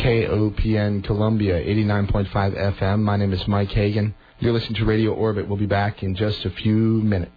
KOPN Columbia, 89.5 FM. My name is Mike Hagan. You're listening to Radio Orbit. We'll be back in just a few minutes.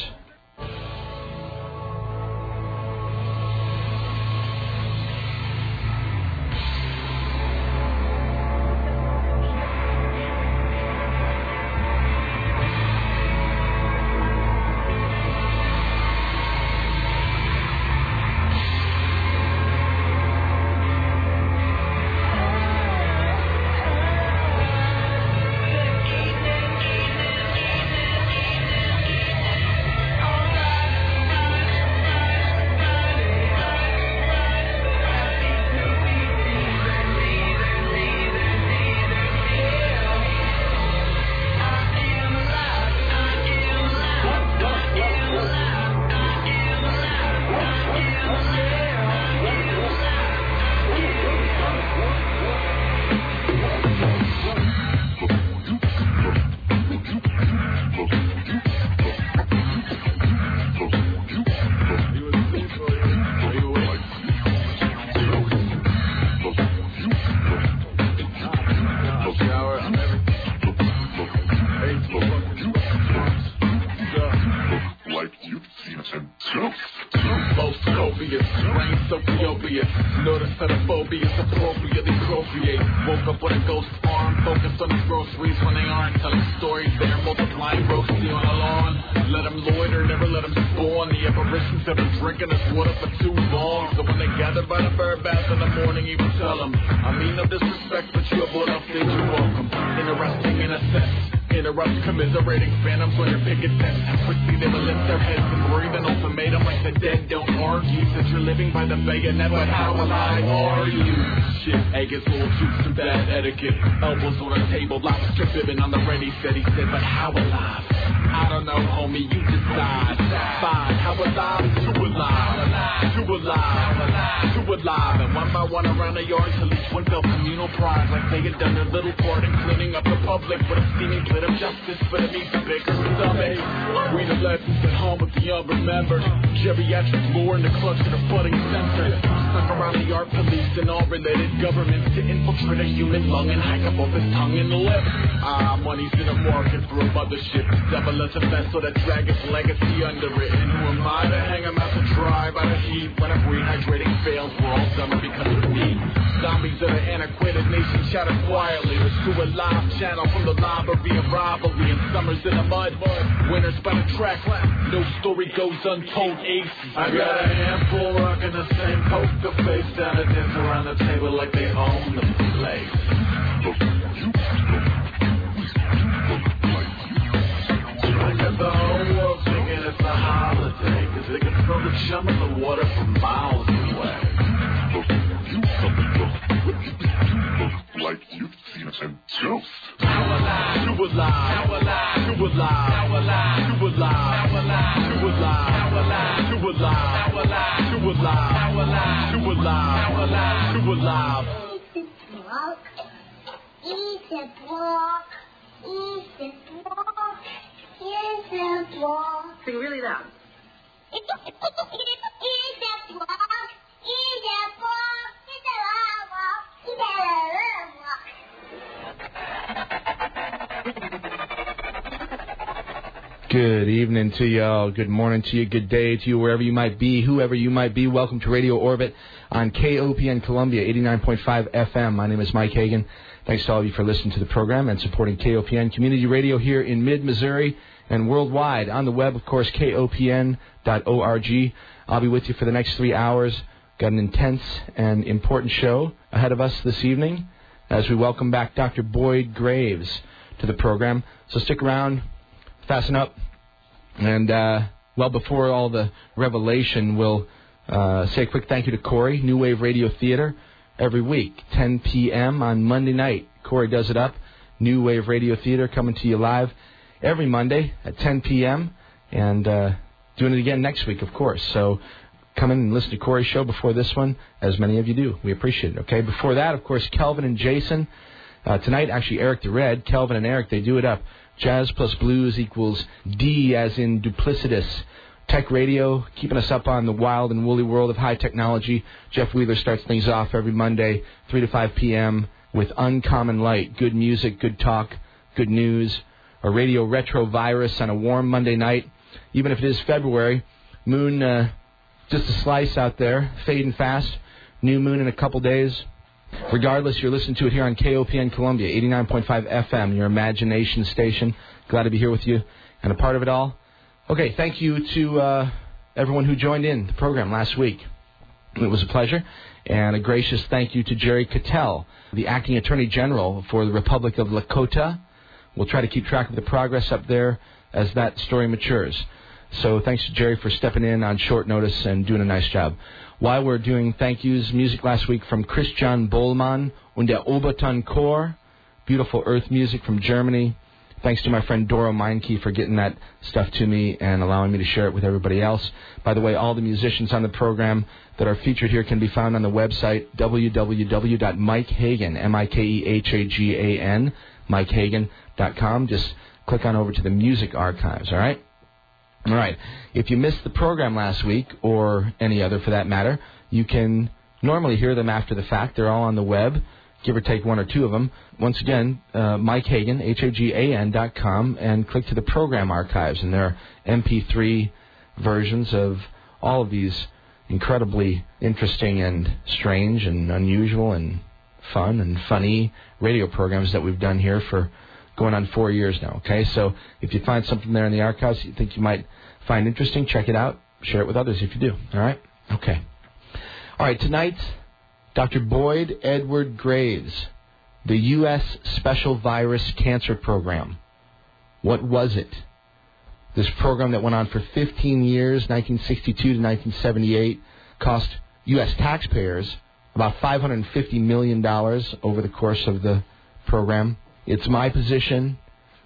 Elbows on the table, lobster fibbing on the ready, said he said, but how alive? I don't know, homie, you decide. Fine, how alive? Too alive. Too alive. Too alive. And one by one around the yard till each one felt communal pride, like they had done their little part in cleaning up the public with a steaming plate of justice for the meat, the bigger stomach. Read the lessons at home with the unremembered. Geriatric lore in the clutch of the budding censor. Stuck around the art police and all related governments to infiltrate a human lung and hack up both his tongue and lip. Money's in the market for a mothership. Devil as a vessel that drag its legacy under it. And who am I to hang him out to dry by the heat? When a rehydrating fails, we're all summer because of me. Zombies of the antiquated nation chatter quietly. Pursue a live channel from the library of rivalry. And summers in the mud, winners by the track. No story goes untold, aces. I got a handful rocking the same poker face down and dance around the table like they own the place. I got the whole world thinking it's a holiday, cause they can smell the chum in the water from miles away. Like you've seen some toast. How alive, too alive, too alive, too alive, too alive, too alive, too alive, too alive, too alive, too alive, too alive. Eat the block, eat the block, eat the block. Sing really loud. Eat the block, eat the block, eat the lava, eat the Good evening to you all. Good morning to you. Good day to you, wherever you might be, whoever you might be. Welcome to Radio Orbit on KOPN Columbia, 89.5 FM. My name is Mike Hagan. Thanks to all of you for listening to the program and supporting KOPN Community Radio here in mid-Missouri and worldwide. On the web, of course, kopn.org. I'll be with you for the next 3 hours. Got an intense and important show ahead of us this evening as we welcome back Dr. Boyd Graves to the program. So stick around, fasten up, and well, before all the revelation, we'll say a quick thank you to Corey, New Wave Radio Theater, every week, 10 p.m. on Monday night. Corey does it up. New Wave Radio Theater coming to you live every Monday at 10 p.m. and doing it again next week, of course. So come in and listen to Corey's show before this one, as many of you do. We appreciate it, okay? Before that, of course, Kelvin and Jason. Tonight, actually, Eric the Red, Kelvin and Eric, they do it up. Jazz plus blues equals D as in duplicitous. Tech Radio, keeping us up on the wild and woolly world of high technology. Jeff Wheeler starts things off every Monday, 3 to 5 p.m. with Uncommon Light. Good music, good talk, good news. A radio retro virus on a warm Monday night. Even if it is February, moon just a slice out there, fading fast. New moon in a couple days. Regardless, you're listening to it here on KOPN Columbia, 89.5 FM, your imagination station. Glad to be here with you and a part of it all. Okay, thank you to everyone who joined in the program last week. It was a pleasure. And a gracious thank you to Jerry Cattell, the Acting Attorney General for the Republic of Lakota. We'll try to keep track of the progress up there as that story matures. So thanks to Jerry for stepping in on short notice and doing a nice job. While we're doing thank yous, music last week from Christian Bollmann und der Oberton Chor. Beautiful earth music from Germany. Thanks to my friend Doro Meinke for getting that stuff to me and allowing me to share it with everybody else. By the way, all the musicians on the program that are featured here can be found on the website www.mikehagan, M-I-K-E-H-A-G-A-N, mikehagan.com. Just click on over to the music archives, all right? All right. If you missed the program last week, or any other for that matter, you can normally hear them after the fact. They're all on the web. Give or take one or two of them. Once again, Mike Hagan, Hagan.com, and click to the program archives. And there are MP3 versions of all of these incredibly interesting and strange and unusual and fun and funny radio programs that we've done here for going on 4 years now. Okay, so if you find something there in the archives you think you might find interesting, check it out. Share it with others if you do. All right? Okay. All right, tonight, Dr. Boyd Edward Graves, the U.S. Special Virus Cancer Program. What was it? This program that went on for 15 years, 1962 to 1978, cost U.S. taxpayers about $550 million over the course of the program. It's my position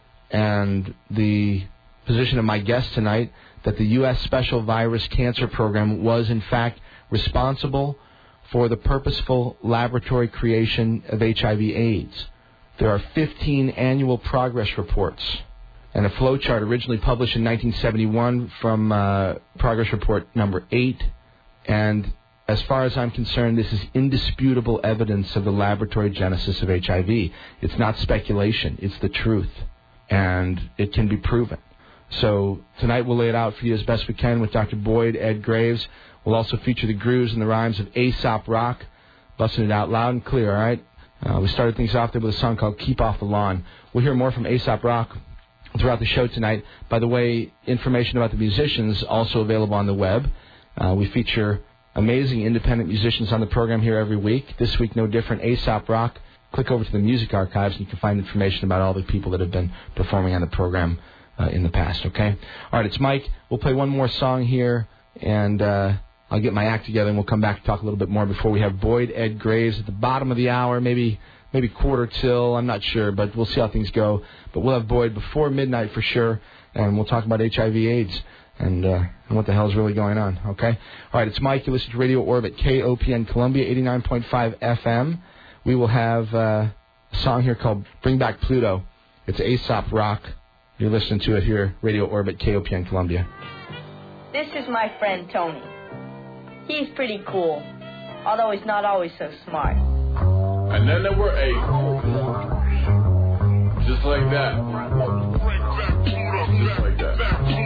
and the position of my guest tonight that the U.S. Special Virus Cancer Program was, in fact, responsible for the purposeful laboratory creation of HIV/AIDS. There are 15 annual progress reports and a flowchart originally published in 1971 from progress report number 8. And as far as I'm concerned, this is indisputable evidence of the laboratory genesis of HIV. It's not speculation. It's the truth. And it can be proven. So tonight we'll lay it out for you as best we can with Dr. Boyd Ed Graves. We'll also feature the grooves and the rhymes of Aesop Rock, busting it out loud and clear, all right? We started things off there with a song called Keep Off the Lawn. We'll hear more from Aesop Rock throughout the show tonight. By the way, information about the musicians also available on the web. We feature amazing independent musicians on the program here every week. This week, no different, Aesop Rock. Click over to the music archives and you can find information about all the people that have been performing on the program in the past, okay? All right, it's Mike. We'll play one more song here, and I'll get my act together, and we'll come back and talk a little bit more before we have Boyd Ed Graves at the bottom of the hour, maybe quarter till, I'm not sure, but we'll see how things go. But we'll have Boyd before midnight for sure, and we'll talk about HIV/AIDS and what the hell is really going on, okay? All right, it's Mike. You listen to Radio Orbit, KOPN Columbia, 89.5 FM. We will have a song here called Bring Back Pluto. It's Aesop Rock. You're listening to it here, Radio Orbit, KOPN Columbia. This is my friend Tony. He's pretty cool, although he's not always so smart. And then there were 8. Just like that. Just like that.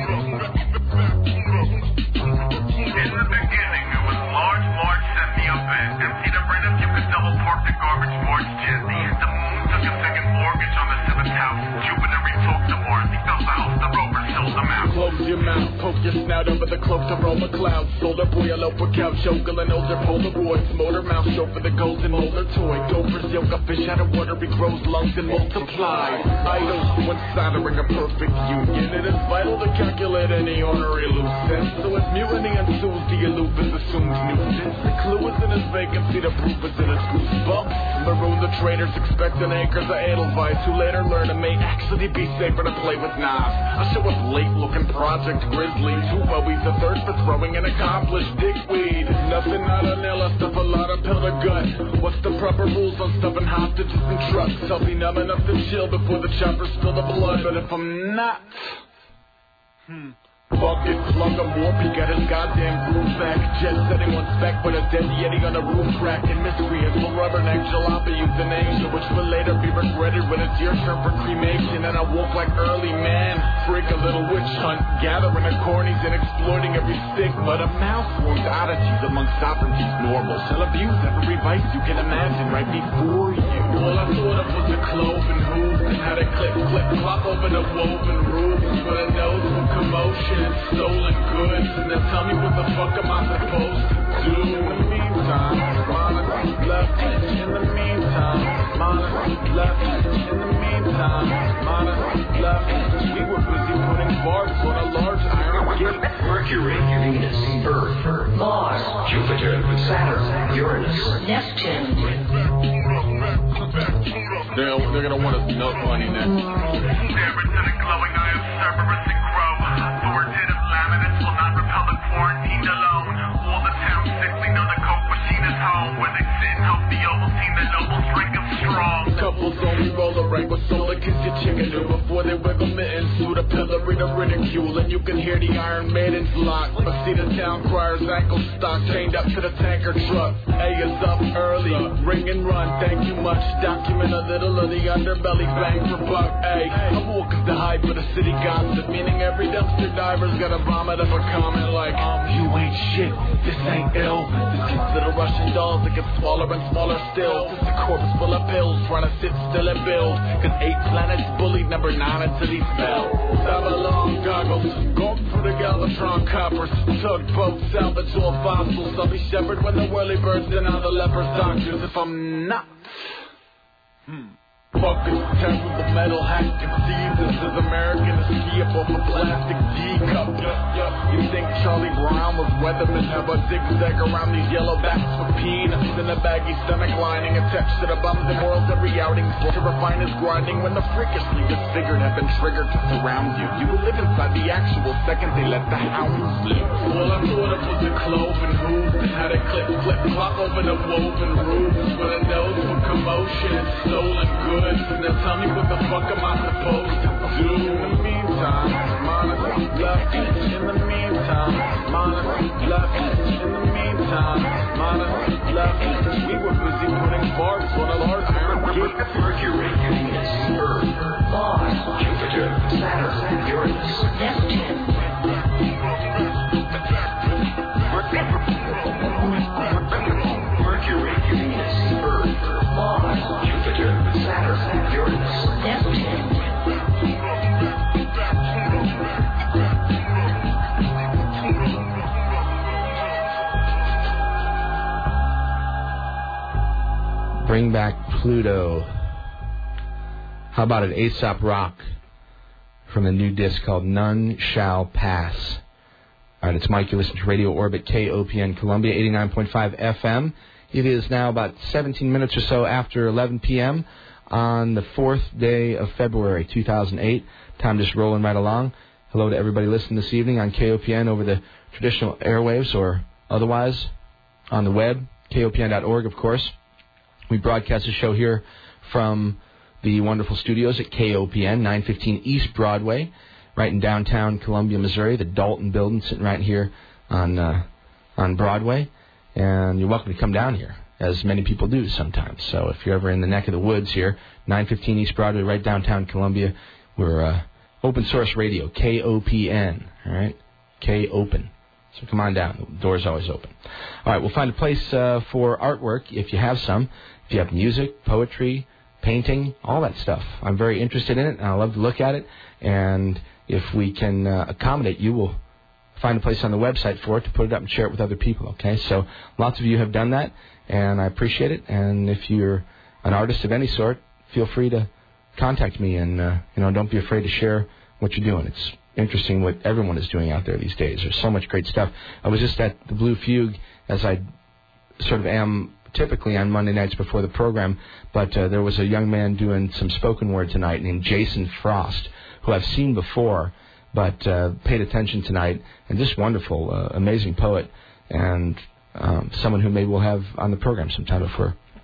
In the beginning, it was large Marge sent me a vet. Empty the rhythm, you could double park the garbage Marge gently. The moon took a second mortgage on the 7th house. Jupiter talked to Mars, he built the house, the rover sold them out. Close your mouth, poke your snout over the cloak to roll a cloud. Solar boy, a loper couch, ogling older Polaroids. Motor mouth, show for the golden molar toy. Gophers, yoke a fish out of water, he grows lungs and multiplies. Idols, when soldering a perfect union. It is vital to calculate any ornery loose ends. So if mutiny ensues, the lupus assumes nuisance. The clue is in his vacancy, the proof is in his goosebumps. Maroon the traders, expecting anchors of Edelweiss, who later learn it may actually be safer to play with knobs. I show up late-looking Project Grizzly. 2 Bowies, the third for throwing an accomplished dickweed. Nothing out of nail, I stuff a lot of pill to gut. What's the proper rules on stuffing hostages in trucks? I'll be numb enough to chill before the choppers spill the blood. But if I'm not, Fuck it, plug a warp, he got his goddamn groove back. Jet setting on spec, but a dead Yeti on the roof crack. And miscreants will rubberneck jalopy euthanasia, which will later be regretted when it's your turn for cremation. And I walk like early man, freak a little witch hunt, gathering the cornies and exploiting every stigma. The malformed oddities among sovereignties normal. Shall abuse every vice you can imagine right before you. All I thought of was a cloven hoof and how they clip, clop over the woven roof with a nose for commotion. Stolen goods, and then tell me what the fuck am I supposed to do? In the meantime, Monica left. In the meantime, Monica left. In the meantime, Monica left. We were busy putting barbs on a large iron gate. Mercury, Venus, Earth, Mars, Jupiter, Saturn, Uranus, Neptune. They're gonna want us to milk money next. Staring to the glowing eye of Cerberus and Crow. Authoritative laminates will not repel the quarantined alone. All the town sickly know the coke machine is home. Where they sit and hope the Ovaltine, the nobles drink them strong. Couples only roll a rank with solar kiss your chicken do before they wiggle mittens through the pillory to ridicule. And you can hear the Iron Maiden's lock. But see the town crier's ankle stock chained up to the tanker truck. A is up early, ring and run, thank you much. Document a little of the underbelly, bang for buck. Ay, I walk the hype of the city gossip, meaning every dumpster diver's got a vomit of a comment like, you ain't shit, this ain't ill. This cute little Russian dolls that get smaller and smaller still. Just a corpse full of pills trying to sit still and build. Cause 8 planets bullied number 9 until he fell. Babylon goggles, gawk for the Galvatron coppers. Tugboat, salvage all fossils. I'll be shepherd when the whirly birds and all the lepers doctors. If I'm not fucking terrible metal hacking seasons as American escape off a plastic teacup. You think Charlie Brown was Weatherman? Have a zigzag around these yellow backs for peanuts in a baggy stomach lining attached to the bums and morals every outing to refine his grinding when the freakishly disfigured have been triggered to surround you. You will live inside the actual second they let the hounds live. All I thought of was the cloven hoof and how they clip, clop over the woven roof with a nose for commotion and stolen goods. And then tell me what the fuck am I supposed to do? In the meantime, Monica left. In the meantime, Monica left. In the meantime, Monica left. We were busy putting barbs on a large iron gate. Mercury, Venus, Earth, Mars, Jupiter, Saturn, Uranus, Neptune. Mercury, Venus, Earth, Mars, Jupiter, Saturn, Uranus, Neptune. Bring back Pluto. How about an Aesop Rock from the new disc called None Shall Pass. All right, it's Mike. You listen to Radio Orbit, KOPN Columbia, 89.5 FM. It is now about 17 minutes or so after 11 p.m. on the 4th day of February, 2008. Time just rolling right along. Hello to everybody listening this evening on KOPN over the traditional airwaves or otherwise on the web, KOPN.org, of course. We broadcast the show here from the wonderful studios at KOPN, 915 East Broadway, right in downtown Columbia, Missouri, the Dalton Building, sitting right here on Broadway. And you're welcome to come down here, as many people do sometimes. So if you're ever in the neck of the woods here, 915 East Broadway, right downtown Columbia, we're open source radio, KOPN, all right? K-Open. So come on down. The door's always open. All right, we'll find a place for artwork if you have some. If you have music, poetry, painting, all that stuff. I'm very interested in it, and I love to look at it. And if we can accommodate you, we'll find a place on the website for it to put it up and share it with other people, okay? So lots of you have done that, and I appreciate it. And if you're an artist of any sort, feel free to contact me, and don't be afraid to share what you're doing. It's interesting what everyone is doing out there these days. There's so much great stuff. I was just at the Blue Fugue, as I sort of am typically on Monday nights before the program, but there was a young man doing some spoken word tonight named Jason Frost, who I've seen before, but paid attention tonight, and just wonderful, amazing poet, and someone who maybe we'll have on the program sometime if we're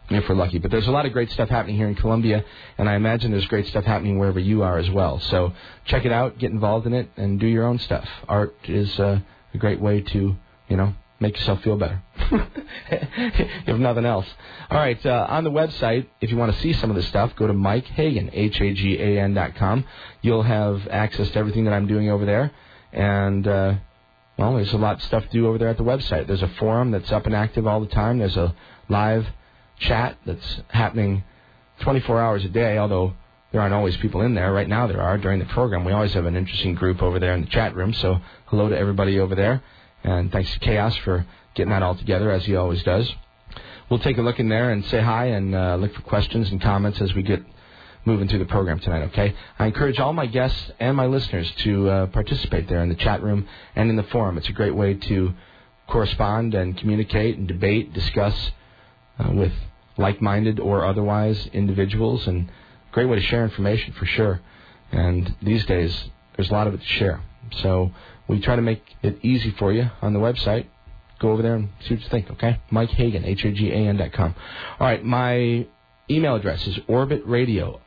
if we're lucky. But there's a lot of great stuff happening here in Columbia, and I imagine there's great stuff happening wherever you are as well. So check it out, get involved in it, and do your own stuff. Art is a great way to, make yourself feel better, if nothing else. All right, on the website, if you want to see some of this stuff, go to Mike Hagan, HAGAN.com. You'll have access to everything that I'm doing over there, and, there's a lot of stuff to do over there at the website. There's a forum that's up and active all the time. There's a live chat that's happening 24 hours a day, although there aren't always people in there. Right now there are during the program. We always have an interesting group over there in the chat room, so hello to everybody over there. And thanks to Chaos for getting that all together, as he always does. We'll take a look in there and say hi and look for questions and comments as we get moving through the program tonight, okay? I encourage all my guests and my listeners to participate there in the chat room and in the forum. It's a great way to correspond and communicate and debate, discuss with like-minded or otherwise individuals, and a great way to share information for sure. And these days, there's a lot of it to share. So we try to make it easy for you on the website. Go over there and see what you think, okay? Mike Hagan, HAGAN.com. All right, my email address is orbitradio,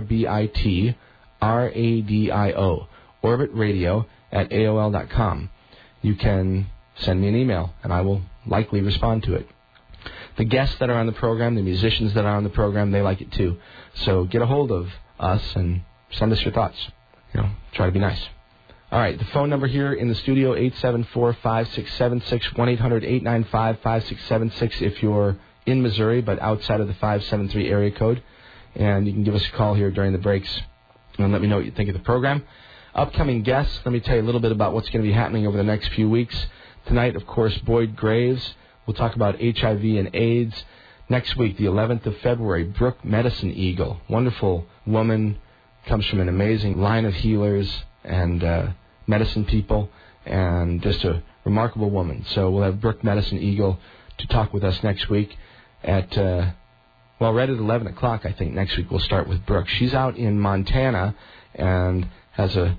ORBITRADIO, orbitradio@AOL.com. You can send me an email, and I will likely respond to it. The guests that are on the program, the musicians that are on the program, they like it too. So get a hold of us and send us your thoughts. Try to be nice. All right, the phone number here in the studio, 874-5676, 1-800-895-5676 if you're in Missouri, but outside of the 573 area code. And you can give us a call here during the breaks and let me know what you think of the program. Upcoming guests, let me tell you a little bit about what's going to be happening over the next few weeks. Tonight, of course, Boyd Graves. We'll talk about HIV and AIDS. Next week, the 11th of February, Brooke Medicine Eagle. Wonderful woman, comes from an amazing line of healers and medicine people, and just a remarkable woman. So we'll have Brooke Medicine Eagle to talk with us next week at, right at 11 o'clock, I think, next week we'll start with Brooke. She's out in Montana and has a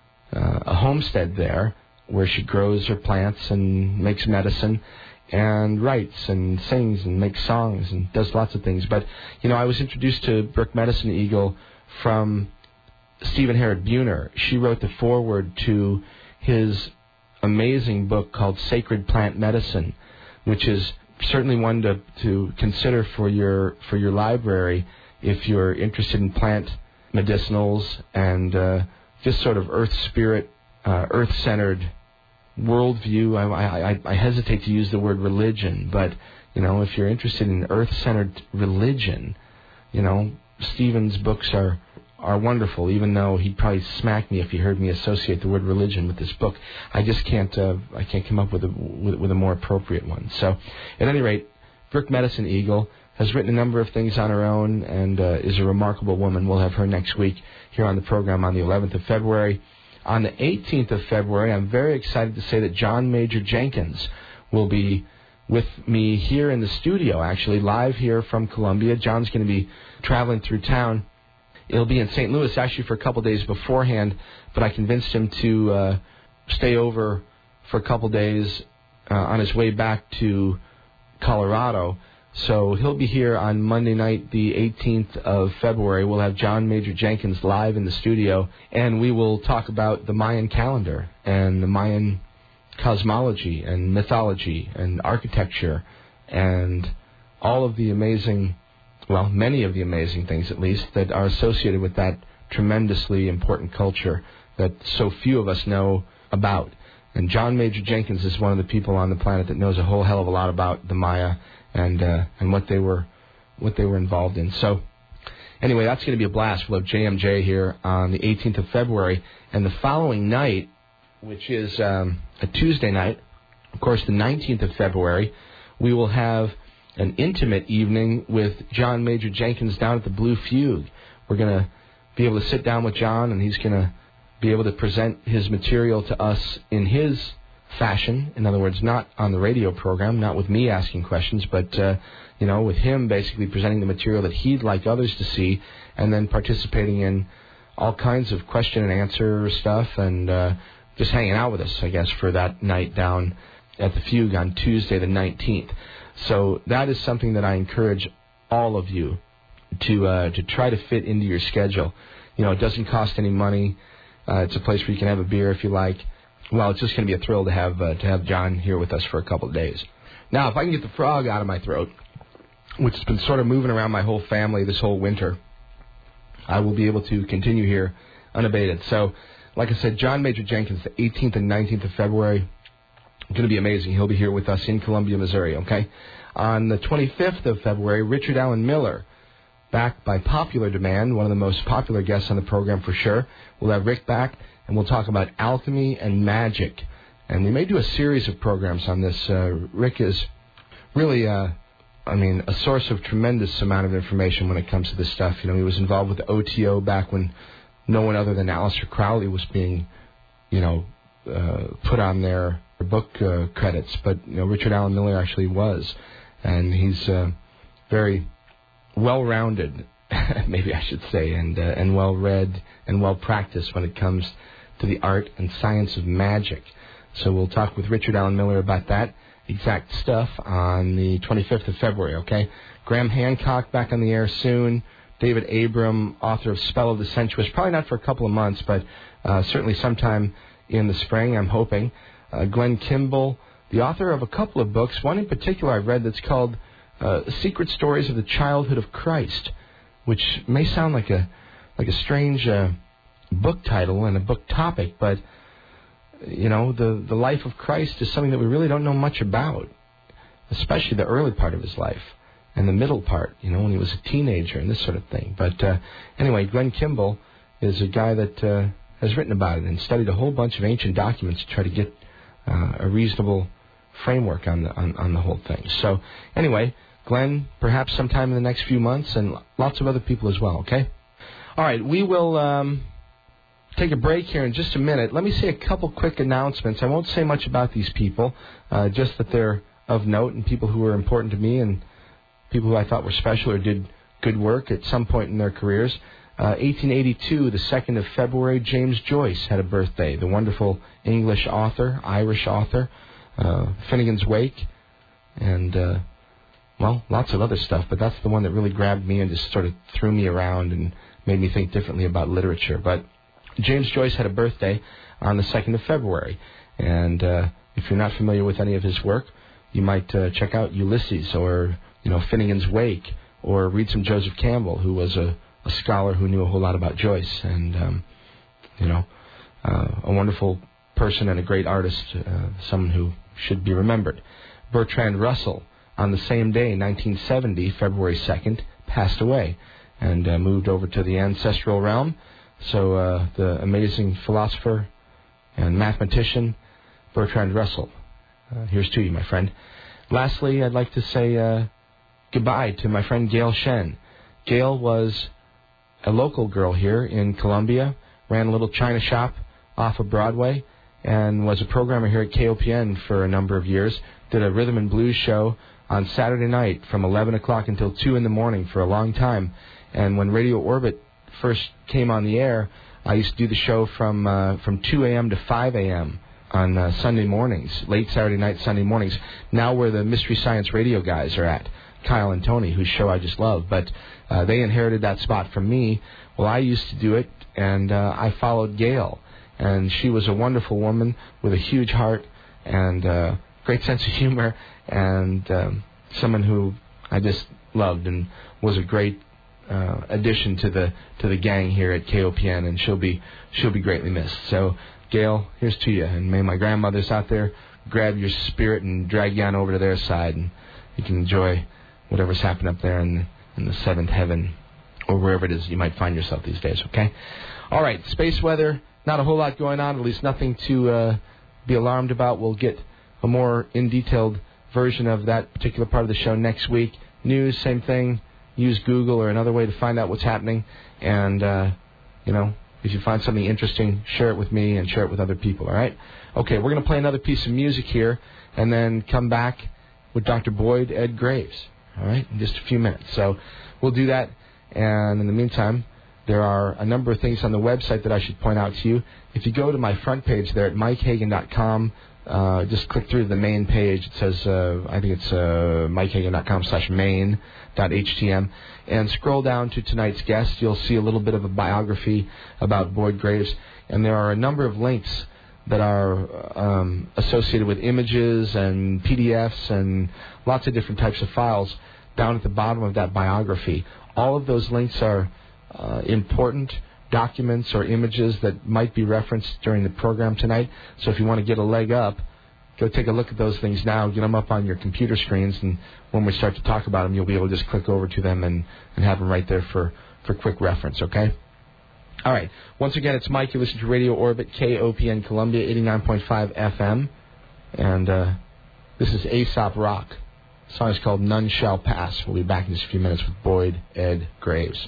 homestead there where she grows her plants and makes medicine and writes and sings and makes songs and does lots of things. But, I was introduced to Brooke Medicine Eagle from Stephen Herod Buhner. She wrote the foreword to his amazing book called Sacred Plant Medicine, which is certainly one to consider for your library if you're interested in plant medicinals and just sort of earth spirit, earth-centered worldview. I hesitate to use the word religion, but if you're interested in earth-centered religion, Stephen's books are wonderful, even though he'd probably smack me if he heard me associate the word religion with this book. I just can't come up with a more appropriate one. So, at any rate, Brooke Medicine Eagle has written a number of things on her own and is a remarkable woman. We'll have her next week here on the program on the 11th of February. On the 18th of February, I'm very excited to say that John Major Jenkins will be with me here in the studio, actually, live here from Columbia. John's going to be traveling through town. It'll be in St. Louis, actually, for a couple days beforehand, but I convinced him to stay over for a couple days on his way back to Colorado. So he'll be here on Monday night, the 18th of February. We'll have John Major Jenkins live in the studio, and we will talk about the Mayan calendar and the Mayan cosmology and mythology and architecture and all of the amazing, many of the amazing things, at least, that are associated with that tremendously important culture that so few of us know about. And John Major Jenkins is one of the people on the planet that knows a whole hell of a lot about the Maya and what they were involved in. So, anyway, that's going to be a blast. We'll have JMJ here on the 18th of February, and the following night, which is a Tuesday night, of course, the 19th of February, we will have an intimate evening with John Major Jenkins down at the Blue Fugue. We're going to be able to sit down with John, and he's going to be able to present his material to us in his fashion. In other words, not on the radio program, not with me asking questions, but, with him basically presenting the material that he'd like others to see, and then participating in all kinds of question and answer stuff, and just hanging out with us, I guess, for that night down at the Fugue on Tuesday the 19th. So that is something that I encourage all of you to try to fit into your schedule. You know, it doesn't cost any money. It's a place where you can have a beer if you like. Well, it's just going to be a thrill to have John here with us for a couple of days. Now, if I can get the frog out of my throat, which has been sort of moving around my whole family this whole winter, I will be able to continue here unabated. So, like I said, John Major Jenkins, the 18th and 19th of February, going to be amazing. He'll be here with us in Columbia, Missouri, okay? On the 25th of February, Richard Allen Miller, back by popular demand, one of the most popular guests on the program for sure. We'll have Rick back, and we'll talk about alchemy and magic. And we may do a series of programs on this. Rick is really, a source of tremendous amount of information when it comes to this stuff. You know, he was involved with the OTO back when no one other than Aleister Crowley was being, put on their book credits. But, Richard Allen Miller actually was. And he's very well-rounded, maybe I should say, and well-read and well-practiced when it comes to the art and science of magic. So we'll talk with Richard Allen Miller about that exact stuff on the 25th of February, okay? Graham Hancock back on the air soon. David Abram, author of Spell of the Sensuous, probably not for a couple of months, but certainly sometime in the spring, I'm hoping. Glenn Kimball, the author of a couple of books, one in particular I've read that's called Secret Stories of the Childhood of Christ, which may sound like a strange book title and a book topic, but the life of Christ is something that we really don't know much about, especially the early part of his life and the middle part, when he was a teenager and this sort of thing. But anyway, Glenn Kimball is a guy that has written about it and studied a whole bunch of ancient documents to try to get a reasonable framework on the whole thing. So anyway, Glenn, perhaps sometime in the next few months, and lots of other people as well, okay? All right, we will take a break here in just a minute. Let me say a couple quick announcements. I won't say much about these people, just that they're of note and people who are important to me and people who I thought were special or did good work at some point in their careers. 1882, the 2nd of February, James Joyce had a birthday, the wonderful English author, Irish author, Finnegan's Wake, and, lots of other stuff, but that's the one that really grabbed me and just sort of threw me around and made me think differently about literature. But James Joyce had a birthday on the 2nd of February, and if you're not familiar with any of his work, you might check out Ulysses or, Finnegan's Wake, or read some Joseph Campbell, who was a scholar who knew a whole lot about Joyce, and, a wonderful person and a great artist, someone who should be remembered. Bertrand Russell, on the same day, 1970, February 2nd, passed away and moved over to the ancestral realm. So the amazing philosopher and mathematician, Bertrand Russell. Here's to you, my friend. Lastly, I'd like to say goodbye to my friend Gail Shen. Gail was a local girl here in Columbia, ran a little china shop off of Broadway, and was a programmer here at KOPN for a number of years. Did a rhythm and blues show on Saturday night from 11 o'clock until 2 in the morning for a long time. And when Radio Orbit first came on the air, I used to do the show from 2 a.m. to 5 a.m. on Sunday mornings, late Saturday night, Sunday mornings. Now where the Mystery Science Radio guys are at, Kyle and Tony, whose show I just love. But they inherited that spot from me. Well, I used to do it, and I followed Gail. And she was a wonderful woman with a huge heart and great sense of humor, and someone who I just loved and was a great addition to the gang here at KOPN, and she'll be greatly missed. So, Gail, here's to you, and may my grandmothers out there grab your spirit and drag you on over to their side, and you can enjoy whatever's happening up there in the seventh heaven, or wherever it is you might find yourself these days, okay? All right, space weather, not a whole lot going on, at least nothing to be alarmed about. We'll get a more in-detailed version of that particular part of the show next week. News, same thing. Use Google or another way to find out what's happening. And, if you find something interesting, share it with me and share it with other people, all right? Okay, we're going to play another piece of music here and then come back with Dr. Boyd Ed Graves, all right, in just a few minutes. So we'll do that. And in the meantime, there are a number of things on the website that I should point out to you. If you go to my front page there at mikehagan.com, just click through the main page. It says, I think it's mikehagan.com/main.htm, and scroll down to tonight's guest. You'll see a little bit of a biography about Boyd Graves, and there are a number of links that are associated with images and PDFs and lots of different types of files down at the bottom of that biography. All of those links are important documents or images that might be referenced during the program tonight. So if you want to get a leg up, go take a look at those things now, get them up on your computer screens, and when we start to talk about them, you'll be able to just click over to them and have them right there for quick reference, okay? All right. Once again, it's Mike. You listen to Radio Orbit, KOPN Columbia, 89.5 FM. And this is Aesop Rock. The song is called None Shall Pass. We'll be back in just a few minutes with Boyd Ed Graves.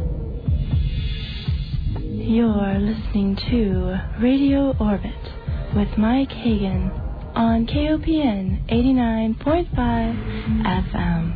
You're listening to Radio Orbit, with Mike Hagan on KOPN 89.5 FM.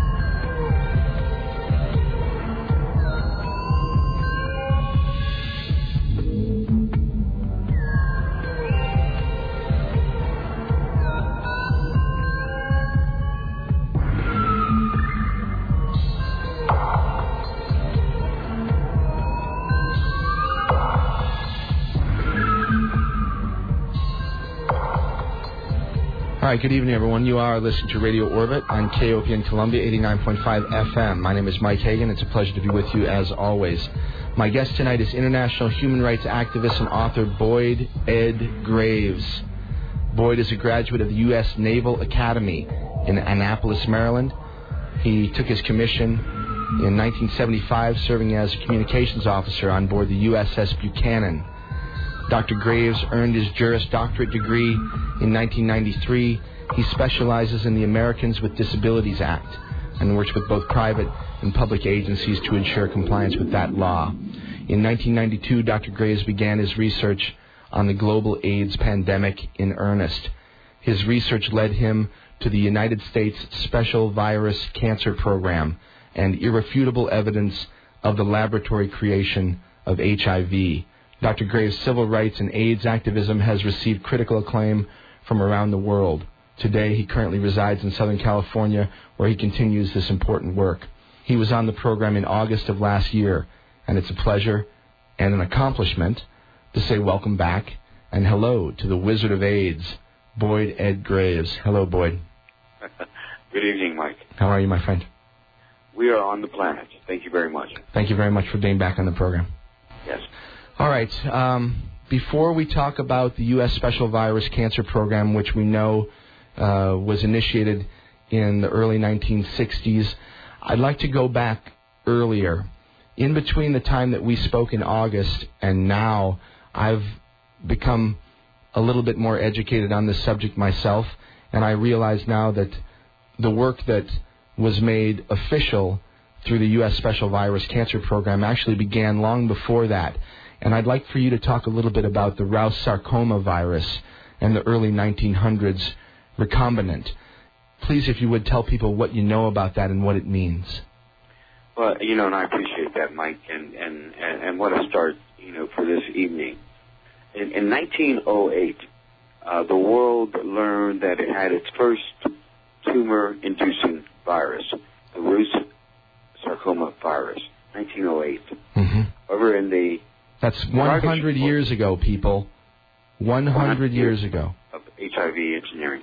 All right, good evening, everyone. You are listening to Radio Orbit on KOPN Columbia 89.5 FM. My name is Mike Hagan. It's a pleasure to be with you as always. My guest tonight is international human rights activist and author Boyd Ed Graves. Boyd is a graduate of the U.S. Naval Academy in Annapolis, Maryland. He took his commission in 1975, serving as a communications officer on board the USS Buchanan. Dr. Graves earned his Juris Doctorate degree in 1993. He specializes in the Americans with Disabilities Act and works with both private and public agencies to ensure compliance with that law. In 1992, Dr. Graves began his research on the global AIDS pandemic in earnest. His research led him to the United States Special Virus Cancer Program and irrefutable evidence of the laboratory creation of HIV. Dr. Graves' civil rights and AIDS activism has received critical acclaim from around the world. Today, he currently resides in Southern California, where he continues this important work. He was on the program in August of last year, and it's a pleasure and an accomplishment to say welcome back and hello to the Wizard of AIDS, Boyd Ed Graves. Hello, Boyd. Good evening, Mike. How are you, my friend? We are on the planet. Thank you very much. Thank you very much for being back on the program. Yes. All right. Before we talk about the U.S. Special Virus Cancer Program, which we know was initiated in the early 1960s, I'd like to go back earlier. In between the time that we spoke in August and now, I've become a little bit more educated on this subject myself, and I realize now that the work that was made official through the U.S. Special Virus Cancer Program actually began long before that. And I'd like for you to talk a little bit about the Rous sarcoma virus and the early 1900s recombinant. Please, if you would, tell people what you know about that and what it means. Well, and I appreciate that, Mike, and what a start, for this evening. In 1908, the world learned that it had its first tumor-inducing virus, the Rous sarcoma virus, 1908. Mm-hmm. Over in the... That's 100 years ago, people. 100 years ago. Of HIV engineering.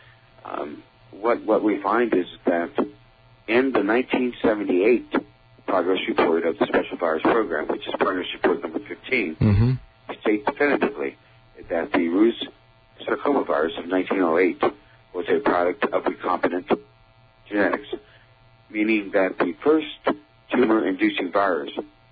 What we find is that in the 1978 progress report of the Special Virus Program, which is progress report number 15, mm-hmm. states definitively that the Rous sarcoma virus of 1908 was a product of recombinant genetics, meaning that the first tumor-inducing virus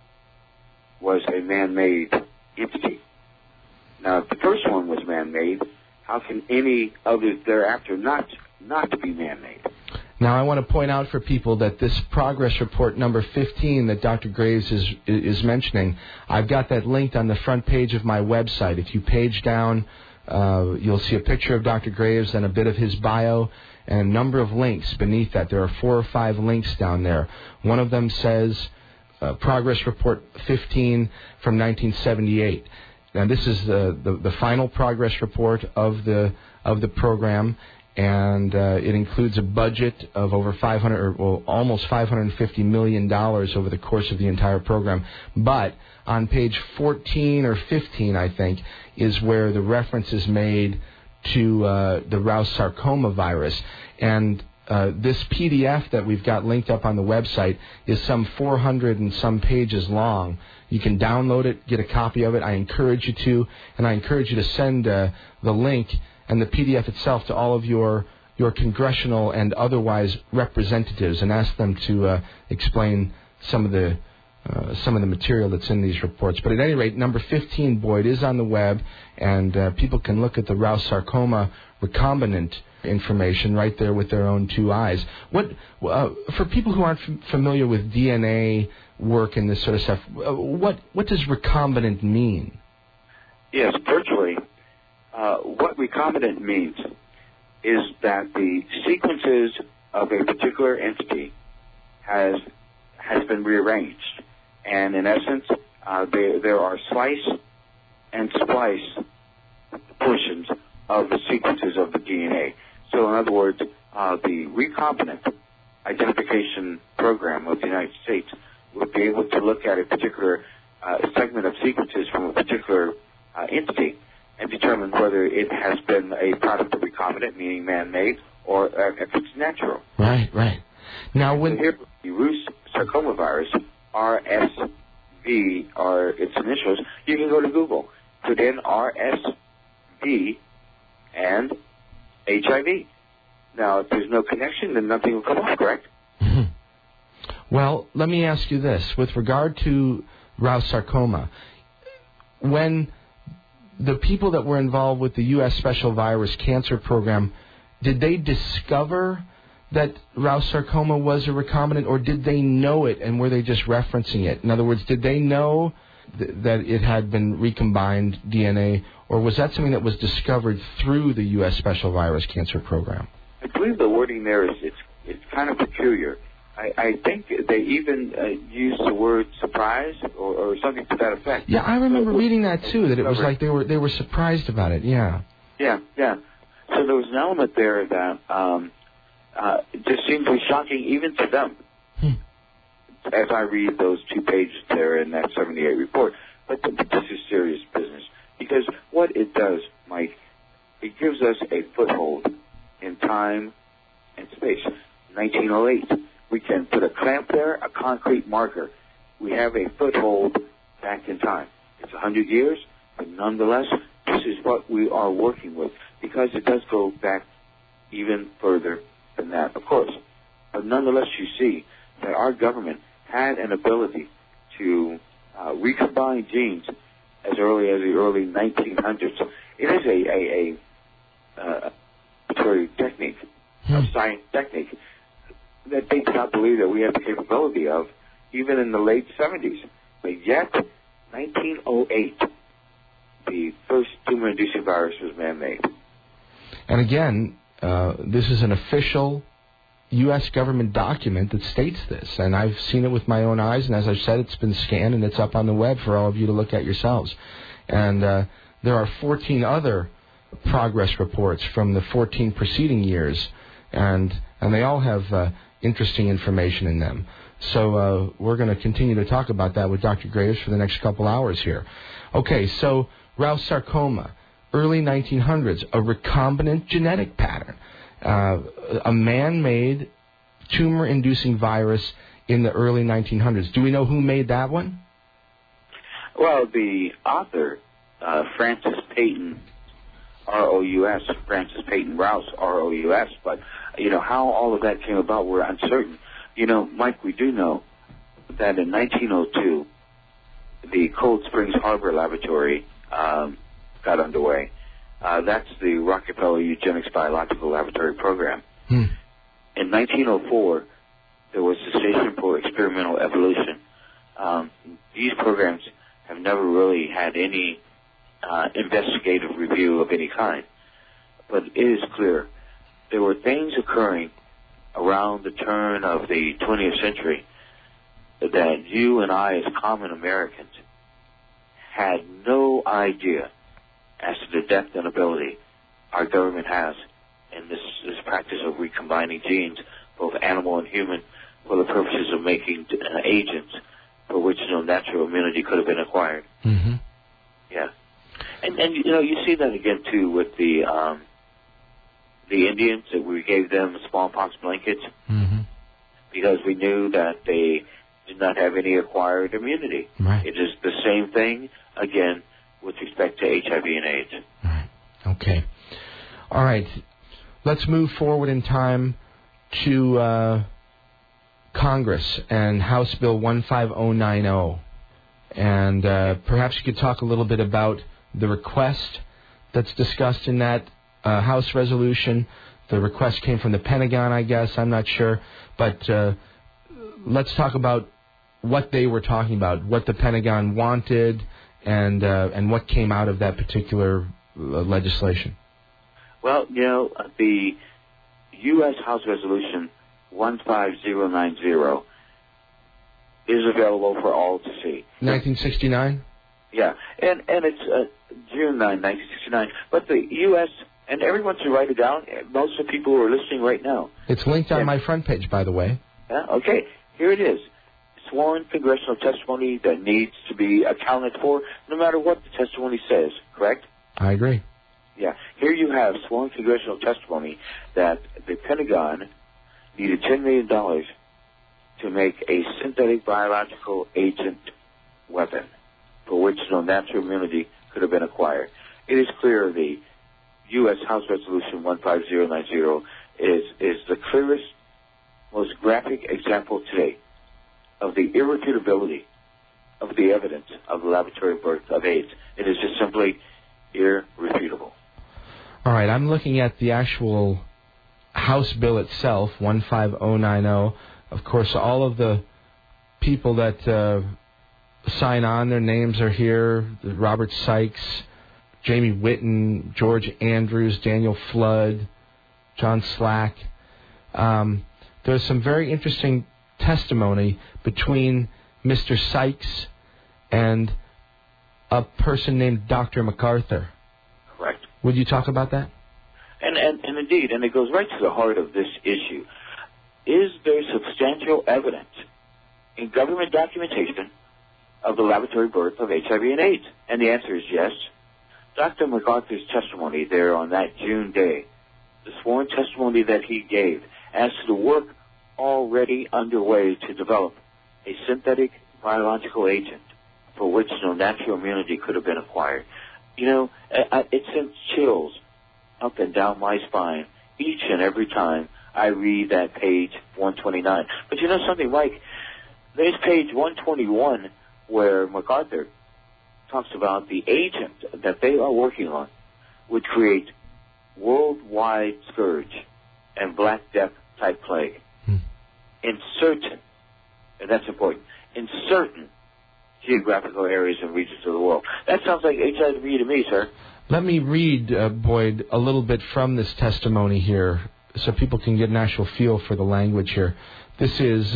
was a man-made entity. Now, if the first one was man-made, how can any others thereafter not be man-made? Now, I want to point out for people that this progress report number 15 that Dr. Graves is mentioning, I've got that linked on the front page of my website. If you page down, you'll see a picture of Dr. Graves and a bit of his bio and a number of links beneath that. There are 4 or 5 links down there. One of them says Progress Report 15 from 1978. Now, this is the final progress report of the program, and it includes a budget of over almost $550 million over the course of the entire program. But on page 14 or 15, I think, is where the reference is made to the Rous sarcoma virus. And this PDF that we've got linked up on the website is some 400 and some pages long. You can download it, get a copy of it. I encourage you to, and I encourage you to send the link and the PDF itself to all of your congressional and otherwise representatives and ask them to explain some of the material that's in these reports. But at any rate, number 15, Boyd, is on the web, and people can look at the Rous sarcoma recombinant information right there with their own 2 eyes. For people who aren't familiar with DNA work and this sort of stuff, what does recombinant mean? Yes, virtually, what recombinant means is that the sequences of a particular entity has been rearranged, and in essence, there are slice and splice portions of the sequences of the DNA. So, in other words, the recombinant identification program of the United States would be able to look at a particular segment of sequences from a particular entity and determine whether it has been a product of recombinant, meaning man-made, or if it's natural. Right. Now, when here, the Rous sarcoma virus, RSV, are its initials. You can go to Google, put in RSV and HIV. Now, if there's no connection, then nothing will come up, correct? Mm-hmm. Well, let me ask you this. With regard to Rous sarcoma, when the people that were involved with the U.S. Special Virus Cancer Program, did they discover that Rous sarcoma was a recombinant, or did they know it and were they just referencing it? In other words, did they know that it had been recombined DNA, or was that something that was discovered through the U.S. Special Virus Cancer Program? I believe the wording there is it's kind of peculiar. I think they even used the word surprise or something to that effect. Yeah, I remember reading that too. That it was like they were surprised about it. Yeah. Yeah. So there was an element there that just seemed to be shocking even to them. As I read those 2 pages there in that 78 report, but this is serious business because what it does, Mike, it gives us a foothold in time and space. 1908. We can put a clamp there, a concrete marker. We have a foothold back in time. It's 100 years, but nonetheless, this is what we are working with because it does go back even further than that, of course. But nonetheless, you see that our government had an ability to recombine genes as early as the early 1900s. It is a technique, a science technique, that they did not believe that we had the capability of, even in the late 70s. But yet, 1908, the first tumor-inducing virus was man-made. And again, this is an official U.S. government document that states this, and I've seen it with my own eyes, and as I've said, it's been scanned, and it's up on the web for all of you to look at yourselves. And there are 14 other progress reports from the 14 preceding years, and they all have interesting information in them. So we're going to continue to talk about that with Dr. Graves for the next couple hours here. Okay, so Rous sarcoma, early 1900s, a recombinant genetic pattern, a man-made tumor-inducing virus in the early 1900s. Do we know who made that one? Well, the author, Francis Peyton, R-O-U-S, Francis Peyton Rous, R-O-U-S, but, how all of that came about, we're uncertain. Mike, we do know that in 1902, the Cold Springs Harbor Laboratory got underway. That's the Rockefeller Eugenics Biological Laboratory Program. In 1904, there was the Station for Experimental Evolution. These programs have never really had any investigative review of any kind. But it is clear there were things occurring around the turn of the 20th century that you and I, as common Americans, had no idea as to the depth and ability our government has in this practice of recombining genes, both animal and human, for the purposes of making agents for which no natural immunity could have been acquired. Mm-hmm. Yeah. And you see that again, too, with the Indians, that we gave them smallpox blankets because we knew that they did not have any acquired immunity. Right. It is the same thing, again, with respect to HIV and AIDS. Right. Okay. All right. Let's move forward in time to Congress and House Bill 15090. And perhaps you could talk a little bit about the request that's discussed in that House resolution. The request came from the Pentagon, I guess. I'm not sure. But let's talk about what they were talking about, what the Pentagon wanted, and what came out of that particular legislation? Well, the U.S. House Resolution 15090 is available for all to see. 1969? Yeah, and it's June 9, 1969. But the U.S., and everyone should write it down, most of the people who are listening right now. It's linked on my front page, by the way. Yeah, okay, here it is. Sworn congressional testimony that needs to be accounted for no matter what the testimony says, correct? I agree. Yeah, here you have sworn congressional testimony that the Pentagon needed $10 million to make a synthetic biological agent weapon for which no natural immunity could have been acquired. It is clear the U.S. House Resolution 15090 is the clearest, most graphic example today of the irrefutability of the evidence of the laboratory birth of AIDS. It is just simply irrefutable. All right, I'm looking at the actual House bill itself, 15090. Of course, all of the people that sign on, their names are here. Robert Sykes, Jamie Whitten, George Andrews, Daniel Flood, John Slack. There's some very interesting testimony between Mr. Sykes and a person named Dr. MacArthur. Correct. Would you talk about that? And indeed, and it goes right to the heart of this issue. Is there substantial evidence in government documentation of the laboratory birth of HIV and AIDS? And the answer is yes. Dr. MacArthur's testimony there on that June day, the sworn testimony that he gave as to the work already underway to develop a synthetic biological agent for which no natural immunity could have been acquired. It sends chills up and down my spine each and every time I read that page 129. But you know something, Mike? There's page 121 where MacArthur talks about the agent that they are working on would create worldwide scourge and Black Death type plague in certain, and that's important, in certain geographical areas and regions of the world. That sounds like HIV to me, sir. Let me read, Boyd, a little bit from this testimony here so people can get an actual feel for the language here. This is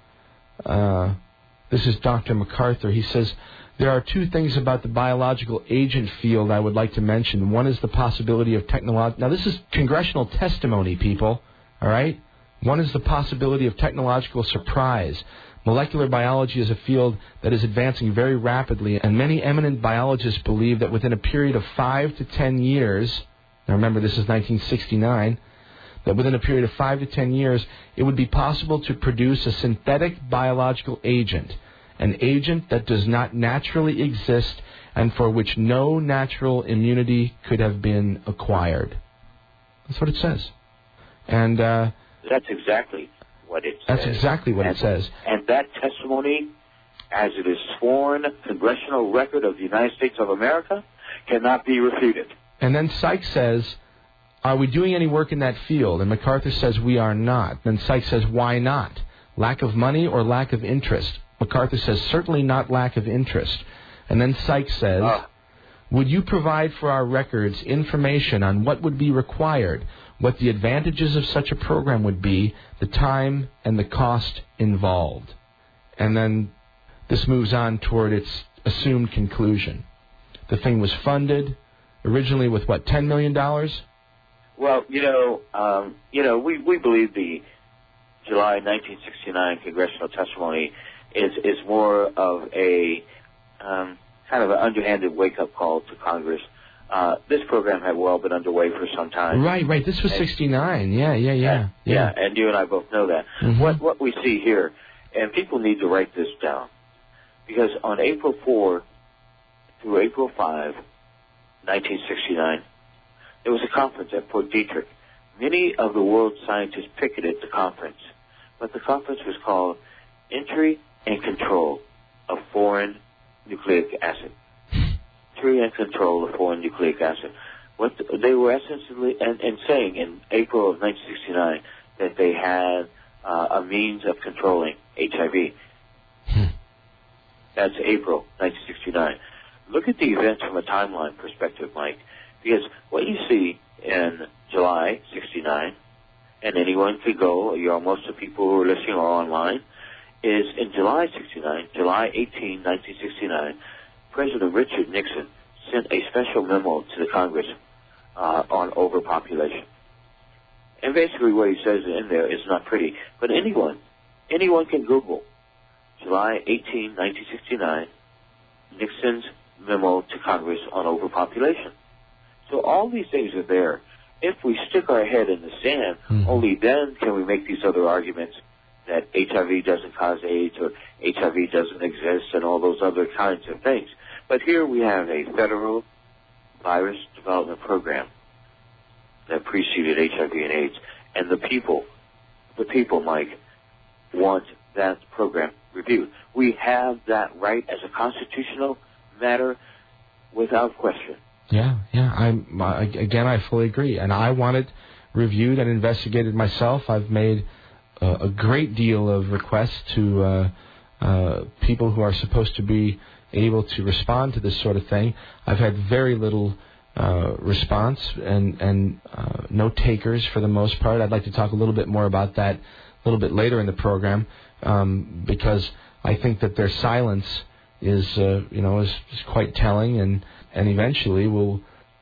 Dr. MacArthur. He says, there are two things about the biological agent field I would like to mention. One is the possibility of technological... Now, this is congressional testimony, people, all right? One is the possibility of technological surprise. Molecular biology is a field that is advancing very rapidly, and many eminent biologists believe that within a period of 5 to 10 years, now remember this is 1969, that within a period of 5 to 10 years, it would be possible to produce a synthetic biological agent, an agent that does not naturally exist and for which no natural immunity could have been acquired. That's what it says. And that's exactly what it says. That's exactly what it says. And that testimony, as it is sworn congressional record of the United States of America, cannot be refuted. And then Sykes says, are we doing any work in that field? And MacArthur says, we are not. Then Sykes says, why not? Lack of money or lack of interest? MacArthur says, certainly not lack of interest. And then Sykes says, would you provide for our records information on what would be required, what the advantages of such a program would be, the time and the cost involved? And then this moves on toward its assumed conclusion. The thing was funded originally with, what, $10 million? Well, we believe the July 1969 congressional testimony is more of a kind of an underhanded wake-up call to Congress. This program had well been underway for some time. Right. This was 69. Yeah. Yeah, and you and I both know that. Mm-hmm. What we see here, and people need to write this down, because on April 4 through April 5, 1969, there was a conference at Fort Detrick. Many of the world's scientists picketed the conference, but the conference was called Entry and Control of Foreign Nucleic Acid. Entry and Control of Foreign Nucleic Acid. What they were essentially and saying in April of 1969 that they had a means of controlling HIV. That's April 1969. Look at the events from a timeline perspective, Mike. Because what you see in July 69, and anyone could go, most of the people who are listening are online, is in July 69, July 18, 1969, President Richard Nixon sent a special memo to the Congress on overpopulation. And basically what he says in there is not pretty, but anyone can Google July 18, 1969, Nixon's memo to Congress on overpopulation. So all these things are there. If we stick our head in the sand, only then can we make these other arguments that HIV doesn't cause AIDS or HIV doesn't exist and all those other kinds of things. But here we have a federal virus development program that preceded HIV and AIDS, and the people, Mike, want that program reviewed. We have that right as a constitutional matter without question. Yeah. I fully agree, and I want it reviewed and investigated myself. I've made a great deal of requests to people who are supposed to be able to respond to this sort of thing. I've had very little response and no takers for the most part. I'd like to talk a little bit more about that a little bit later in the program, because I think that their silence is quite telling, and eventually will,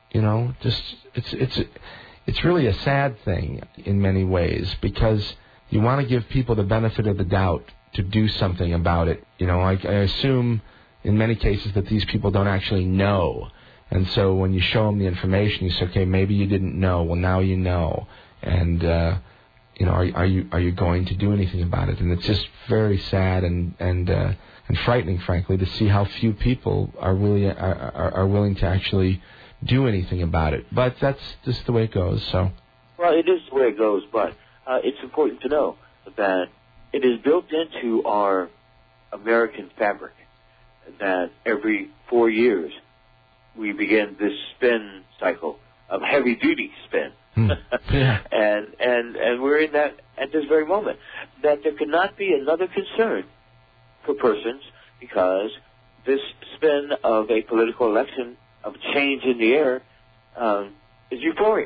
it's really a sad thing in many ways, because you want to give people the benefit of the doubt to do something about it. I assume in many cases that these people don't actually know. And so when you show them the information, you say, okay, maybe you didn't know. Well, now you know. And, are you going to do anything about it? And it's just very sad and frightening, frankly, to see how few people are willing to actually do anything about it. But that's just the way it goes. So. Well, it is the way it goes, but it's important to know that it is built into our American fabric that every 4 years we begin this spin cycle of heavy-duty spin. Yeah. and we're in that at this very moment, that there cannot be another concern for persons, because this spin of a political election, of change in the air, is euphoric.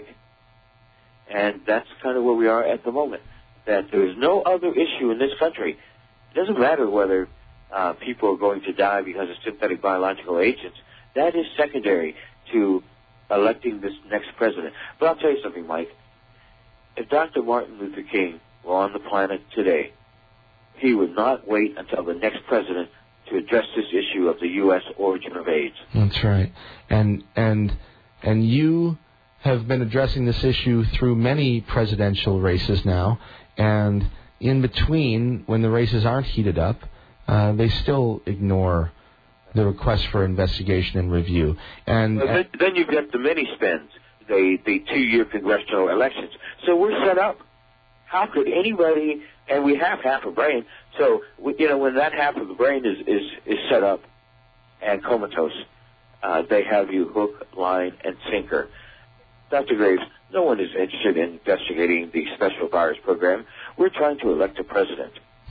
And that's kind of where we are at the moment, that there is no other issue in this country. It doesn't matter whether people are going to die because of synthetic biological agents. That is secondary to electing this next president. But I'll tell you something, Mike. If Dr. Martin Luther King were on the planet today, he would not wait until the next president to address this issue of the U.S. origin of AIDS. That's right. And you have been addressing this issue through many presidential races now, and in between, when the races aren't heated up, they still ignore the request for investigation and review. And then you've got the mini spins, the 2-year congressional elections. So we're set up. How could anybody, and we have half a brain, so when that half of the brain is set up and comatose, they have you hook, line, and sinker. Dr. Graves, no one is interested in investigating the special virus program. We're trying to elect a president.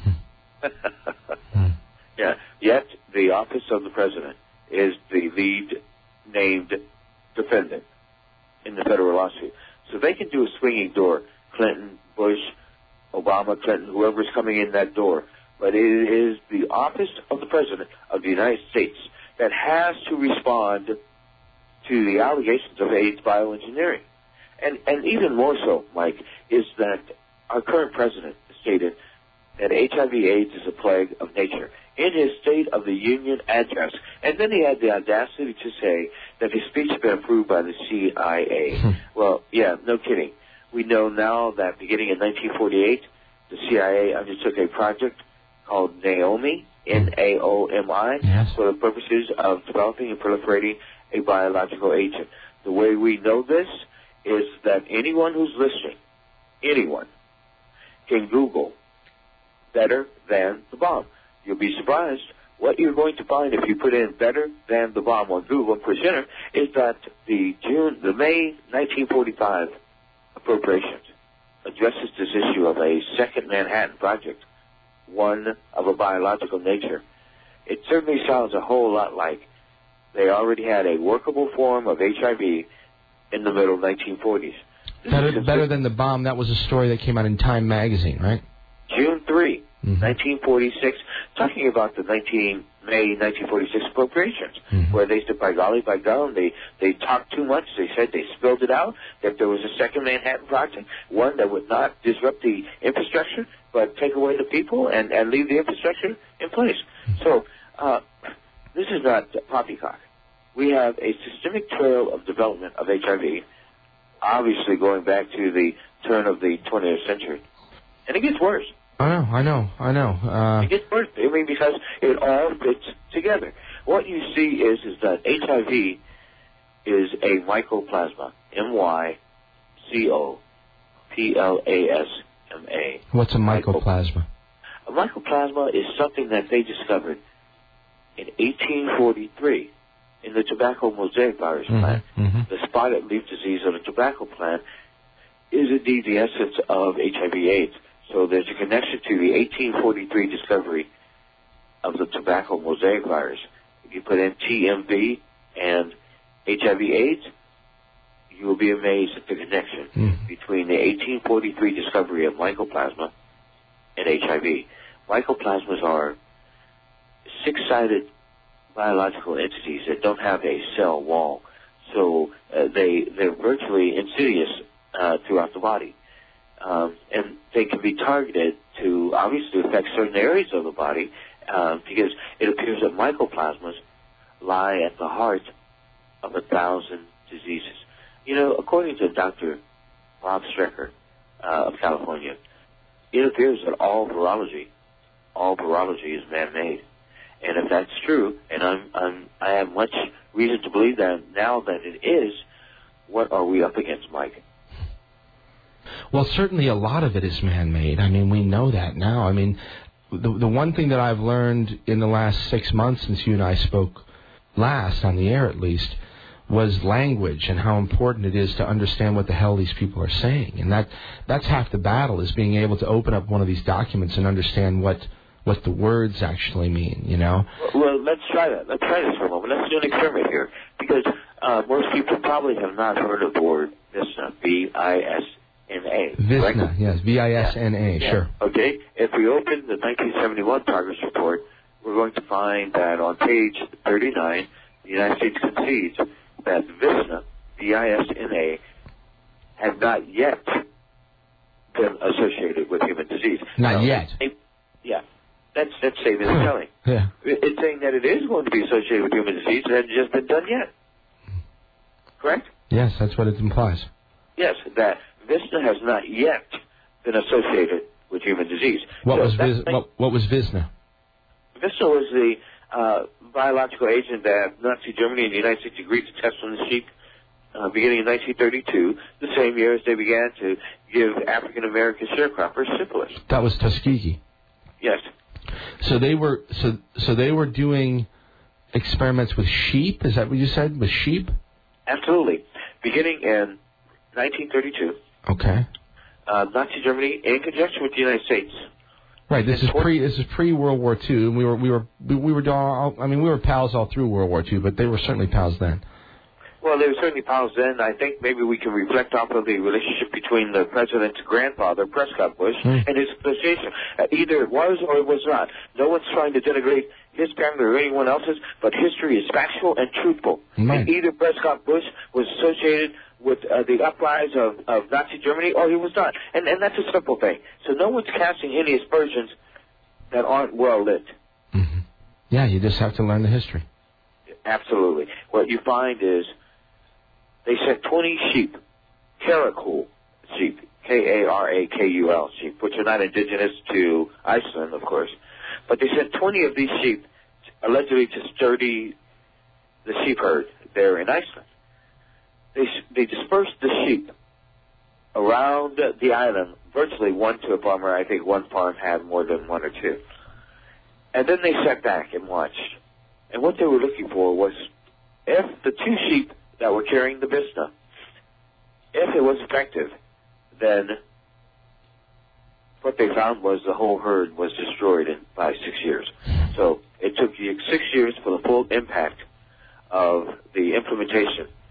Yeah. Yet the office of the president is the lead named defendant in the federal lawsuit. So they can do a swinging door, Clinton, Bush, Obama, Clinton, whoever's coming in that door. But it is the office of the president of the United States that has to respond to the allegations of AIDS bioengineering. And even more so, Mike, is that our current president stated that HIV/AIDS is a plague of nature in his State of the Union address. And then he had the audacity to say that his speech had been approved by the CIA. Well, yeah, no kidding. We know now that beginning in 1948, the CIA undertook a project called Naomi, Naomi, yes, for the purposes of developing and proliferating a biological agent. The way we know this is that anyone who's listening, anyone, can Google better than the bomb. You'll be surprised. What you're going to find if you put in better than the bomb on Google and push enter is that the May 1945 appropriations addresses this issue of a second Manhattan Project, one of a biological nature. It certainly sounds a whole lot like they already had a workable form of HIV in the middle 1940s. Better than the bomb. That was a story that came out in Time magazine, right? June 3, 1946, talking about the May 1946 appropriations, where they said, by golly, they talked too much. They said they spilled it out, that there was a second Manhattan Project, one that would not disrupt the infrastructure, but take away the people and leave the infrastructure in place. So this is not poppycock. We have a systemic trail of development of HIV, obviously going back to the turn of the 20th century. And it gets worse. I know. It gets worse. I mean, because it all fits together. What you see is that HIV is a mycoplasma, mycoplasma. What's a mycoplasma? A mycoplasma is something that they discovered in 1843 in the tobacco mosaic virus plant. The spotted leaf disease of the tobacco plant is indeed the essence of HIV/AIDS. So there's a connection to the 1843 discovery of the tobacco mosaic virus. If you put in TMV and HIV/AIDS, you will be amazed at the connection between the 1843 discovery of mycoplasma and HIV. Mycoplasmas are six-sided biological entities that don't have a cell wall, so they're virtually insidious throughout the body. And they can be targeted to obviously affect certain areas of the body because it appears that mycoplasmas lie at the heart of 1,000 diseases. You know, according to Dr. Bob Strecker of California, it appears that all virology is man-made. And if that's true, and I have much reason to believe that now that it is, what are we up against, Mike? Well, certainly a lot of it is man-made. I mean, we know that now. I mean, the one thing that I've learned in the last 6 months since you and I spoke last, on the air at least, was language and how important it is to understand what the hell these people are saying. And that's half the battle, is being able to open up one of these documents and understand what the words actually mean, you know? Well, let's try that. Let's try this for a moment. Let's do an experiment here. Because most people probably have not heard of the word Visna, V-I-S-N-A. Visna, right? yes, V-I-S-N-A, yeah. Sure. Okay, if we open the 1971 progress report, we're going to find that on page 39, the United States concedes that Visna, V-I-S-N-A, has not yet been associated with human disease. Not yet? Yeah. That's saying it's telling. Yeah. It's saying that it is going to be associated with human disease. It hasn't just been done yet. Correct? Yes, that's what it implies. Yes, that Visna has not yet been associated with human disease. What was Visna? Visna was the biological agent that Nazi Germany and the United States agreed to test on the sheep beginning in 1932, the same year as they began to give African American sharecroppers syphilis. That was Tuskegee. Yes. So they were doing experiments with sheep. Is that what you said? With sheep? Absolutely. Beginning in 1932. Okay. Nazi Germany, in conjunction with the United States. Right. This is pre World War II, and we were pals all through World War II, but they were certainly pals then. Well, they were certainly pals then. I think maybe we can reflect off of the relationship between the president's grandfather, Prescott Bush, and his association. Either it was or it was not. No one's trying to denigrate his family or anyone else's, but history is factual and truthful. Right. And either Prescott Bush was associated with the uprise of Nazi Germany, or he was not. And that's a simple thing. So no one's casting any aspersions that aren't well lit. Mm-hmm. Yeah, you just have to learn the history. Absolutely. What you find is they sent 20 sheep, Karakul sheep, K-A-R-A-K-U-L sheep, which are not indigenous to Iceland, of course. But they sent 20 of these sheep, allegedly to sturdy the sheep herd there in Iceland. They dispersed the sheep around the island, virtually one to a farmer. I think one farm had more than one or two. And then they sat back and watched. And what they were looking for was, if the two sheep that were carrying the Visna, if it was effective, then what they found was the whole herd was destroyed in 5-6 years. So it took 6 years for the full impact of the implementation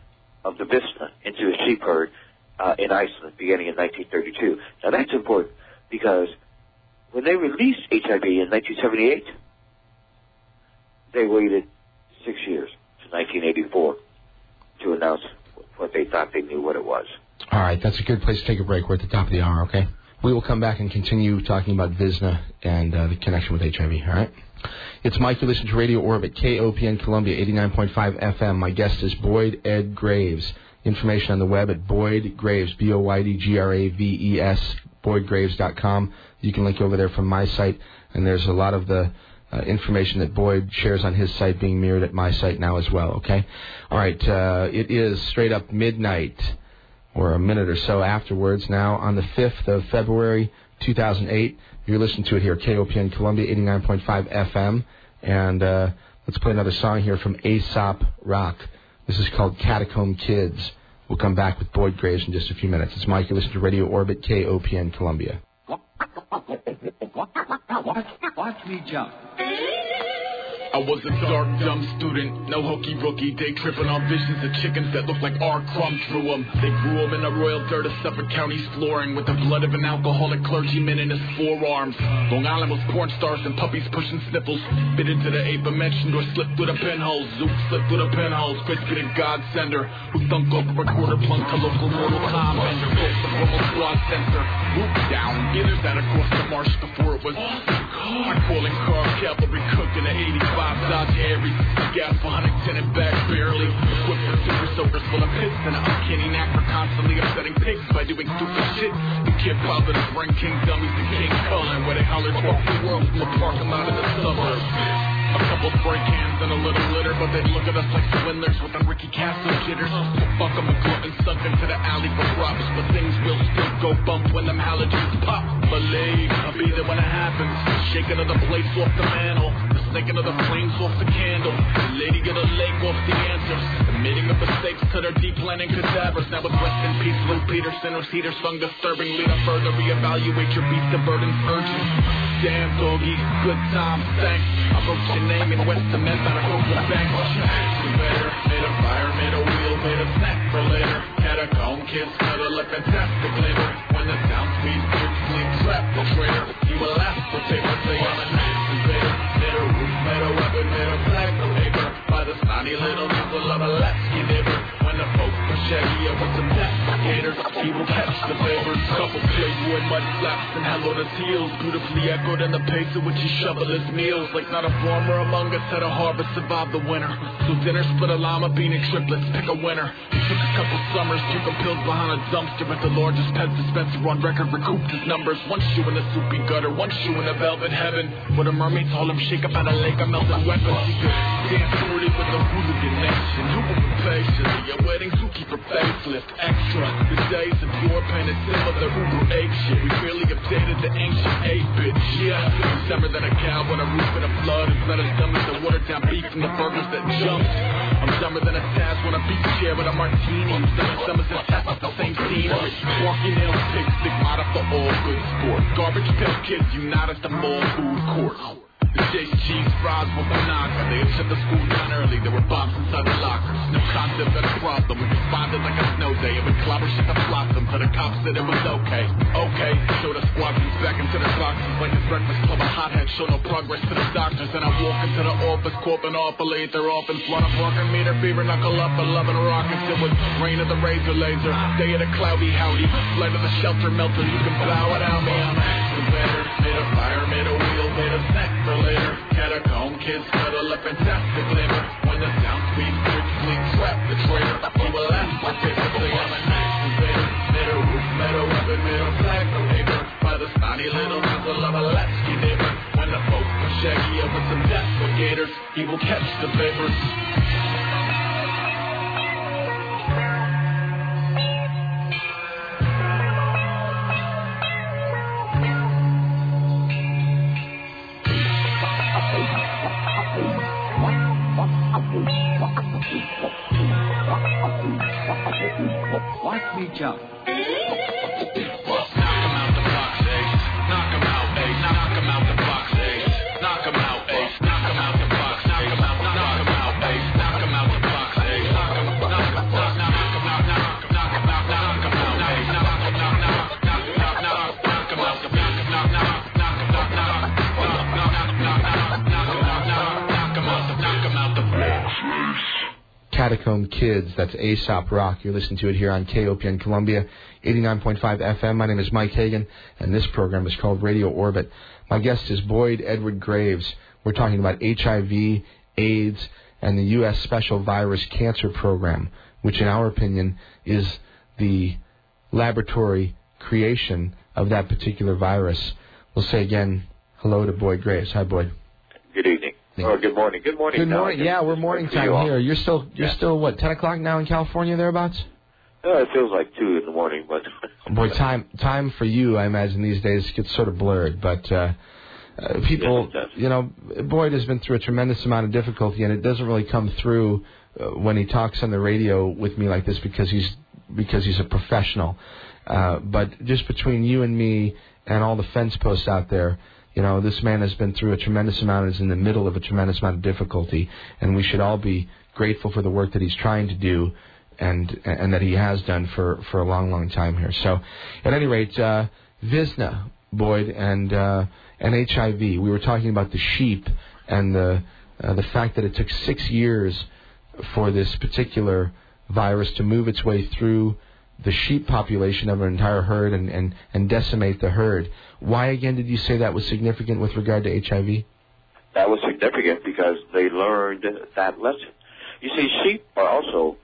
of the Visna into a sheep herd in Iceland beginning in 1932. Now that's important because when they released HIV in 1978, they waited 6 years to 1984 to announce what they thought they knew what it was. All right, that's a good place to take a break. We're at the top of the hour, okay? We will come back and continue talking about Visna and the connection with HIV, all right? It's Mike. You listen to Radio Orbit, KOPN Columbia, 89.5 FM. My guest is Boyd Ed Graves. Information on the web at Boyd Graves, BoydGraves, BoydGraves.com. You can link over there from my site, and there's a lot of the information that Boyd shares on his site being mirrored at my site now as well, okay? All right, it is straight up midnight, or a minute or so afterwards now, on the 5th of February, 2008. You're listening to it here, KOPN Columbia, 89.5 FM. And let's play another song here from Aesop Rock. This is called Catacomb Kids. We'll come back with Boyd Graves in just a few minutes. It's Mike. You listen to Radio Orbit, KOPN Columbia. Watch me jump. I was a dark, dumb student, no hokey rookie, day tripping on visions of chickens that looked like our crumbs through them. They grew them in the royal dirt of Suffolk County's flooring with the blood of an alcoholic clergyman in his forearms. Long Island was porn stars and puppies pushing sniffles, bit into the ape mentioned or slipped through the pinholes. Zoop slipped through the pinholes, crispy the God sender, who thunk up a recorder plunk to local Mortal Kombat. Broke the promo squad censor, whoop down, geethers that across the marsh before it was hard calling car cavalry cooking the 85. Dodge Aries, gas for Huntington and back barely. Equipped with super soakers full of piss and an uncanny knack for constantly upsetting pigs by doing stupid shit. You can't bother to bring King Dummies to King Cullen, where they holler to the world from the parking lot in the suburbs. A couple spray cans and a little litter, but they look at us like swindlers with them Ricky Castle jitters. So fuck them a glove and suck into the alley for props, but things will still go bump when them halogens pop. Believe I'll be there when it happens. Shaking of the plates off the mantle, the snaking of the flames off the candle. The lady get a leg off the answers, admitting of mistakes to their deep planning cadavers. Now with rest in peace, Lou Peterson, or Cedar sung disturbingly to further reevaluate your beast of burden urgent. Damn doggy, good times, thanks. I wrote your name in West Cement on a Coca bank. Better, made a fire, made a wheel, made a snack for later. Catacomb kids, cuddle a fantastic flavor. When the sound speeds, quick sleep, trap the traitor. He will ask for paper, say I'm an invader. Made a roof, made a weapon, made a flag for paper. By the snotty little nibble of a latchkey neighbor. When the folks were shaggy up with some investigators, he will catch the favors. Couple playboy mud flaps and hell on his heels, beautifully echoed in the pace at which he shoveled his meals. Like not a farmer among us had a harvest survive the winter. So dinner split a llama bean and triplets, pick a winner. He took a couple summers, drinking pills behind a dumpster at the largest pet dispenser on record, recouped his numbers. One shoe in the soupy gutter, one shoe in the velvet heaven. Where the mermaids haul him, shake up out a lake of melted weapons. He could dance through it with the hooligan nation. Who will be patient? Your wedding zookeeper facelift extra. The days of your pain is similar, Uber ape shit. We barely updated the ancient 8-bit. Yeah, I'm dumber than a cow when a roof in a flood. It's not as dumb as the watered down beef from the burgers that jumped. I'm dumber than a Taz when a beach chair with a martini. I'm dumb as a test with the same scene. Walking nails, pig stigmata for all good sport. Garbage pill kids unite at the mall food court. The Chase cheese fries with a knocker. They had shut the school down early. There were bombs inside the lockers. No concept of a problem. We responded like a snow day. It would clobber shit to blossom. So the cops said it was okay. Okay. Show the squadrons back into their boxes like a breakfast club. A hothead show no progress to the doctors. And I walk into the office, corping off a late. They're off and flood. I'm working meter fever, knuckle up, 11 rockets. It was rain of the razor laser. Day of the cloudy howdy. Flight of the shelter melted. You can bow it out me. I'm acting better. Made a fire, made a wheel, made a snack for later. Catacomb kids cuddle a fantastic flavor. When the sound speeds, quick sleep, trap the traitor. He will ask for paper, say I'm an activator. Made a roof, made a weapon, made a flag for paper. By the snotty little nozzle of a latchkey neighbor. When the folks were shaggy up with some investigators, he will catch the vapors. Watch me jump. Catacomb Kids. That's Aesop Rock. You're listening to it here on KOPN Columbia, 89.5 FM. My name is Mike Hagan, and this program is called Radio Orbit. My guest is Boyd Edward Graves. We're talking about HIV, AIDS, and the U.S. Special Virus Cancer Program, which in our opinion is the laboratory creation of that particular virus. We'll say again hello to Boyd Graves. Hi, Boyd. Good evening. Or good morning. Good morning. Good morning. Yeah, we're morning time here. You're still what, 10 o'clock now in California, thereabouts? It feels like 2 in the morning, but... Boy, time for you, I imagine, these days gets sort of blurred. But people, Boyd has been through a tremendous amount of difficulty, and it doesn't really come through when he talks on the radio with me like this because he's a professional. But just between you and me and all the fence posts out there, this man has been through a tremendous amount and is in the middle of a tremendous amount of difficulty, and we should all be grateful for the work that he's trying to do and that he has done for a long, long time here. So, at any rate, Visna, Boyd, and HIV. We were talking about the sheep and the fact that it took 6 years for this particular virus to move its way through the sheep population of an entire herd and decimate the herd. Why, again, did you say that was significant with regard to HIV? That was significant because they learned that lesson. You see, sheep are also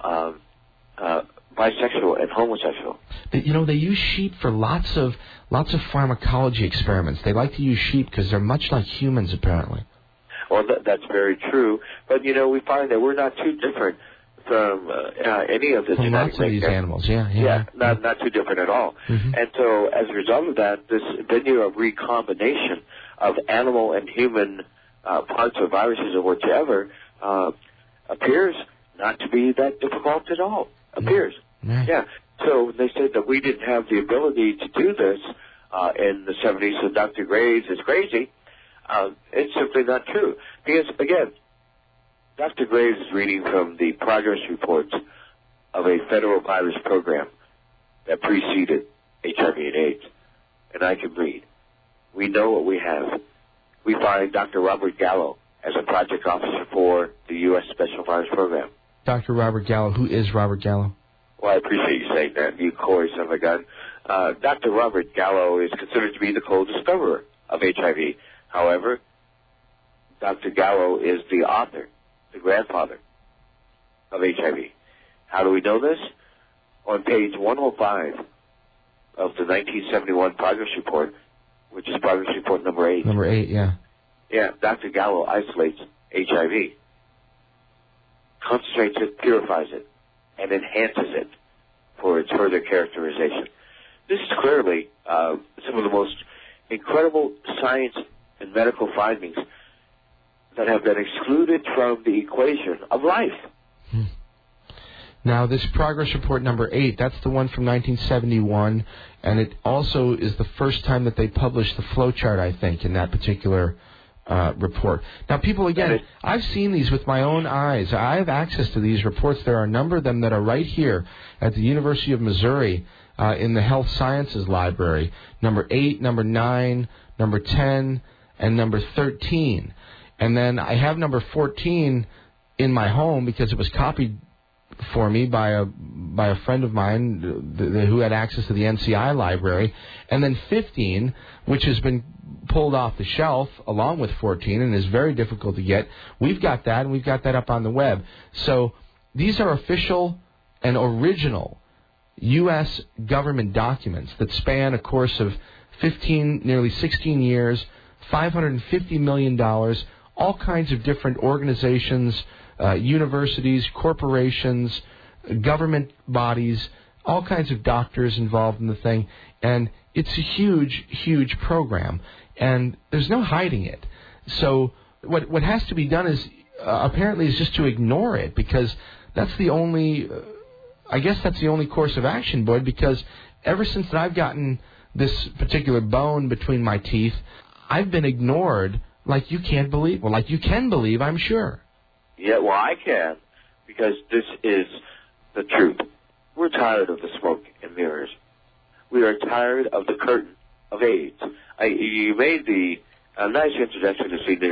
bisexual and homosexual. They use sheep for lots of pharmacology experiments. They like to use sheep because they're much like humans, apparently. Well, that's very true. But, we find that we're not too different from any of the from genetic lots of these animals, yeah. Not too different at all. Mm-hmm. And so, as a result of that, this venue of recombination of animal and human parts of viruses or whatever appears not to be that difficult at all. Appears. Right. Yeah. So they said that we didn't have the ability to do this in the 70s, so Dr. Graves is crazy. It's simply not true. Because, again, Dr. Graves is reading from the progress reports of a federal virus program that preceded HIV and AIDS. And I can read. We know what we have. We find Dr. Robert Gallo as a project officer for the U.S. Special Virus Program. Dr. Robert Gallo. Who is Robert Gallo? Well, I appreciate you saying that. You coy son of a gun. Dr. Robert Gallo is considered to be the co-discoverer of HIV. However, Dr. Gallo is the author, the grandfather of HIV. How do we know this? On page 105 of the 1971 Progress Report, which is Progress Report number 8. Number 8, yeah. Yeah, Dr. Gallo isolates HIV, concentrates it, purifies it, and enhances it for its further characterization. This is clearly some of the most incredible science and medical findings that have been excluded from the equation of life. Now, this Progress Report number 8, that's the one from 1971, and it also is the first time that they published the flowchart, I think, in that particular report. Now, people, again, I've seen these with my own eyes. I have access to these reports. There are a number of them that are right here at the University of Missouri in the Health Sciences Library. Number 8, number 9, number 10, and number 13. And then I have number 14 in my home because it was copied for me by a friend of mine who had access to the NCI library. And then 15, which has been pulled off the shelf along with 14 and is very difficult to get. We've got that, and we've got that up on the web. So these are official and original U.S. government documents that span a course of 15, nearly 16 years, $550 million, all kinds of different organizations, universities, corporations, government bodies, all kinds of doctors involved in the thing. And it's a huge, huge program. And there's no hiding it. So what has to be done is apparently is just to ignore it, because that's the only, I guess that's the only course of action, Boyd, because ever since I've gotten this particular bone between my teeth, I've been ignored like you can't believe. Well, like you can believe, I'm sure. Yeah, well, I can, because this is the truth. We're tired of the smoke and mirrors. We are tired of the curtain of AIDS. You made the nice introduction this evening of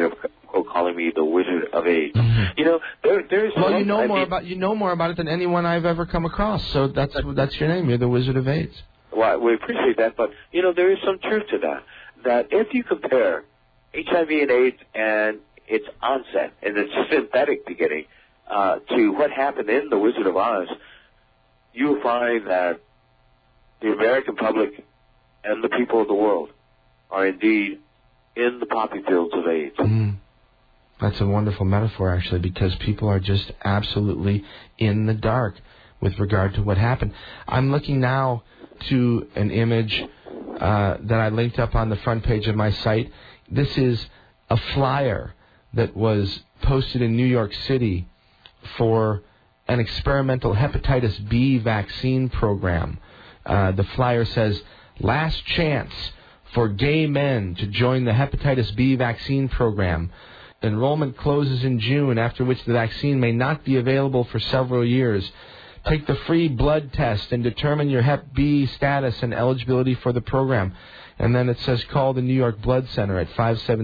quote, calling me the Wizard of AIDS. Mm-hmm. You know, there's well, you know more about it than anyone I've ever come across. So that's your name. You're the Wizard of AIDS. Well, we appreciate that, but you know, there is some truth to that. That if you compare HIV and AIDS and its onset and its synthetic beginning to what happened in The Wizard of Oz, you will find that the American public and the people of the world are indeed in the poppy fields of AIDS. That's a wonderful metaphor, actually, because people are just absolutely in the dark with regard to what happened. I'm looking now to an image that I linked up on the front page of my site. This is a flyer that was posted in New York City for an experimental hepatitis B vaccine program. The flyer says, "Last chance for gay men to join the hepatitis B vaccine program. Enrollment closes in June, after which the vaccine may not be available for several years. Take the free blood test and determine your Hep B status and eligibility for the program." And then it says, call the New York Blood Center at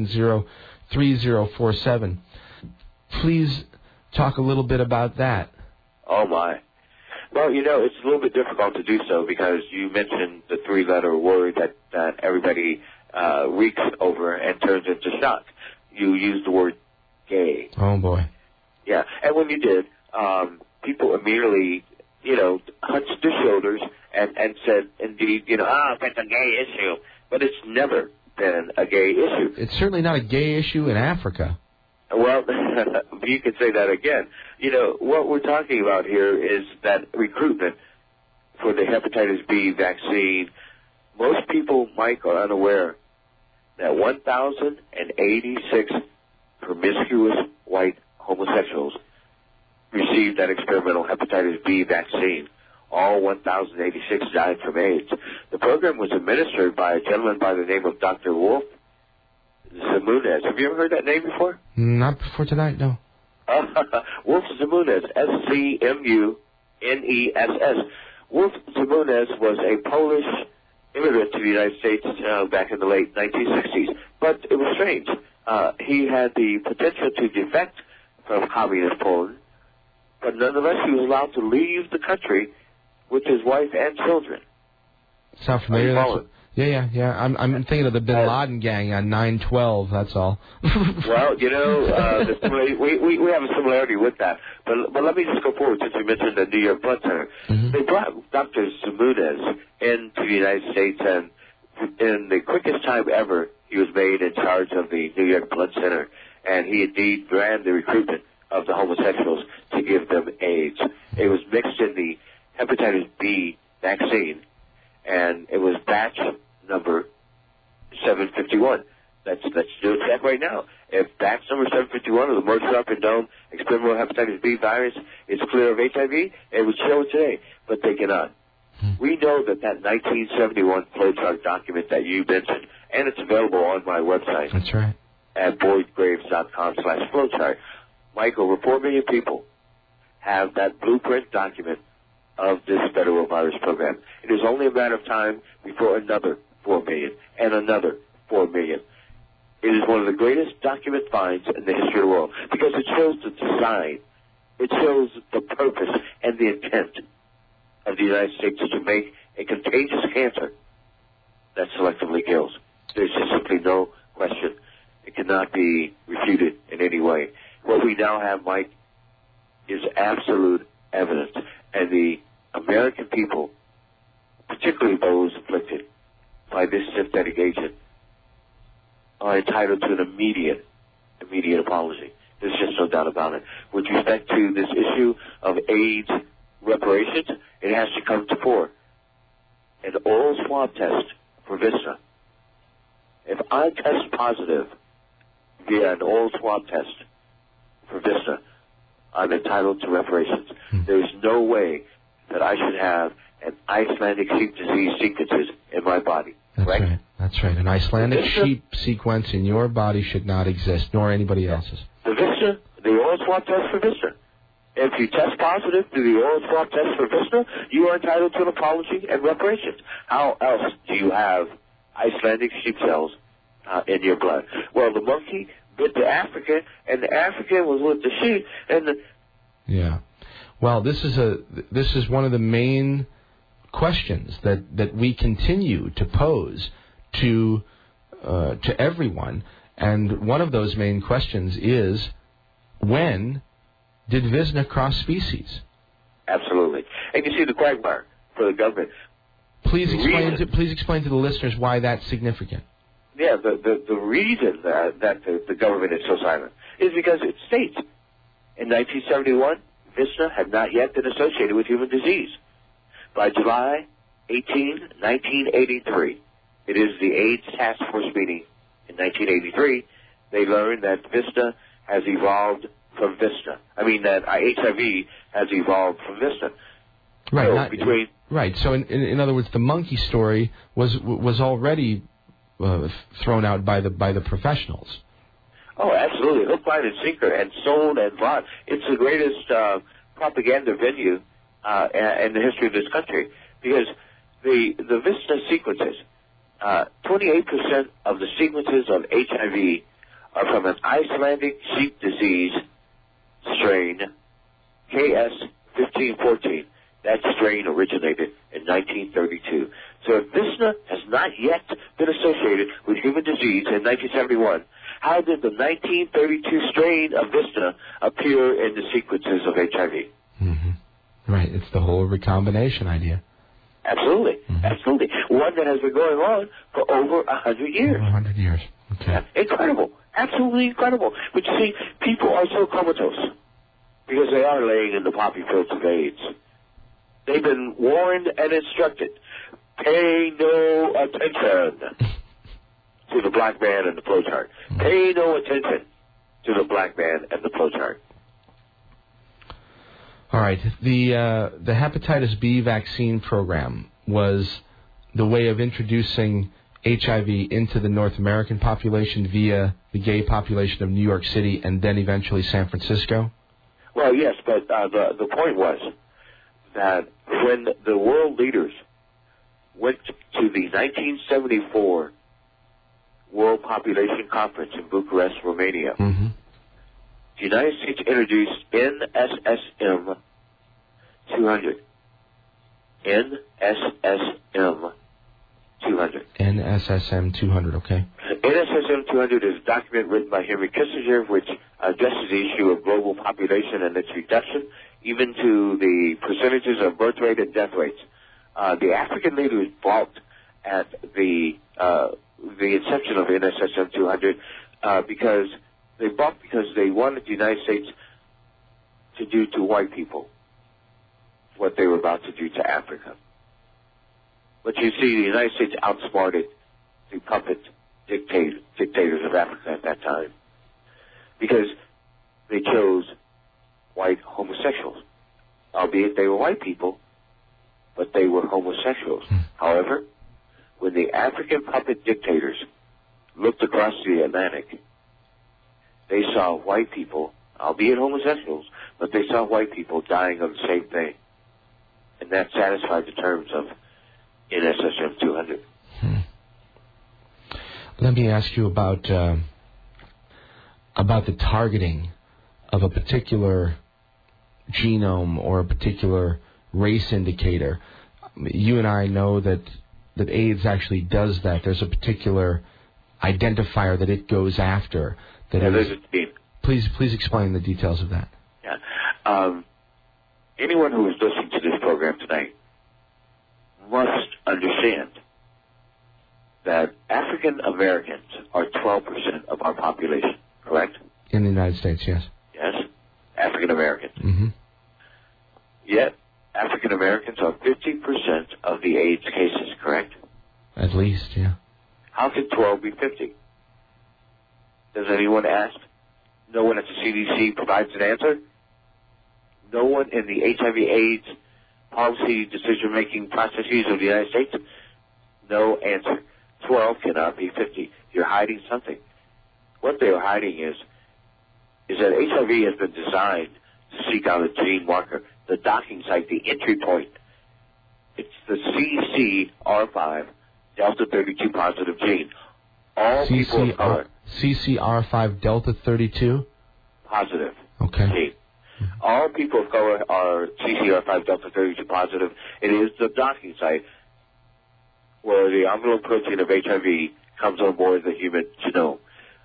570-3047. Please talk a little bit about that. Oh, my. Well, you know, it's a little bit difficult to do so because you mentioned the three-letter word that everybody reeks over and turns into shock. You used the word gay. Oh, boy. Yeah, and when you did, people immediately, you know, hunched their shoulders and said, indeed, you know, that's a gay issue. But it's never been a gay issue. It's certainly not a gay issue in Africa. Well, you can say that again. You know, what we're talking about here is that recruitment for the hepatitis B vaccine. Most people, Mike, are unaware that 1,086 promiscuous white homosexuals received that experimental hepatitis B vaccine. All 1,086 died from AIDS. The program was administered by a gentleman by the name of Dr. Wolf Zimmunez. Have you ever heard that name before? Not before tonight, no. Wolf Zimmunez, S-C-M-U-N-E-S-S. Wolf Zimmunez was a Polish immigrant to the United States back in the late 1960s. But it was strange. He had the potential to defect from communist Poland, but nonetheless he was allowed to leave the country with his wife and children. Sound familiar? Yeah. I'm thinking of the Bin Laden gang on 9/12. That's all. Well, you know, we have a similarity with that. But let me just go forward since you mentioned the New York Blood Center. Mm-hmm. They brought Dr. Zimmunez into the United States, and in the quickest time ever, he was made in charge of the New York Blood Center, and he indeed ran the recruitment of the homosexuals to give them AIDS. It was mixed in the hepatitis B vaccine, and it was batch number 751. Let's do a check right now. If batch number 751 of the Merck Sharp and Dohme experimental hepatitis B virus is clear of HIV, it would show it today, but they cannot. We know that 1971 flowchart document that you mentioned, and it's available on my website. That's right. At boydgraves.com/flowchart. Michael, over 4 million people have that blueprint document of this federal virus program. It is only a matter of time before another 4 million and another 4 million. It is one of the greatest document finds in the history of the world because it shows the design, it shows the purpose and the intent of the United States to make a contagious cancer that selectively kills. There's just simply no question. It cannot be refuted in any way. What we now have, Mike, is absolute evidence. And the American people, particularly those afflicted by this synthetic agent, are entitled to an immediate apology. There's just no doubt about it. With respect to this issue of AIDS reparations, it has to come to fore. An oral swab test for Vista. If I test positive via an oral swab test for Vista, I'm entitled to reparations. There is no way that I should have an Icelandic sheep disease sequences in my body. That's right? Right. That's right. An Icelandic sheep sequence in your body should not exist, nor anybody else's. The Vista, the oral swab test for Vista. If you test positive through the oral swab test for Vista, you are entitled to an apology and reparations. How else do you have Icelandic sheep cells in your blood? Well, the monkey bit the African, and the African was with the sheep, and the... Yeah. Well, this is one of the main questions that we continue to pose to everyone, and one of those main questions is, when did Vizsla cross species? Absolutely. And you see the quagmire for the government. Please explain to the listeners why that's significant. Yeah, the reason that the government is so silent is because it states in 1971, Vizsla had not yet been associated with human disease. By July 18, 1983, it is the AIDS Task Force meeting in 1983, they learned that Vizsla has evolved from Vizsla. I mean, that HIV has evolved from Vizsla. Right. Right. So, in other words, the monkey story was already thrown out by the professionals. Oh, absolutely. Hook, line, and sinker, and sold and bought. It's the greatest propaganda venue in the history of this country, because the Vizsla sequences, 28% of the sequences of HIV are from an Icelandic sheep disease strain, KS1514. That strain originated in 1932. So if Vizsla has not yet been associated with human disease in 1971, how did the 1932 strain of Vizsla appear in the sequences of HIV? Mm-hmm. Right. It's the whole recombination idea. Absolutely. Mm-hmm. Absolutely. One that has been going on for over 100 years. Over 100 years. Okay. Yeah. Incredible. Absolutely incredible. But you see, people are so comatose because they are laying in the poppy fields of AIDS. They've been warned and instructed, pay no attention to the black man and the flowchart. Pay no attention to the black man and the flowchart. All right. The hepatitis B vaccine program was the way of introducing HIV into the North American population via the gay population of New York City and then eventually San Francisco? Well, yes, but the point was that when the world leaders went to the 1974 World Population Conference in Bucharest, Romania, mm-hmm. the United States introduced NSSM 200. NSSM 200. NSSM 200, okay. NSSM 200 is a document written by Henry Kissinger, which addresses the issue of global population and its reduction, even to the percentages of birth rate and death rates. The African leaders balked at the inception of NSSM 200 because they balked because they wanted the United States to do to white people what they were about to do to Africa. But you see, the United States outsmarted the puppet dictators of Africa at that time because they chose white homosexuals, albeit they were white people, but they were homosexuals. However, when the African puppet dictators looked across the Atlantic, they saw white people, albeit homosexuals, but they saw white people dying of the same thing. And that satisfied the terms of NSSM 200. Let me ask you about the targeting of a particular genome or a particular race indicator. You and I know that AIDS actually does that. There's a particular identifier that it goes after. There's a gene. Please explain the details of that. Yeah. Anyone who is listening to this program tonight must understand that African Americans are 12% of our population, correct? In the United States, yes. Yes, African Americans. Mm-hmm. Yet, African Americans are 50% of the AIDS cases, correct? At least, yeah. How can 12 be 50? Does anyone ask? No one at the CDC provides an answer? No one in the HIV/AIDS policy decision-making processes of the United States? No answer. 12 cannot be 50. You're hiding something. What they are hiding is that HIV has been designed to seek out a gene marker, the docking site, the entry point. It's the CCR5 delta 32 positive gene. All people of color. CCR5 Delta 32? Positive. Okay. Gene. All people of color are CCR5 Delta 32 positive. It is the docking site where the envelope protein of HIV comes on board the human genome.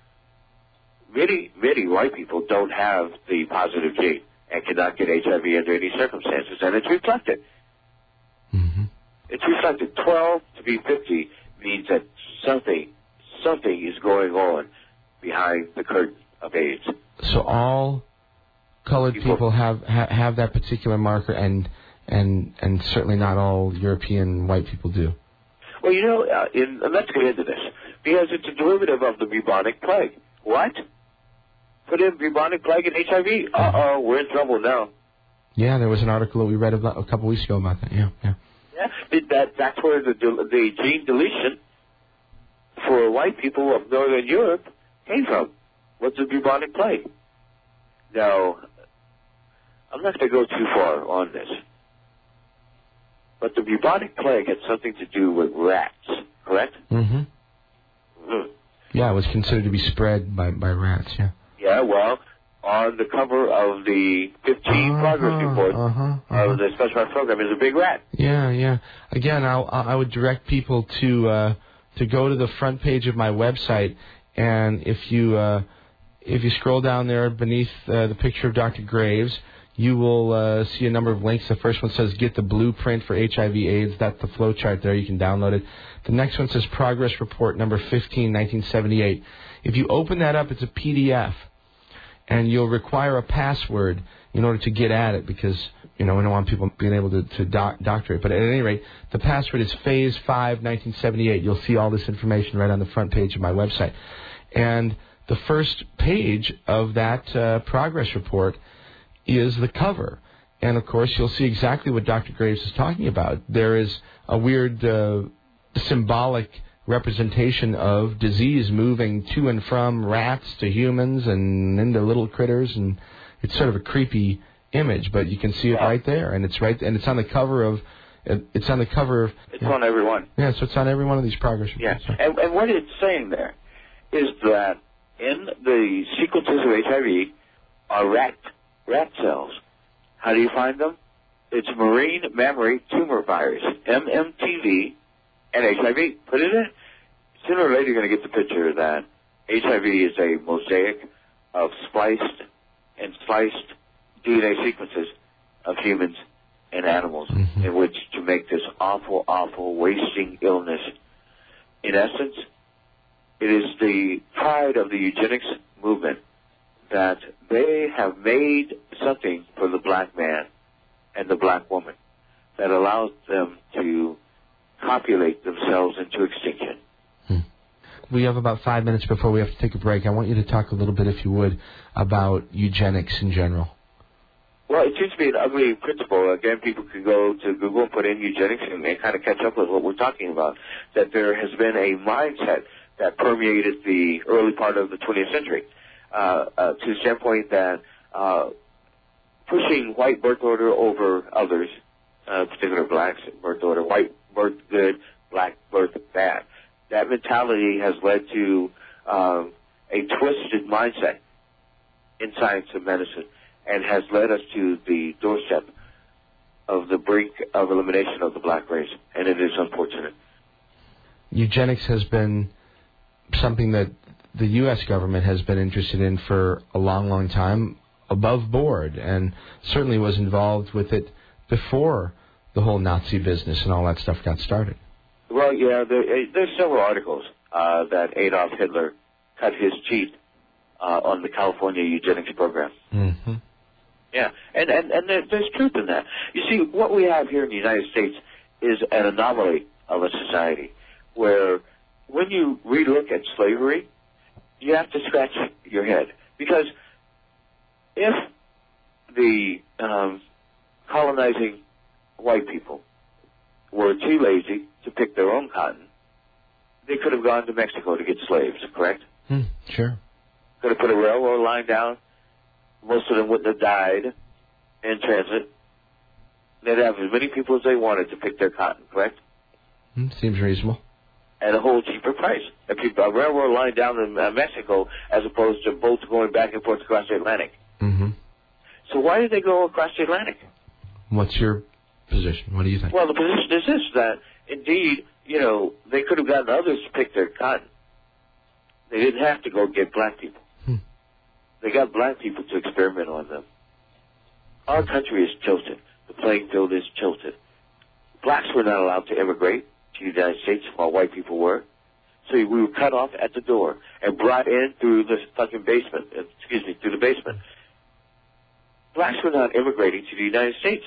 Many white people don't have the positive gene and cannot get HIV under any circumstances, and it's reflected. Mm-hmm. It's reflected. 12 to be 50 means that something is going on behind the curtain of AIDS. So all colored people have that particular marker, and certainly not all European white people do. Well, you know, let's get into this, because it's a derivative of the bubonic plague. What? Put in bubonic plague and HIV? Uh-oh, we're in trouble now. Yeah, there was an article that we read about a couple weeks ago about that. Yeah. That's where the gene deletion for white people of Northern Europe came from. What's the bubonic plague? Now, I'm not going to go too far on this, but the bubonic plague had something to do with rats, correct? Mm-hmm. Mm-hmm. Yeah, it was considered to be spread by rats, yeah. Yeah, well, on the cover of the 15 progress report of the specialized program is a big rat. Yeah. Again, I would direct people to go to the front page of my website, and if you scroll down there beneath the picture of Dr. Graves, you will see a number of links. The first one says Get the Blueprint for HIV/AIDS. That's the flow chart there. You can download it. The next one says Progress Report number 15, 1978. If you open that up, it's a PDF, and you'll require a password in order to get at it, because, we don't want people being able to doctor it. But at any rate, the password is Phase 5, 1978. You'll see all this information right on the front page of my website. And the first page of that progress report is the cover. And, of course, you'll see exactly what Dr. Graves is talking about. There is a weird symbolic representation of disease moving to and from rats to humans and into little critters, and it's sort of a creepy image, but you can see it right there, and it's right, and it's on the cover of. It's on on every one. Yeah, so it's on every one of these progress reports. Yeah, and what it's saying there is that in the sequences of HIV are rat cells. How do you find them? It's marine mammary tumor virus, MMTV, and HIV. Put it in. Sooner or later, you're going to get the picture that HIV is a mosaic of spliced DNA sequences of humans and animals in which to make this awful, wasting illness. In essence, it is the pride of the eugenics movement that they have made something for the black man and the black woman that allows them to copulate themselves into extinction. We have about 5 minutes before we have to take a break. I want you to talk a little bit, if you would, about eugenics in general. Well, it seems to be an ugly principle. Again, people can go to Google and put in eugenics and kind of catch up with what we're talking about, that there has been a mindset that permeated the early part of the 20th century to the standpoint that pushing white birth order over others, particular blacks birth order, white birth good, black birth bad. That mentality has led to a twisted mindset in science and medicine, and has led us to the doorstep of the brink of elimination of the black race, and it is unfortunate. Eugenics has been something that the U.S. government has been interested in for a long time, above board, and certainly was involved with it before the whole Nazi business and all that stuff got started. Well, yeah, there's several articles that Adolf Hitler cut his teeth on the California eugenics program. Mm-hmm. Yeah, and there's truth in that. You see, what we have here in the United States is an anomaly of a society where when you relook at slavery, you have to scratch your head. Because if the colonizing white people were too lazy to pick their own cotton, they could have gone to Mexico to get slaves, correct? Sure. Could have put a railroad line down. Most of them wouldn't have died in transit. They'd have as many people as they wanted to pick their cotton, correct? Seems reasonable. at a whole cheaper price. A railroad line down in Mexico as opposed to boats going back and forth across the Atlantic. Mm-hmm. So why did they go across the Atlantic? What's your position? What do you think? Well, the position is this, that indeed, they could have gotten others to pick their cotton. They didn't have to go get black people. They got black people to experiment on them. Our country is tilted. The playing field is tilted. Blacks were not allowed to immigrate to the United States while white people were. So we were cut off at the door and brought in through the fucking basement. Through the basement. Blacks were not immigrating to the United States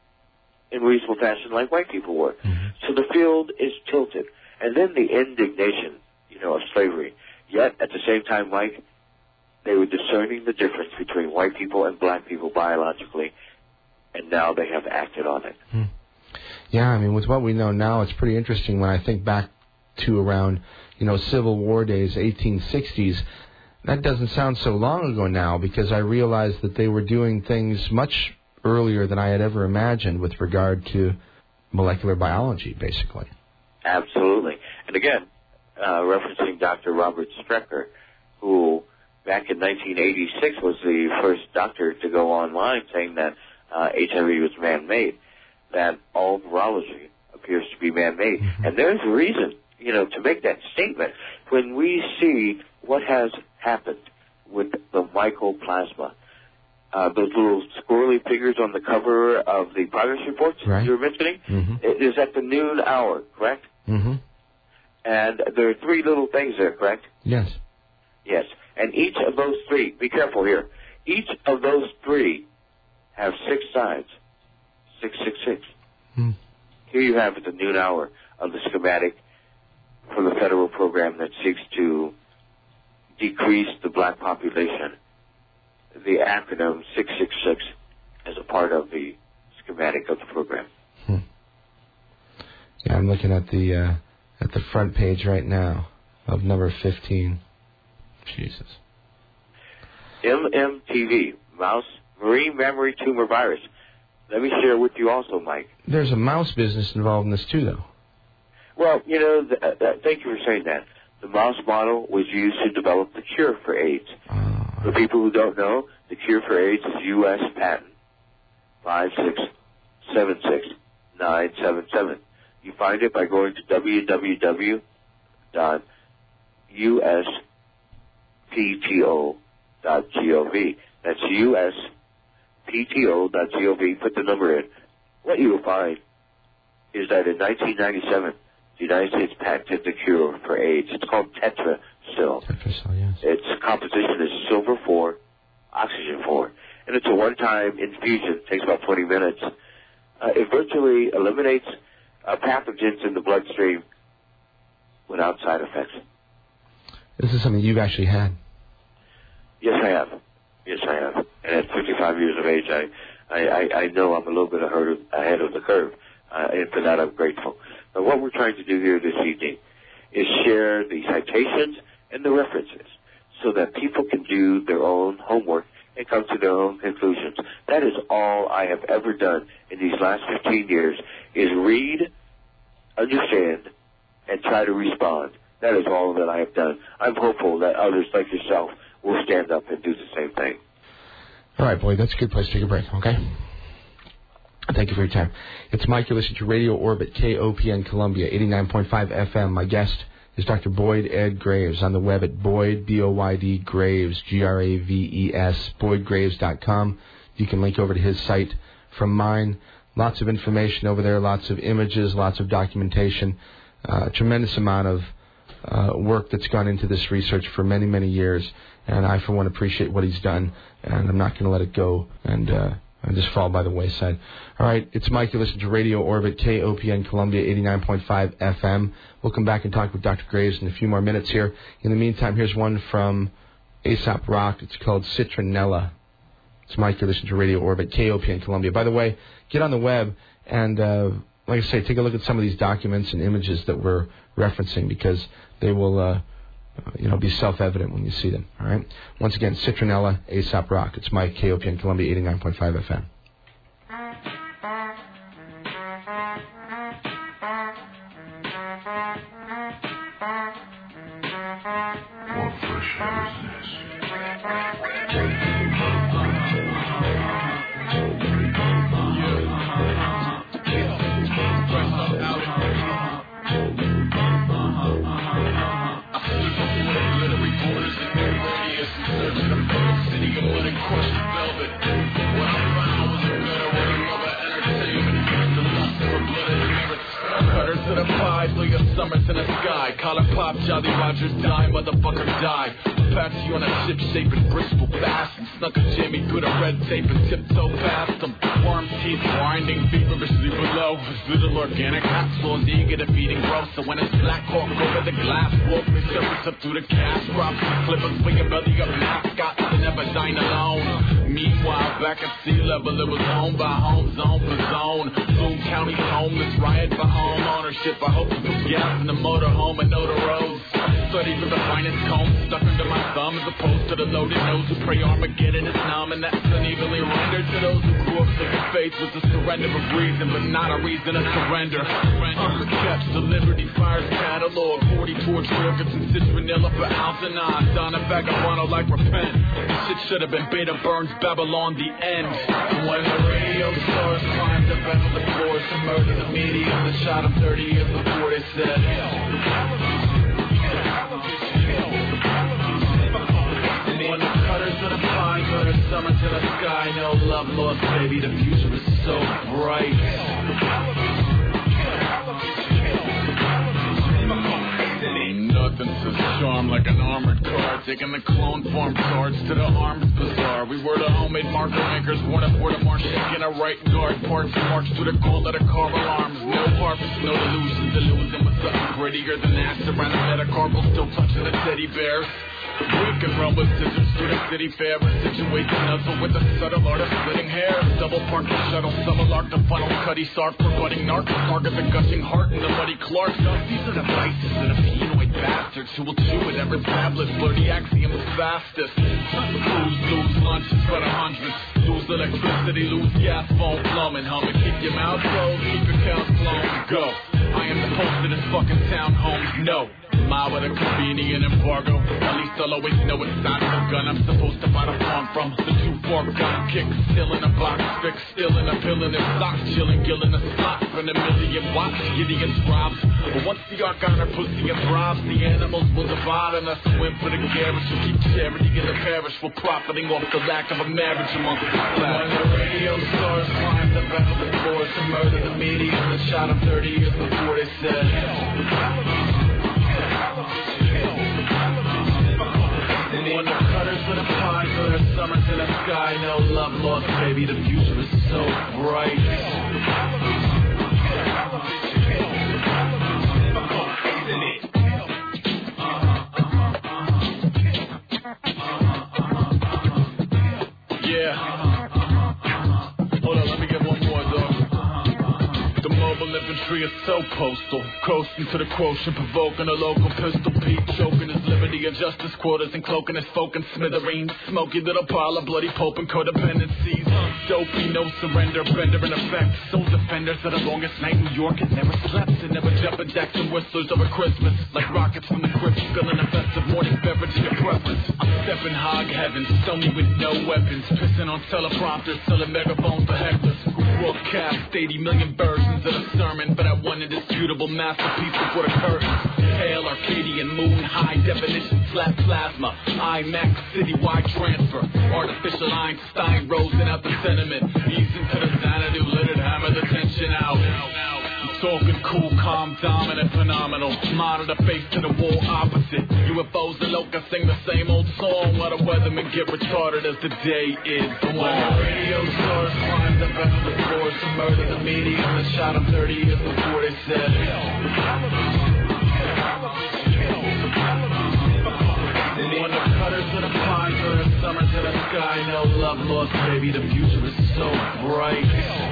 in reasonable fashion like white people were. Mm-hmm. So the field is tilted. And then the indignation, of slavery. Yet, at the same time, Mike, they were discerning the difference between white people and black people biologically, and now they have acted on it. Yeah, I mean, with what we know now, it's pretty interesting when I think back to around, Civil War days, 1860s. That doesn't sound so long ago now, because I realized that they were doing things much earlier than I had ever imagined with regard to molecular biology, basically. Absolutely. And again, referencing Dr. Robert Strecker, who back in 1986 was the first doctor to go online saying that HIV was man-made, that all virology appears to be man-made. Mm-hmm. And there's a reason, to make that statement. When we see what has happened with the mycoplasma, those little squirrely figures on the cover of the progress reports you were mentioning, it is at the noon hour, correct? Mm-hmm. And there are three little things there, correct? Yes. Yes. And each of those three, be careful here, each of those three have 6 sides. 666. Here you have at the noon hour of the schematic for the federal program that seeks to decrease the black population. The acronym 666 as a part of the schematic of the program. Yeah, I'm looking at the front page right now of number 15. Jesus. MMTV, mouse marine memory tumor virus. Let me share with you also, Mike. There's a mouse business involved in this too, though. Well, thank you for saying that. The mouse model was used to develop the cure for AIDS. For people who don't know, the cure for AIDS is U.S. patent 5676977. You find it by going to www.uspto.gov. That's uspto.gov. Put the number in. What you will find is that in 1997, the United States patented the cure for AIDS. It's called Tetrasil. Tetrasil, yes. Its composition is silver 4, oxygen 4. And it's a one-time infusion. It takes about 20 minutes. It virtually eliminates pathogens in the bloodstream without side effects. This is something you've actually had. Yes, I have. And at 55 years of age, I know I'm a little bit ahead of the curve. And for that, I'm grateful. But what we're trying to do here this evening is share the citations and the references so that people can do their own homework and come to their own conclusions. That is all I have ever done in these last 15 years is read, understand, and try to respond. That is all that I have done. I'm hopeful that others like yourself will stand up and do the same thing. All right, Boyd, that's a good place to take a break, okay? Thank you for your time. It's Mike. You're listening to Radio Orbit, KOPN Columbia, 89.5 FM. My guest is Dr. Boyd Ed Graves on the web at Boyd, B-O-Y-D, Graves, G-R-A-V-E-S, BoydGraves.com. You can link over to his site from mine. Lots of information over there, lots of images, lots of documentation, tremendous amount of work that's gone into this research for many, many years. And I, for one, appreciate what he's done, and I'm not going to let it go and just fall by the wayside. All right, it's Mike. You listen to Radio Orbit, KOPN Columbia, 89.5 FM. We'll come back and talk with Dr. Graves in a few more minutes here. In the meantime, here's one from A$AP Rock. It's called Citronella. It's Mike. You listen to Radio Orbit, KOPN Columbia. By the way, get on the web and, like I say, take a look at some of these documents and images that we're referencing because they will, be self-evident when you see them. All right. Once again, Citronella, A$AP Rock. It's Mike, KOPN Columbia, 89.5 FM. ride through your summers in the sky. Collar pop, Jolly Rogers die, motherfucker die. Apache on a ship shaping Bristol fast and snuck a Jimmy through the red tape and tiptoe past them. Worm teeth grinding feverishly below. His little organic hot sauce eager to feeding growth. So when his Black Hawk over the glass walk, they surface up through the cast drops. Clippers swinging belly up mascots to never dine alone. Meanwhile, back at sea level, it was home by home, zone for zone. Boone County's homeless, riot for home ownership. I hope to put gas in the motorhome and know the roads. Study for the finest comb stuck under my thumb, as opposed to the loaded nose who pray Armageddon is numb. And that's unevenly rendered to those who grew up thinking faith was a surrender of reason, but not a reason to surrender. Catch the Liberty Fires catalog, 40 torch orchids and citronella for Algernon. Down a vagabond like repent. This shit should have been Beta Burns, Babylon, the end. And when the radio stars climbed up out of the floors to murder the media, they shot him 30 years before they said. When the cutters of the pine go their summer to the sky, no love lost, baby, the future is so bright. Nothing says charm like an armored car, taking the clone farm cards to the arms bazaar. We were the homemade marker makers, worn up for the march, shaking a right guard parts, march to the call of the car alarms. No harvest, no delusions, delusion with something prettier than that. Around the metacarpal, still touching the teddy bears. We can run with scissors through the city fair and situate the nuzzle with the subtle art of splitting hair. Double park the shuttle, summer lark, the funnel cutty sark for budding narc, target the gushing heart and the muddy Clark. These are the vices of the penoid bastards who will chew at every tablet, blur the axioms fastest. Lose lunches for the hundreds, lose electricity, lose gas, phone, plumbing, humming. Keep your mouth closed, keep your cows blown, go. I am the host of this fucking townhome, no. My with a convenient embargo. At least I'll always know it's not the gun I'm supposed to buy the farm from. The 2-4 gun kick, still in a box fix, still in a pill in his socks, chilling, gilling a slot from the million watts, Gideon's robs. But once the ark on her pussy and throbs, the animals will divide and us swim for the garish and keep charity in the parish. We're profiting off the lack of a marriage among the class. When the radio stars climbed up out of the floors to murder the media and shot him 30 years before they said. When the cutters for the pine for their summers in the sky, no love lost, baby, the future is so bright. Yeah. Hold on, let me get one more, dog. The mobile infantry is so postal, coasting to the quotient, provoking a local pistol Pete, choking his liberty and justice quarters and cloaking his folk and smithereens, smoky little pile of bloody pulp and codependencies. Dopey, no surrender, bender in effect. Soul defenders of the longest night in New York had never slept and never jumping jacks and whistlers over Christmas, like rockets from the crypt, spilling a festive morning beverage in your preference. I'm stepping hog heavens, Sony with no weapons, pissing on teleprompters, selling megaphones for hecklers. Broadcast 80 million versions of the sermon, but I want an indisputable masterpiece before the curtains. Pale Arcadian moon, high definition, flat plasma, IMAX, citywide transfer, artificial Einstein, rosing out the sentiment, easing to the Xanadu, let it hammer the tension out. I'm talking cool, calm, dominant, phenomenal, monitor face to the wall opposite. UFOs and locusts sing the same old song, while the weathermen get retarded as the day is long. When the radio stars climbed up out of the floors to murder the media and shot them 30 years before they said. When the cutters of the pine for the summer to the sky, no love lost, baby, the future is so bright.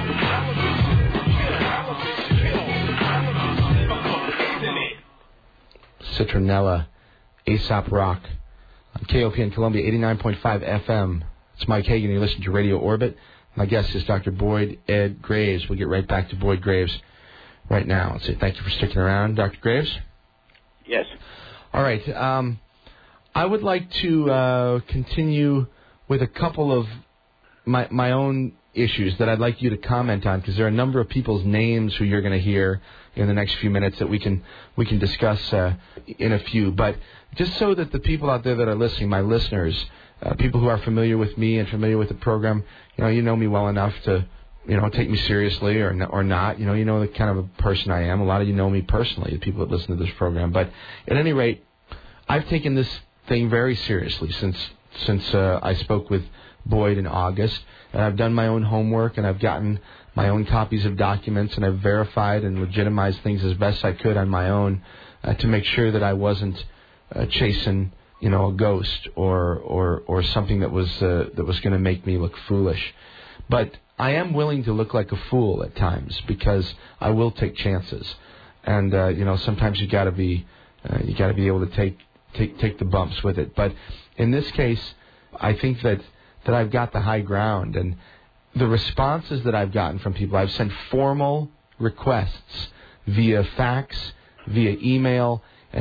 Citronella, Aesop Rock, on KOPN Columbia 89.5 FM. It's Mike Hagan. You listen to Radio Orbit. My guest is Dr. Boyd Ed Graves. We'll get right back to Boyd Graves right now. I'll say thank you for sticking around, Dr. Graves. Yes. All right. I would like to continue with a couple of my own issues that I'd like you to comment on, because there are a number of people's names who you're going to hear in the next few minutes that we can discuss in a few. But just so that the people out there that are listening, my listeners, people who are familiar with me and familiar with the program, you know me well enough to take me seriously or not. You know the kind of a person I am. A lot of you know me personally, the people that listen to this program. But at any rate, I've taken this thing very seriously since I spoke with Boyd in August. And I've done my own homework, and I've gotten my own copies of documents, and I've verified and legitimized things as best I could on my own to make sure that I wasn't chasing, a ghost or something that was going to make me look foolish. But I am willing to look like a fool at times because I will take chances, and sometimes you got to be able to take the bumps with it. But in this case, I think that I've got the high ground, and the responses that I've gotten from people, I've sent formal requests via fax, via email,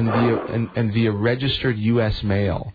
and via registered U.S. mail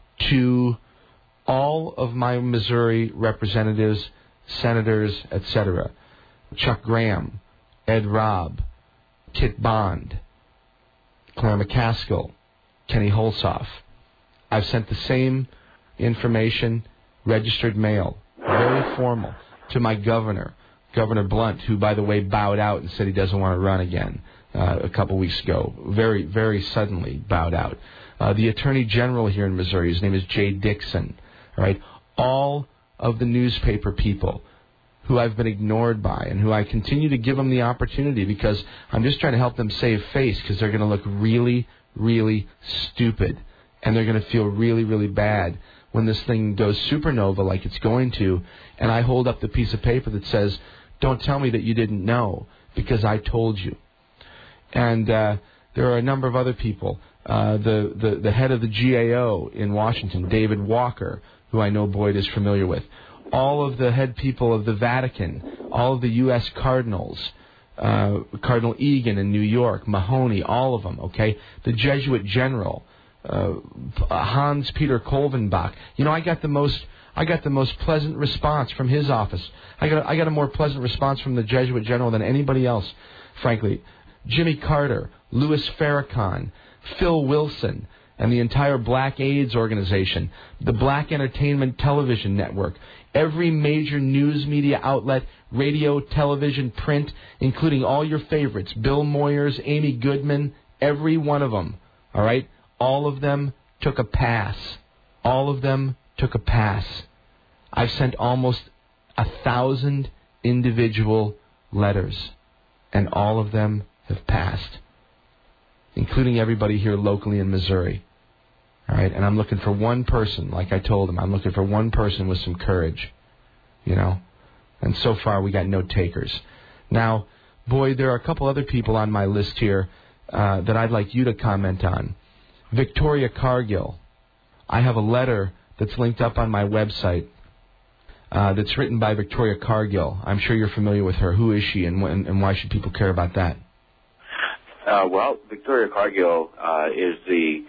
to all of my Missouri representatives, senators, etc. Chuck Graham, Ed Robb, Kit Bond, Claire McCaskill, Kenny Holsoff. I've sent the same information, registered mail, very formal, to my governor, Governor Blunt, who, by the way, bowed out and said he doesn't want to run again a couple weeks ago. Very, very suddenly bowed out. The Attorney General here in Missouri, his name is Jay Dixon. All right, all of the newspaper people who I've been ignored by and who I continue to give them the opportunity because I'm just trying to help them save face because they're going to look really, really stupid and they're going to feel really, really bad when this thing goes supernova like it's going to, and I hold up the piece of paper that says, don't tell me that you didn't know because I told you. And there are a number of other people. The head of the GAO in Washington, David Walker, who I know Boyd is familiar with. All of the head people of the Vatican, all of the U.S. cardinals, Cardinal Egan in New York, Mahoney, all of them, okay? The Jesuit general, Hans Peter Kolvenbach. I got the most pleasant response from his office. I got a more pleasant response from the Jesuit general than anybody else, frankly. Jimmy Carter, Louis Farrakhan, Phil Wilson, and the entire Black AIDS organization, the Black Entertainment Television Network, every major news media outlet, radio, television, print, including all your favorites, Bill Moyers, Amy Goodman, every one of them, all right? All of them took a pass. All of them took a pass. I've sent almost 1,000 individual letters, and all of them have passed, including everybody here locally in Missouri. All right, and I'm looking for one person, like I told him, I'm looking for one person with some courage, And so far, we got no takers. Now, Boyd, there are a couple other people on my list here that I'd like you to comment on. Victoria Cargill. I have a letter that's linked up on my website that's written by Victoria Cargill. I'm sure you're familiar with her. Who is she, and why should people care about that? Well, Victoria Cargill is the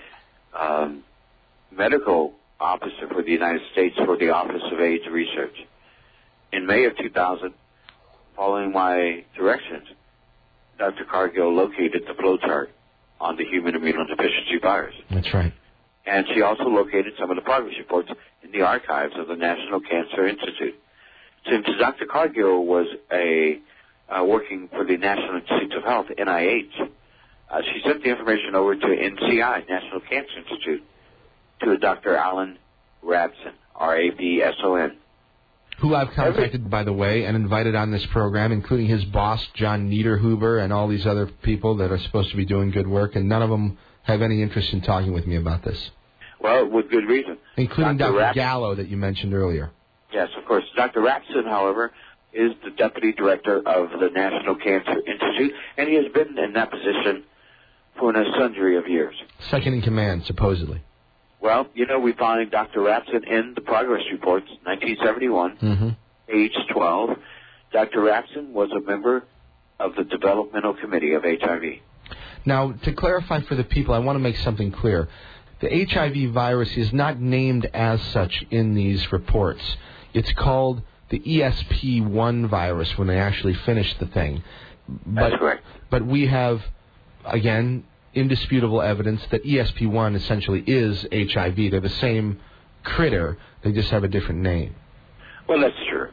medical officer for the United States for the Office of AIDS Research. In May of 2000, following my directions, Dr. Cargill located the flowchart on the human immunodeficiency virus. That's right. And she also located some of the progress reports in the archives of the National Cancer Institute. Since Dr. Cargill was working for the National Institutes of Health, NIH, she sent the information over to NCI, National Cancer Institute, to Dr. Alan Rabson, R-A-B-S-O-N. Who I've contacted, by the way, and invited on this program, including his boss, John Niederhuber, and all these other people that are supposed to be doing good work, and none of them have any interest in talking with me about this. Well, with good reason. Including Dr. Gallo that you mentioned earlier. Yes, of course. Dr. Rapson, however, is the Deputy Director of the National Cancer Institute, and he has been in that position for a sundry of years. Second in command, supposedly. Well, we find Dr. Rapson in the progress reports, 1971, age 12. Dr. Rapson was a member of the Developmental Committee of HIV. Now, to clarify for the people, I want to make something clear. The HIV virus is not named as such in these reports. It's called the ESP1 virus when they actually finish the thing. That's correct. But we have, again, indisputable evidence that ESP1 essentially is HIV. They're the same critter. They just have a different name. Well, that's true.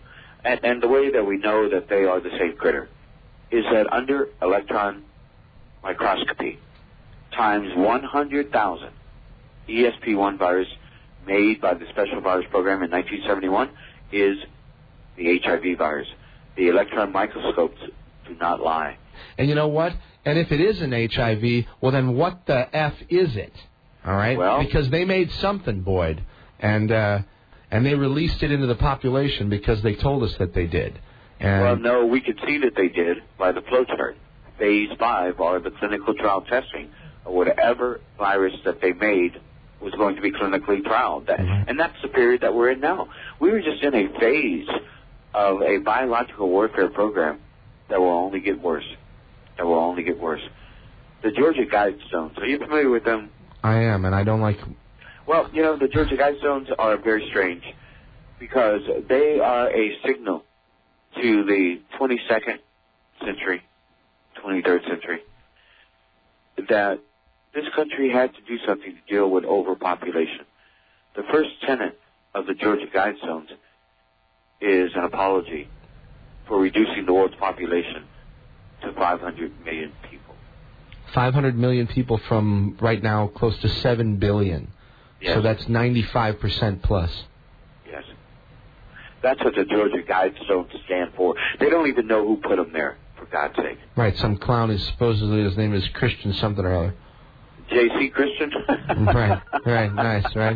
And the way that we know that they are the same critter is that under electron microscopy times 100,000 ESP1 virus made by the Special Virus Program in 1971 is the HIV virus. The electron microscopes do not lie. And you know what? And if it is an HIV, well, then what the F is it? All right? Well, because they made something, Boyd, and they released it into the population because they told us that they did. And well, no, we could see that they did by the flowchart. Phase 5 are the clinical trial testing of whatever virus that they made was going to be clinically trialed. And that's the period that we're in now. We were just in a phase of a biological warfare program that will only get worse. That will only get worse. The Georgia Guidestones, are you familiar with them? I am, and I don't like... Well, you know, the Georgia Guidestones are very strange because they are a signal to the 22nd century, 23rd century, that this country had to do something to deal with overpopulation. The first tenet of the Georgia Guidestones is an apology for reducing the world's population to 500 million people. 500 million people from right now close to 7 billion. Yes. So that's 95% plus. Yes. That's what the Georgia Guidestones stand for. They don't even know who put them there, for God's sake. Right, some clown is supposedly, his name is Christian something or other. J.C. Christian? right, nice, right?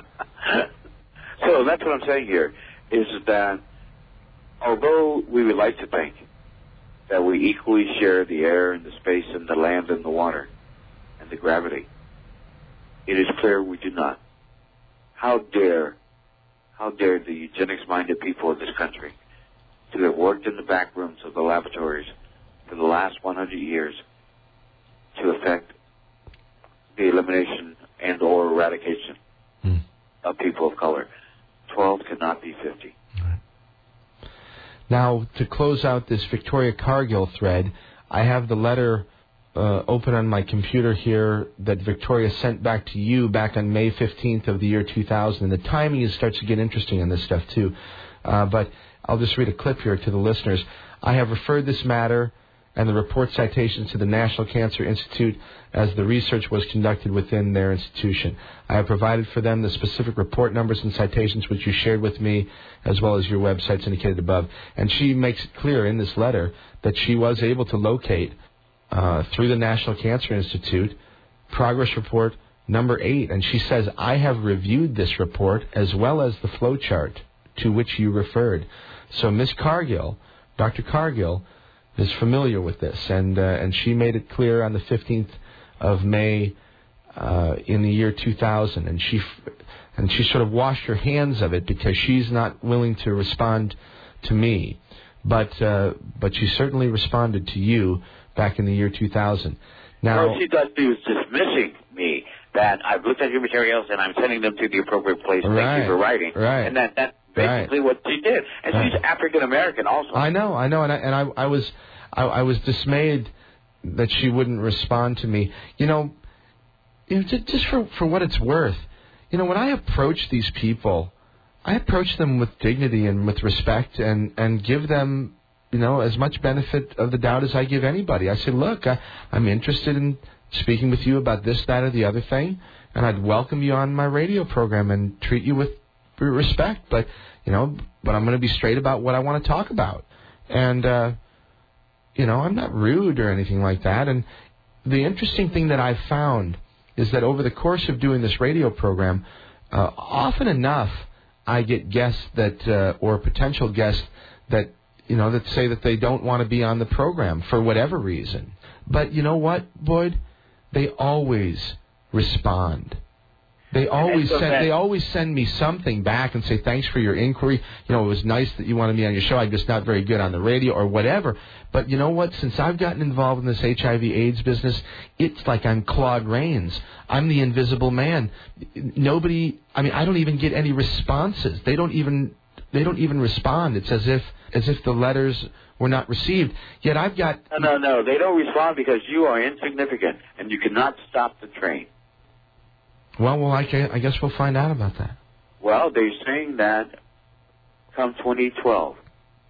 So that's what I'm saying here, is that although we would like to think that we equally share the air and the space and the land and the water and the gravity, it is clear we do not. How dare the eugenics-minded people of this country to have worked in the back rooms of the laboratories for the last 100 years to affect the elimination and or eradication of people of color. 12 cannot be 50. Right. Now, to close out this Victoria Cargill thread, I have the letter open on my computer here that Victoria sent back to you back on May 15th of the year 2000. And the timing starts to get interesting on this stuff, too. But I'll just read a clip here to the listeners. I have referred this matter and the report citations to the National Cancer Institute as the research was conducted within their institution. I have provided for them the specific report numbers and citations which you shared with me, as well as your websites indicated above. And she makes it clear in this letter that she was able to locate, through the National Cancer Institute, progress report number 8. And she says, I have reviewed this report as well as the flowchart to which you referred. So Ms. Cargill, Dr. Cargill, is familiar with this, and she made it clear on the 15th of May in the year 2000, and she sort of washed her hands of it because she's not willing to respond to me, but she certainly responded to you back in the year 2000. Now, well, she does is dismissing me that I've looked at your materials and I'm sending them to the appropriate place. Right, thank you for writing, right. And that's basically what she did, and she's African American also. I know, and I was dismayed that she wouldn't respond to me. You know, just for what it's worth, you know, when I approach these people, I approach them with dignity and with respect, and give them, you know, as much benefit of the doubt as I give anybody. I say, look, I'm interested in speaking with you about this, that, or the other thing, and I'd welcome you on my radio program and treat you with respect, but I'm going to be straight about what I want to talk about. And, I'm not rude or anything like that. And the interesting thing that I've found is that over the course of doing this radio program, often enough I get guests that, or potential guests that, that say that they don't want to be on the program for whatever reason. But you know what, Boyd? They always respond. They always send me something back and say, thanks for your inquiry. It was nice that you wanted me on your show. I'm just not very good on the radio or whatever. But you know what? Since I've gotten involved in this HIV/AIDS business, it's like I'm Claude Rains. I'm the invisible man. I don't even get any responses. They don't even respond. It's as if the letters were not received. Yet I've got... No. They don't respond because you are insignificant and you cannot stop the train. Well, I guess we'll find out about that. Well, they're saying that come 2012,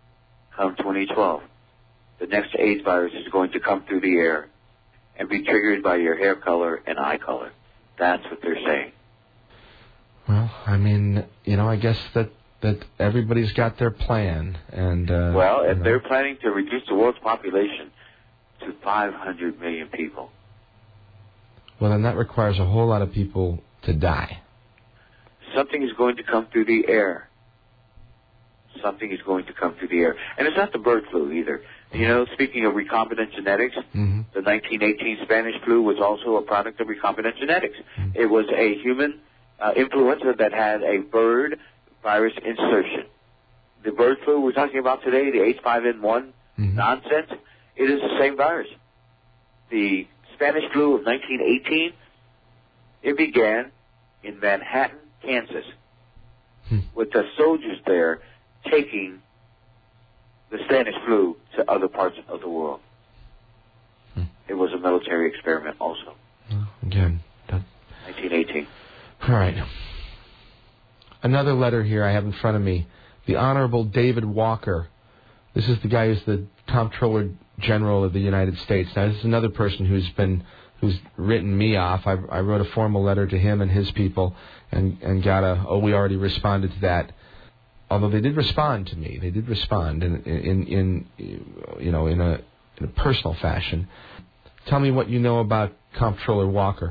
come 2012, the next AIDS virus is going to come through the air and be triggered by your hair color and eye color. That's what they're saying. Well, I mean, I guess that everybody's got their plan, and if they're planning to reduce the world's population to 500 million people, well, then that requires a whole lot of people to die. Something is going to come through the air. Something is going to come through the air, and it's not the bird flu either. Speaking of recombinant genetics, the 1918 Spanish flu was also a product of recombinant genetics. It was a human influenza that had a bird virus insertion. The bird flu we're talking about today, the H5N1 nonsense, it is the same virus. The Spanish flu of 1918, it began in Manhattan, Kansas, with the soldiers there taking the Spanish flu to other parts of the world. It was a military experiment also. Again, 1918. All right. Another letter here I have in front of me. The Honorable David Walker. This is the guy who's the Comptroller General of the United States. Now, this is another person who's written me off. I wrote a formal letter to him and his people and got we already responded to that. Although they did respond to me. They did respond in a personal fashion. Tell me what you know about Comptroller Walker.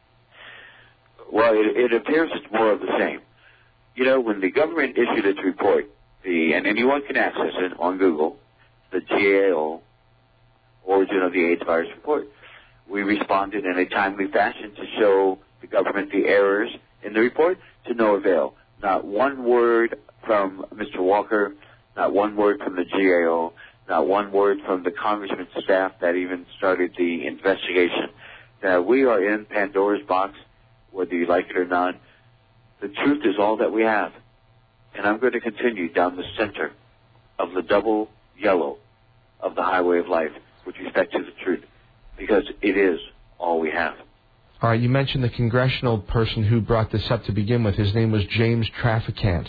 Well, it appears it's more of the same. When the government issued its report, and anyone can access it on Google, the GAO, Origin of the AIDS Virus Report, we responded in a timely fashion to show the government the errors in the report to no avail. Not one word from Mr. Walker, not one word from the GAO, not one word from the congressman's staff that even started the investigation. We are in Pandora's box, whether you like it or not. The truth is all that we have. And I'm going to continue down the center of the double yellow of the highway of life with respect to the truth, because it is all we have. All right, you mentioned the congressional person who brought this up to begin with. His name was James Traficant,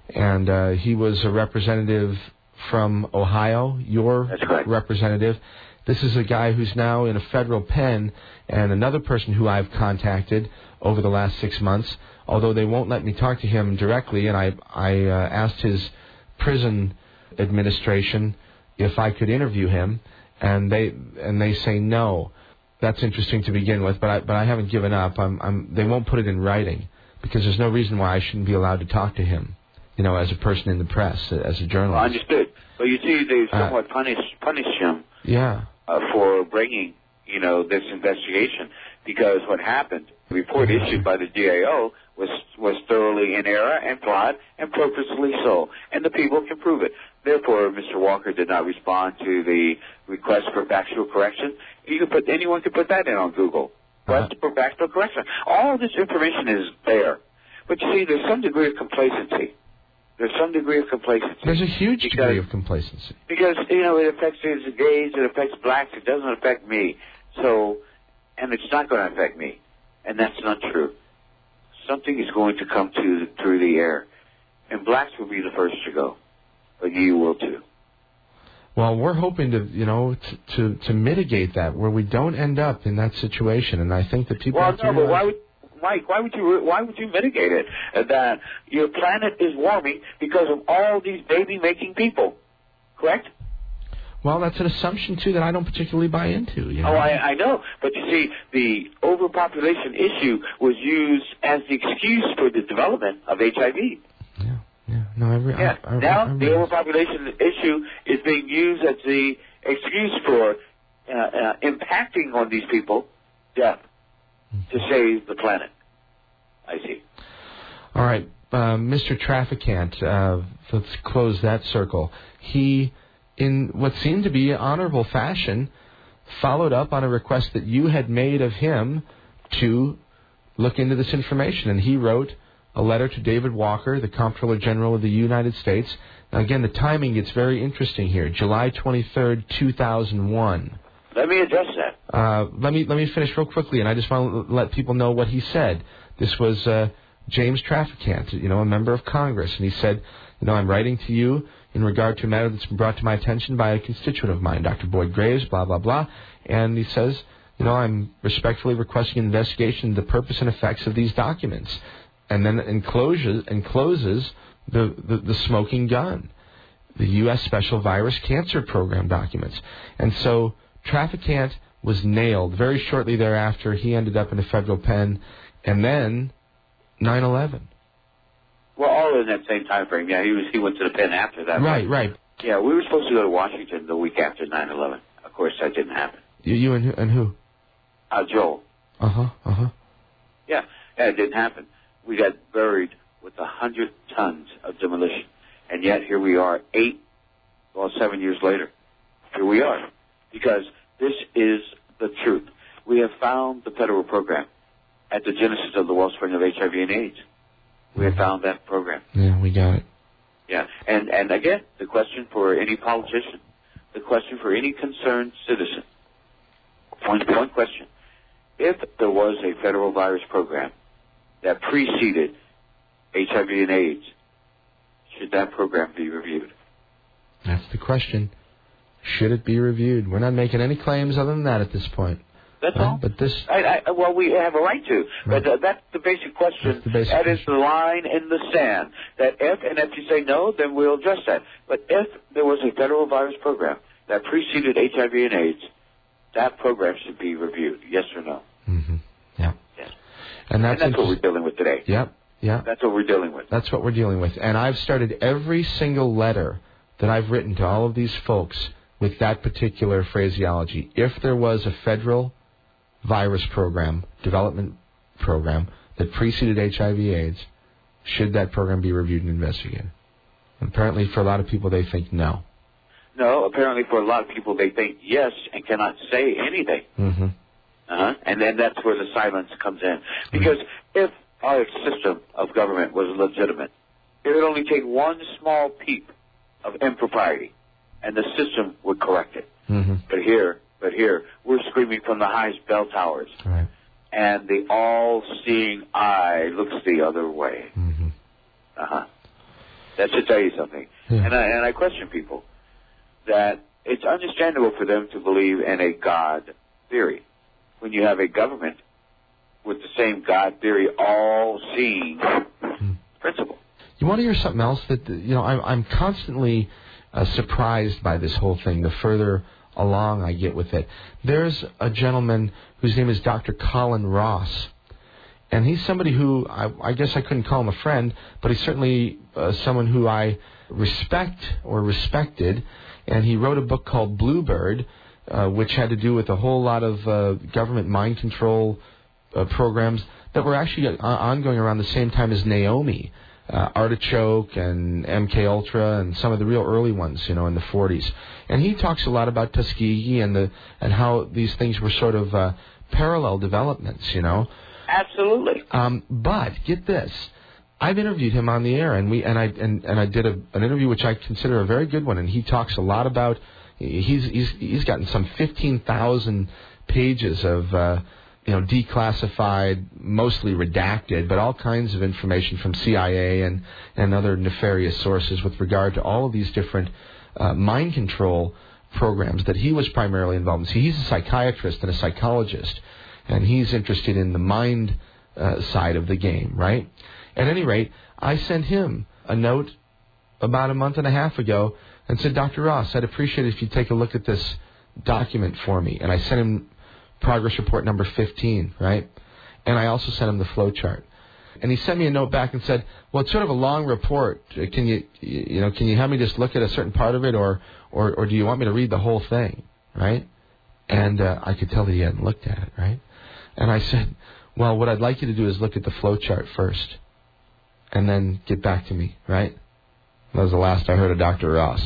and he was a representative from Ohio, your representative. This is a guy who's now in a federal pen, and another person who I've contacted over the last 6 months, although they won't let me talk to him directly, and I asked his prison administration if I could interview him, and they say no. That's interesting to begin with, but I haven't given up. They won't put it in writing because there's no reason why I shouldn't be allowed to talk to him, as a person in the press, as a journalist. Well, understood. But you see, they somewhat punish him. Yeah. For bringing, this investigation, because what happened, the report issued by the GAO was thoroughly in error and flawed and purposely so, and the people can prove it. Therefore, Mr. Walker did not respond to the request for factual correction. Anyone could put that in on Google. Request for factual correction. All this information is there. But you see, there's some degree of complacency. There's a huge degree of complacency. Because, it affects the gays, it affects blacks, it doesn't affect me. So, and it's not going to affect me. And that's not true. Something is going to come through the air. And blacks will be the first to go. But you will too. Well, we're hoping to mitigate that, where we don't end up in that situation. And I think that people have to realize... But Mike, why would you mitigate it? That your planet is warming because of all these baby-making people, correct? Well, that's an assumption, too, that I don't particularly buy into. Oh, I know. But you see, the overpopulation issue was used as the excuse for the development of HIV. Yeah. No, now the overpopulation issue is being used as the excuse for impacting on these people death to save the planet. I see. All right. Mr. Traficant, let's close that circle. He, in what seemed to be honorable fashion, followed up on a request that you had made of him to look into this information. And he wrote a letter to David Walker, the Comptroller General of the United States. Now, again, the timing gets very interesting here. July 23rd, 2001. Let me address that. Let me finish real quickly, and I just want to let people know what he said. This was James Traficant, a member of Congress, and he said, I'm writing to you. in regard to a matter that's been brought to my attention by a constituent of mine, Dr. Boyd Graves, blah, blah, blah. And he says, I'm respectfully requesting an investigation into the purpose and effects of these documents. And then encloses the smoking gun, the U.S. Special Virus Cancer Program documents. And so Traficant was nailed. Very shortly thereafter, he ended up in a federal pen, and then 9/11. Well, all in that same time frame. Yeah, he went to the pen after that. Right. Yeah, we were supposed to go to Washington the week after 9/11. Of course, that didn't happen. You and who? Joel. Yeah, it didn't happen. We got buried with 100 tons of demolition, and yet here we are 7 years later. Here we are, because this is the truth. We have found the federal program at the genesis of the wellspring of HIV and AIDS. We have found that program. Yeah, we got it. Yeah, and again, the question for any politician, the question for any concerned citizen, one question. If there was a federal virus program that preceded HIV and AIDS, should that program be reviewed? That's the question. Should it be reviewed? We're not making any claims other than that at this point. That's all. But this... well, we have a right to. Right. But that's the basic question. That is the line in the sand. That if you say no, then we'll address that. But if there was a federal virus program that preceded HIV and AIDS, that program should be reviewed. Yes or no? Mm-hmm. Yeah. And that's what we're dealing with today. Yep. Yeah. That's what we're dealing with. That's what we're dealing with. And I've started every single letter that I've written to all of these folks with that particular phraseology. If there was a federal virus program, development program, that preceded HIV/AIDS, should that program be reviewed and investigated? And apparently for a lot of people they think no. No, apparently for a lot of people they think yes and cannot say anything. Mm-hmm. And then that's where the silence comes in. Because if our system of government was legitimate, it would only take one small peep of impropriety, and the system would correct it. Mm-hmm. But here, we're screaming from the highest bell towers, right. And the all-seeing eye looks the other way. Mm-hmm. That should tell you something. Yeah. And I question people that it's understandable for them to believe in a God theory when you have a government with the same God theory, all-seeing principle. You want to hear something else that, I'm constantly surprised by this whole thing, the further along I get with it. There's a gentleman whose name is Dr. Colin Ross, and he's somebody who, I guess I couldn't call him a friend, but he's certainly someone who I respect or respected, and he wrote a book called Bluebird, which had to do with a whole lot of government mind control programs that were actually ongoing around the same time as Naomi, Artichoke and MK Ultra and some of the real early ones, in the 40s. And he talks a lot about Tuskegee and how these things were sort of parallel developments, Absolutely. But get this, I've interviewed him on the air, and I did an interview which I consider a very good one, and he talks a lot about. He's gotten some 15,000 pages of declassified, mostly redacted, but all kinds of information from CIA and other nefarious sources with regard to all of these different mind control programs that he was primarily involved in. See, he's a psychiatrist and a psychologist, and he's interested in the mind side of the game, right? At any rate, I sent him a note about a month and a half ago and said, Dr. Ross, I'd appreciate it if you'd take a look at this document for me. And I sent him progress report number 15, right? And I also sent him the flow chart. And he sent me a note back and said, well, it's sort of a long report. Can you have me just look at a certain part of it, or do you want me to read the whole thing, right? And I could tell that he hadn't looked at it, right? And I said, well, what I'd like you to do is look at the flow chart first and then get back to me, right? That was the last I heard of Dr. Ross.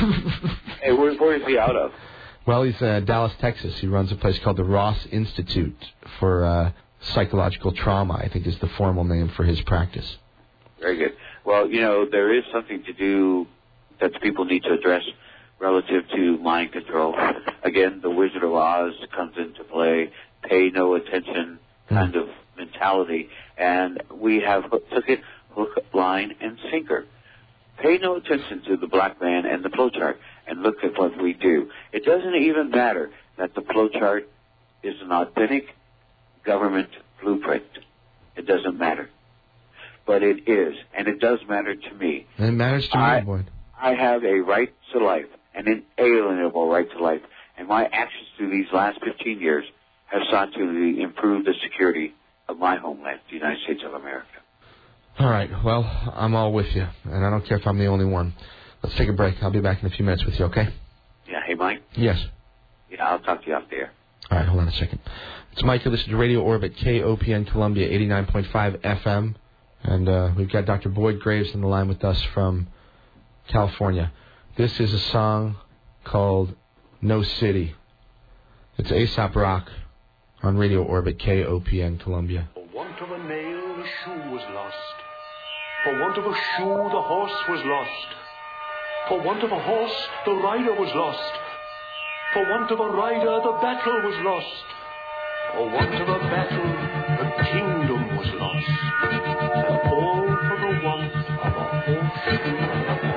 Hey, where is he out of? Well, he's in Dallas, Texas. He runs a place called the Ross Institute for Psychological Trauma, I think is the formal name for his practice. Very good. Well, there is something to do that the people need to address relative to mind control. Again, the Wizard of Oz comes into play, pay no attention kind of mentality, and we have took it hook, line, and sinker. Pay no attention to the black man and the flowchart and look at what we do. It doesn't even matter that the flowchart is an authentic government blueprint. It doesn't matter. But it is, and it does matter to me. And it matters to me, boy. I have a right to life, an inalienable right to life, and my actions through these last 15 years have sought to improve the security of my homeland, the United States of America. All right, well, I'm all with you, and I don't care if I'm the only one. Let's take a break. I'll be back in a few minutes with you, okay? Yeah, hey, Mike? Yes. Yeah, I'll talk to you out there. All right, hold on a second. It's Mike. You listen to Radio Orbit, KOPN Columbia, 89.5 FM. And we've got Dr. Boyd Graves on the line with us from California. This is a song called No City. It's Aesop Rock on Radio Orbit, KOPN Columbia. For want of a nail, the shoe was lost. For want of a shoe, the horse was lost. For want of a horse, the rider was lost. For want of a rider, the battle was lost. For want of a battle, the kingdom was lost. All for the want of a horse.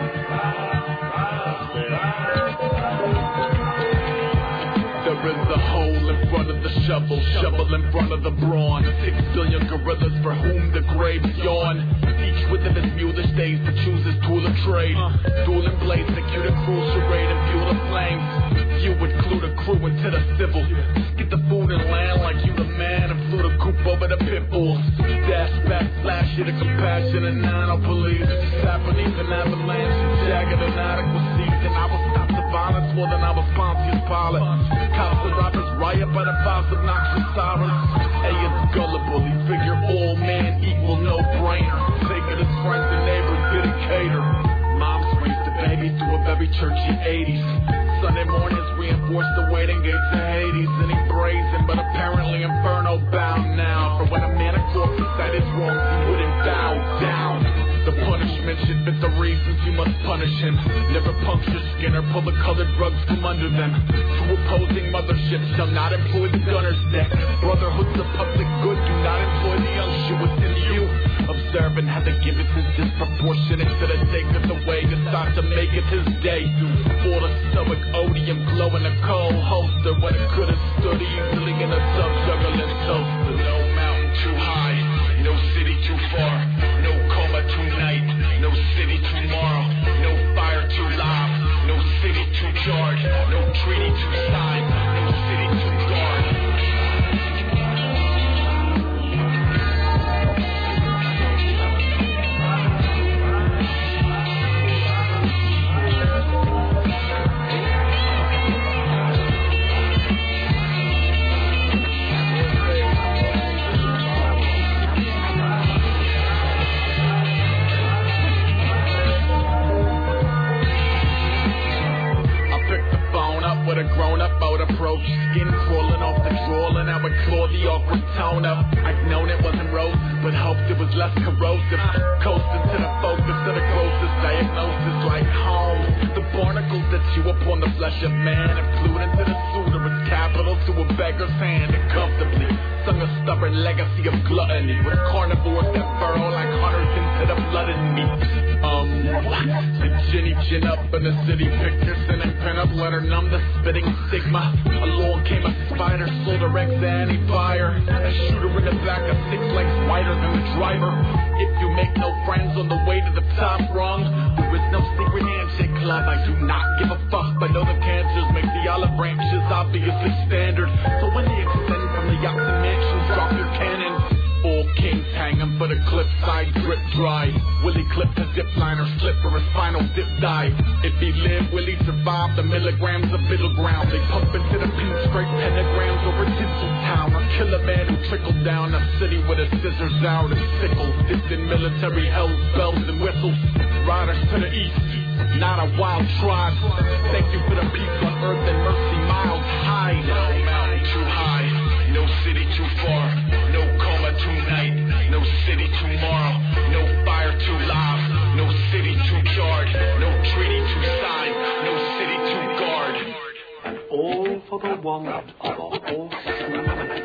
There is a hole in front of the shovel, shovel in front of the brawn. 6 billion gorillas for whom the graves yawn. Each within his mulish days to choose his tool of trade. Dueling blades to cue the cruel charade and fuel the flames. You would clue the crew into the civil. Get the food and land like you the man and flew the coop over the pit bulls. Dash back, flash you the compassion and nano police. Sat beneath an avalanche, jagged and inadequacies. And I will stop the violence more than I was Pontius Pilate. Cops and robbers riot by the fives obnoxious sirens. Hey, it's gullible, he figure all man equal no-brainer. Taking his friends and neighbors, didn't cater. Moms raised the baby through a very churchy 80s. Sunday mornings reinforced the waiting gates of Hades. And he brazen, but apparently inferno bound now. For when a man of corpse at his wrongs, he wouldn't bow down. The punishment should fit the reasons you must punish him. Never puncture skin or pull the colored drugs from under them. Two opposing motherships shall not employ the gunner's deck. Brotherhood's a public good, do not employ the unction within you. Observing how the gibbets is disproportionate to the sake of the way decide to make it his day. For the stoic odium glow in a cold holster when it could have stood easily in a sub-juggling toaster. No mountain too high, no city too far, no coma too night, no city tomorrow, no fire too loud, no city too jarred, no treaty too signed, no city too guard. With a grown-up boat approach, skin crawling off the drawl, and I would claw the awkward tone up. I'd known it wasn't roses, but hoped it was less corrosive. Coasting to the focus of the closest diagnosis, like home. The barnacles that chew upon the flesh of man and flew into the suit of its capital to a beggar's hand, and comfortably sung a stubborn legacy of gluttony with carnivores that burrow like hunters into the blood and meat. The Jenny chin up in the city pictures and then pin up, let her numb the spitting stigma. Along came a spider, sold her ex anti-fire. A shooter in the back, a 6 legs wider than the driver. If you make no friends on the way to the top rung, there is no secret handshake club. I do not give a fuck, but know the cancers make the olive branches obviously standard. So when they extend from the yachts and mansions, drop your cannons. All kings hanging for the cliffside drip dry. Willie clipped a zip liner, slip for a spinal dip dive. If he lived, will he survive the milligrams of middle ground? They pump into the pink straight pentagrams over Tinseltown. Or kill a man who trickled down a city with his scissors out and sickles. Distant military hells, bells and whistles. Riders to the east, not a wild tribe. Thank you for the peace on earth and mercy miles high. No mountain too high, no city too far, no coma tonight, no city tomorrow, no fire too loud, no city too jarred, no treaty too signed, no city too guard. And all for the want of a horseshoe.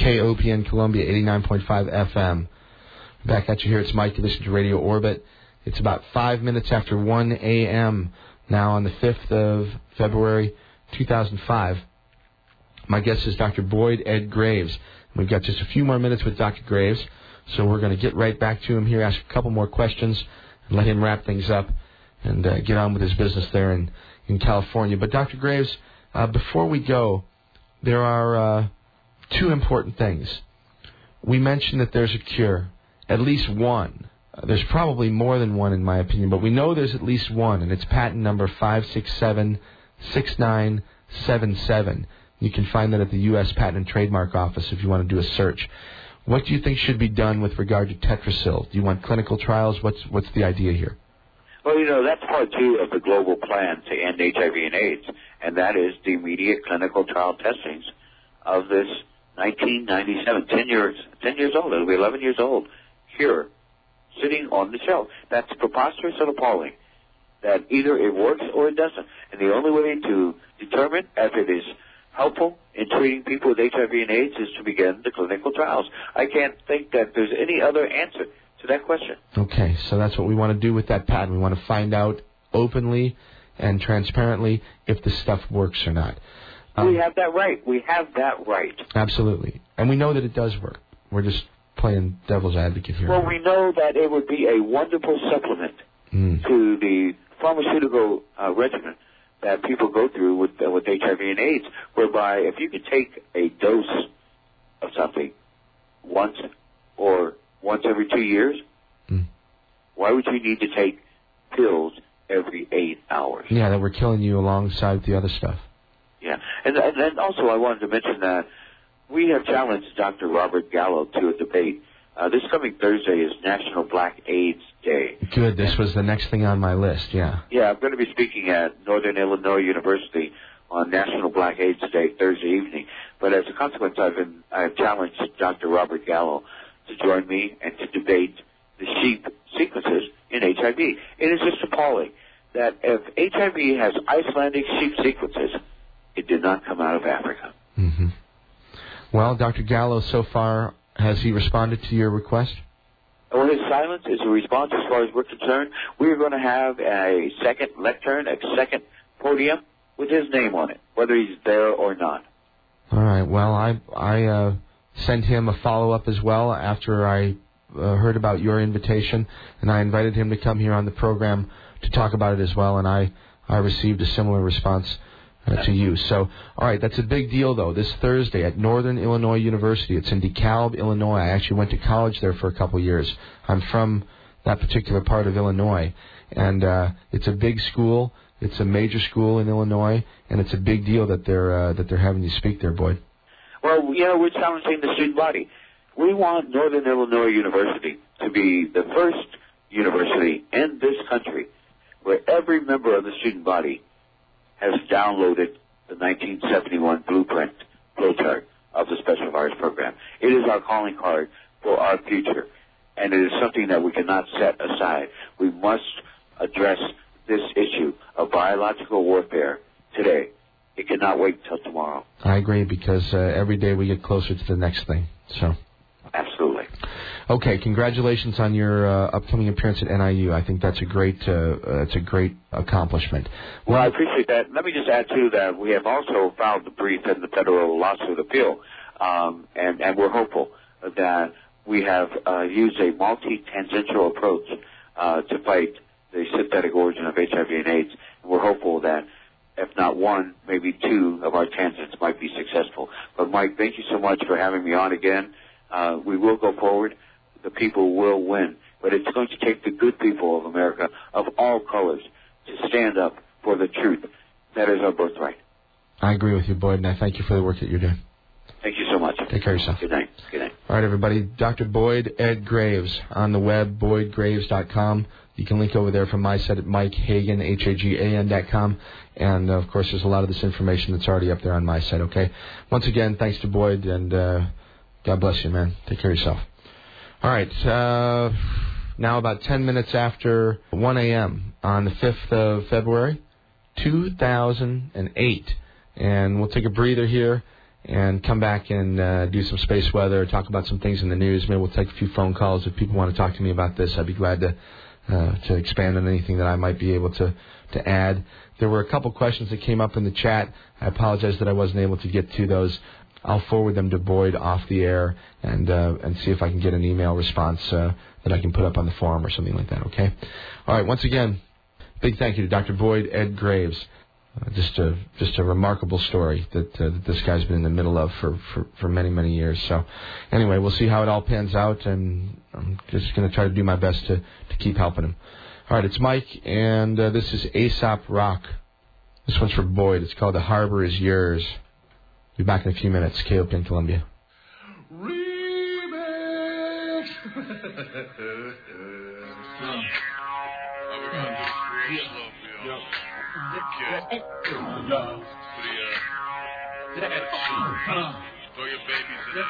KOPN Columbia 89.5 FM. Back at you here. It's Mike. You listen to Radio Orbit. It's about 5 minutes after 1 a.m. now on the 5th of February, 2005. My guest is Dr. Boyd Ed Graves. We've got just a few more minutes with Dr. Graves, so we're going to get right back to him here, ask a couple more questions, and let him wrap things up and get on with his business there in California. But Dr. Graves, before we go, there are two important things. We mentioned that there's a cure, at least one. There's probably more than one in my opinion, but we know there's at least one, and it's patent number 5676977. You can find that at the U.S. Patent and Trademark Office if you want to do a search. What do you think should be done with regard to Tetrasil? Do you want clinical trials? What's the idea here? Well, that's part two of the global plan to end HIV and AIDS, and that is the immediate clinical trial testings of this 1997, 10 years old, it'll be 11 years old, cure, sitting on the shelf. That's preposterous and appalling, that either it works or it doesn't. And the only way to determine if it is helpful in treating people with HIV and AIDS is to begin the clinical trials. I can't think that there's any other answer to that question. Okay, so that's what we want to do with that patent. We want to find out openly and transparently if the stuff works or not. We have that right. We have that right. Absolutely. And we know that it does work. We're just playing devil's advocate here. Well, we know that it would be a wonderful supplement to the pharmaceutical regimen that people go through with HIV and AIDS, whereby if you could take a dose of something once every 2 years, why would you need to take pills every 8 hours? Yeah, that we're killing you alongside the other stuff. Yeah, and also I wanted to mention that we have challenged Dr. Robert Gallo to a debate. This coming Thursday is National Black AIDS Day. Good. This was the next thing on my list, yeah. Yeah, I'm going to be speaking at Northern Illinois University on National Black AIDS Day Thursday evening. But as a consequence, I've challenged Dr. Robert Gallo to join me and to debate the sheep sequences in HIV. It is just appalling that if HIV has Icelandic sheep sequences, it did not come out of Africa. Mm-hmm. Well, Dr. Gallo, so far, has he responded to your request? Well, his silence is a response as far as we're concerned. We're going to have a second lectern, a second podium with his name on it, whether he's there or not. All right. Well, I sent him a follow-up as well after I heard about your invitation, and I invited him to come here on the program to talk about it as well, and I received a similar response to you. So, all right, that's a big deal, though. This Thursday at Northern Illinois University. It's in DeKalb, Illinois. I actually went to college there for a couple years. I'm from that particular part of Illinois. And it's a big school. It's a major school in Illinois, and it's a big deal that they're having you speak there, Boyd. Well, we're challenging the student body. We want Northern Illinois University to be the first university in this country where every member of the student body has downloaded the 1971 blueprint flowchart of the Special Virus Program. It is our calling card for our future, and it is something that we cannot set aside. We must address this issue of biological warfare today. It cannot wait until tomorrow. I agree, because every day we get closer to the next thing. So. Absolutely. Okay, congratulations on your upcoming appearance at NIU. I think that's a great accomplishment. Well, I appreciate that. Let me just add, too, that we have also filed the brief in the federal lawsuit appeal, and we're hopeful that we have used a multi-tangential approach to fight the synthetic origin of HIV and AIDS. And we're hopeful that if not one, maybe two of our tangents might be successful. But, Mike, thank you so much for having me on again. We will go forward. The people will win. But it's going to take the good people of America, of all colors, to stand up for the truth. That is our birthright. I agree with you, Boyd, and I thank you for the work that you're doing. Thank you so much. Take care of yourself. Good night. Good night. All right, everybody. Dr. Boyd Ed Graves on the web, boydgraves.com. You can link over there from my site at MikeHagan, HAGAN.com. And, of course, there's a lot of this information that's already up there on my site, okay? Once again, thanks to Boyd, and God bless you, man. Take care of yourself. All right. Now about 10 minutes after 1 a.m. on the 5th of February, 2008. And we'll take a breather here and come back and do some space weather, talk about some things in the news. Maybe we'll take a few phone calls if people want to talk to me about this. I'd be glad to expand on anything that I might be able to add. There were a couple questions that came up in the chat. I apologize that I wasn't able to get to those. I'll forward them to Boyd off the air and see if I can get an email response that I can put up on the forum or something like that, okay? All right, once again, big thank you to Dr. Boyd Ed Graves. Just a remarkable story that this guy's been in the middle of for many, many years. So anyway, we'll see how it all pans out, and I'm just going to try to do my best to keep helping him. All right, it's Mike, and this is Aesop Rock. This one's for Boyd. It's called The Harbor Is Yours. Be back in a few minutes. KOP in Columbia. Remix! Throw your babies in the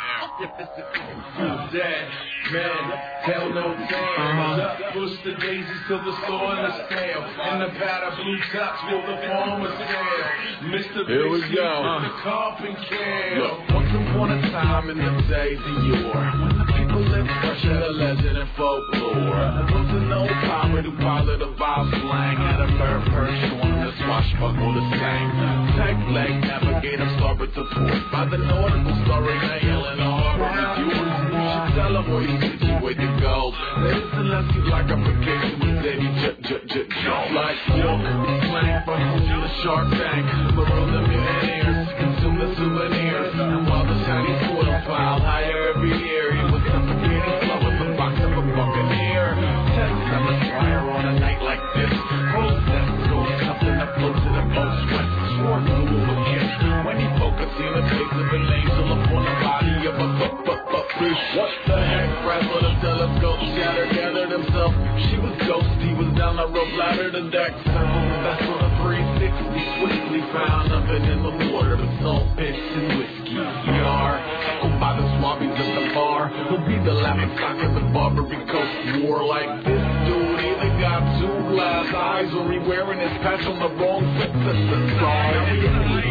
air. Dead man, tell no tales. Up, push the daisies till the soil is stale. And the batter blue tops will the farmer's tale. Mr. Here we go. The carpet can. Look, once upon a time in the days of yore, when the people lived fresh at a legend and folklore, there wasn't no power to bother the vile slang. Had a bird perch on the swashbuckle the same. Tech leg navigator starboard to port by the nautical story nail in the harbor is yours. You should tell them where you situate the gold. There is a lesson like a vacation with Davy Jones. Like milk, slang from the Shark Tank. Maroon the millionaires, consume the souvenirs. And while the shiny foil piled higher every year, he was suffocating slow with the box of a buccaneer. 10-7 fire on a night like this. Whole set goes something that floats to the most west. Swore to a kiss when he focused on the face of an angel upon the body of a fish. What the heck? Frazzled the telescope, shattered, gathered himself. She was ghost, he was down the rope, ladder to deck. That's when the 360 swiftly found nothing in the water but salt fish and whiskey. Yar, echoed by the swabbies at the bar, who'll be the laughing stock of the Barbary Coast war. Like this dude, either got two glass eyes or he wearing his patch on the wrong side. Now we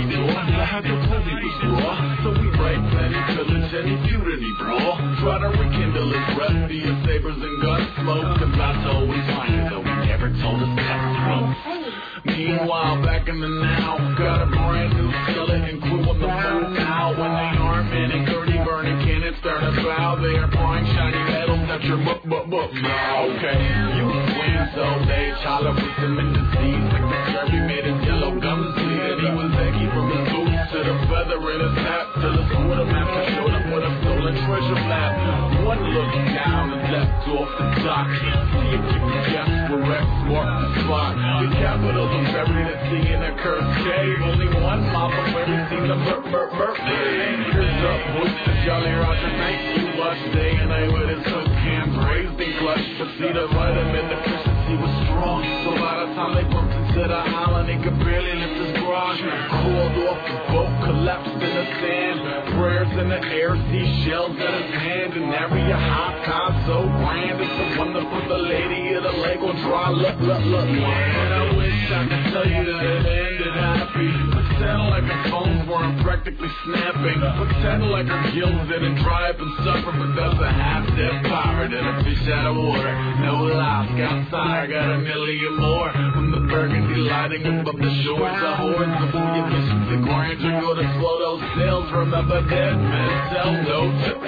had to tell me was raw, so we break plenty pillage and impunity brawl. Try to rekindle his breath via sabers and gun smoke, cause that's always fine, though he never told us that smoke. Meanwhile, back in the now, got a brand new skeleton crew on the move now. When they aren't manning 30 burning cannons, start to bow. They are pouring shiny metals at your book. Okay, you win, so they holler with them in disease. Like the Kirby made his yellow gums bleed, and he was eggy from his boots to the feather in his hat. Till his quartermaster showed up with a stolen treasure map. One look down and left off the dock. See if you can guess where Rex marked the spot. The capital of buried at sea in a cursed cave. Only 1 mile from where we seen the birthday. Anchors up with the Jolly Roger. Thank you, much day and night with his hook cans raised and clutched. But see the vitamin deficiency was strong. So by the time they bumped into the island, he could barely lift his garage. Crawled off the boat, collapsed in the sand. Prayers in the air, seashells at his hand. And area hot time so grand. It's a wonder for the lady of the lake will dry. Look. And I wish I could tell you that it ended happy. Pretend like her phones weren't practically snapping. Pretend like her gills didn't dry up and suffer. But that's a half-dead pirate and a fish out of water. No life outside, I got a million more. From the burgundy lighting above the shores, the hordes of the emissions, the grandeur go to slow those sails. Remember dead men tell no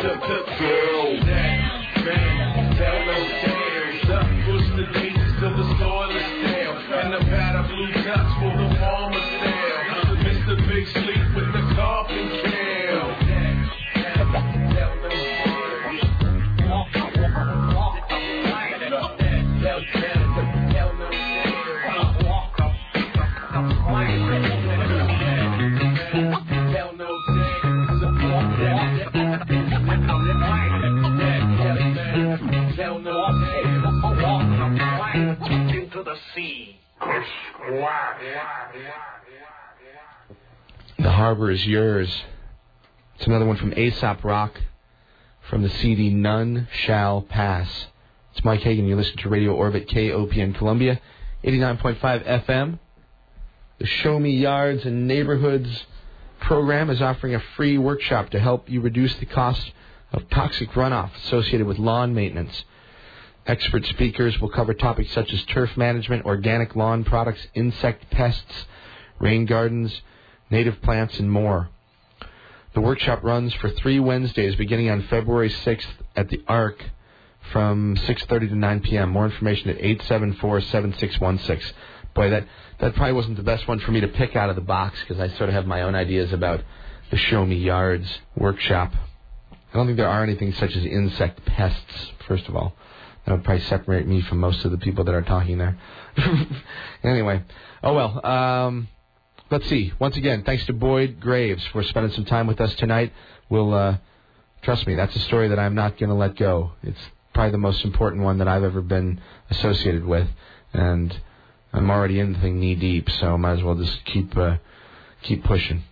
tale. Tell no tales. Up push the daisies till the soil is stale. And the batter blue tops for the farmer's tale. Mr. Big Sleep with the coffin kale. Tell no into the sea. The Harbor Is Yours. It's another one from Aesop Rock from the CD None Shall Pass. It's Mike Hagan. You listen to Radio Orbit KOP in Columbia, 89.5 FM. The Show Me Yards and Neighborhoods program is offering a free workshop to help you reduce the cost of toxic runoff associated with lawn maintenance. Expert speakers will cover topics such as turf management, organic lawn products, insect pests, rain gardens, native plants, and more. The workshop runs for 3 Wednesdays beginning on February 6th at the ARC from 6:30 to 9 p.m. More information at 874-7616. Boy, that probably wasn't the best one for me to pick out of the box because I sort of have my own ideas about the Show Me Yards workshop. I don't think there are anything such as insect pests, first of all. That would probably separate me from most of the people that are talking there. Anyway, oh well. Let's see. Once again, thanks to Boyd Graves for spending some time with us tonight. We'll, trust me, that's a story that I'm not going to let go. It's probably the most important one that I've ever been associated with, and I'm already in the thing knee deep, so I might as well just keep pushing.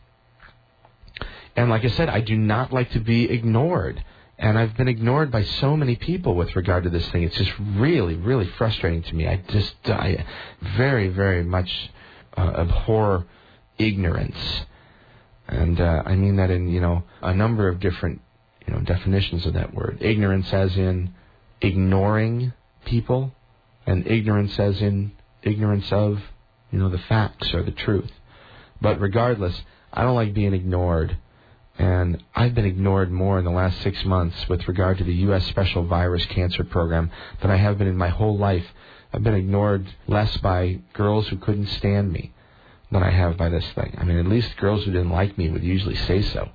And like I said, I do not like to be ignored, and I've been ignored by so many people with regard to this thing. It's just really, really frustrating to me. I very, very much abhor ignorance, and I mean that in a number of different definitions of that word. Ignorance as in ignoring people, and ignorance as in ignorance of the facts or the truth. But regardless, I don't like being ignored, and I've been ignored more in the last 6 months with regard to the U.S. Special Virus Cancer Program than I have been in my whole life. I've been ignored less by girls who couldn't stand me than I have by this thing. I mean, at least girls who didn't like me would usually say so.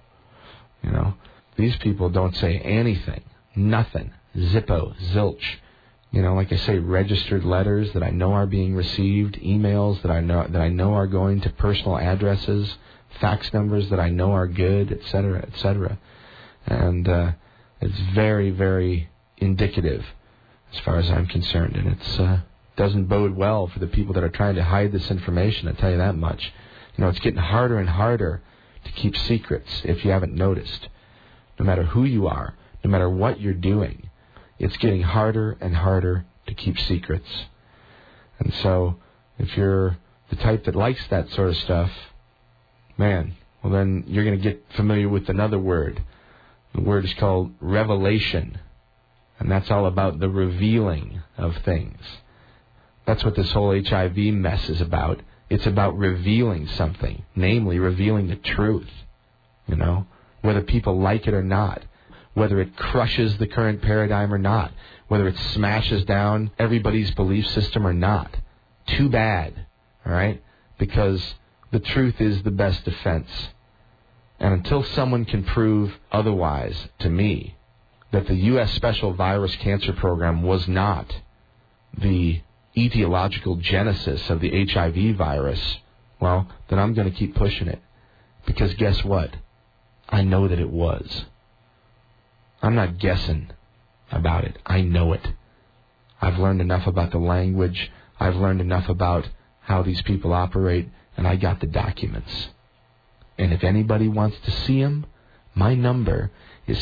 These people don't say anything. Nothing. Zippo. Zilch. Like I say, registered letters that I know are being received, emails that I know are going to personal addresses, fax numbers that I know are good, etc., etc. And it's very, very indicative as far as I'm concerned, and it's doesn't bode well for the people that are trying to hide this information, I'll tell you that much. It's getting harder and harder to keep secrets, if you haven't noticed. No matter who you are, no matter what you're doing, it's getting harder and harder to keep secrets. And so, if you're the type that likes that sort of stuff, man, well then you're going to get familiar with another word. The word is called revelation. And that's all about the revealing of things. That's what this whole HIV mess is about. It's about revealing something, namely revealing the truth, whether people like it or not, whether it crushes the current paradigm or not, whether it smashes down everybody's belief system or not. Too bad, all right? Because the truth is the best defense. And until someone can prove otherwise to me, that the U.S. Special Virus Cancer Program was not the etiological genesis of the HIV virus, well, then I'm going to keep pushing it. Because guess what? I know that it was. I'm not guessing about it. I know it. I've learned enough about the language. I've learned enough about how these people operate, and I got the documents. And if anybody wants to see them, my number is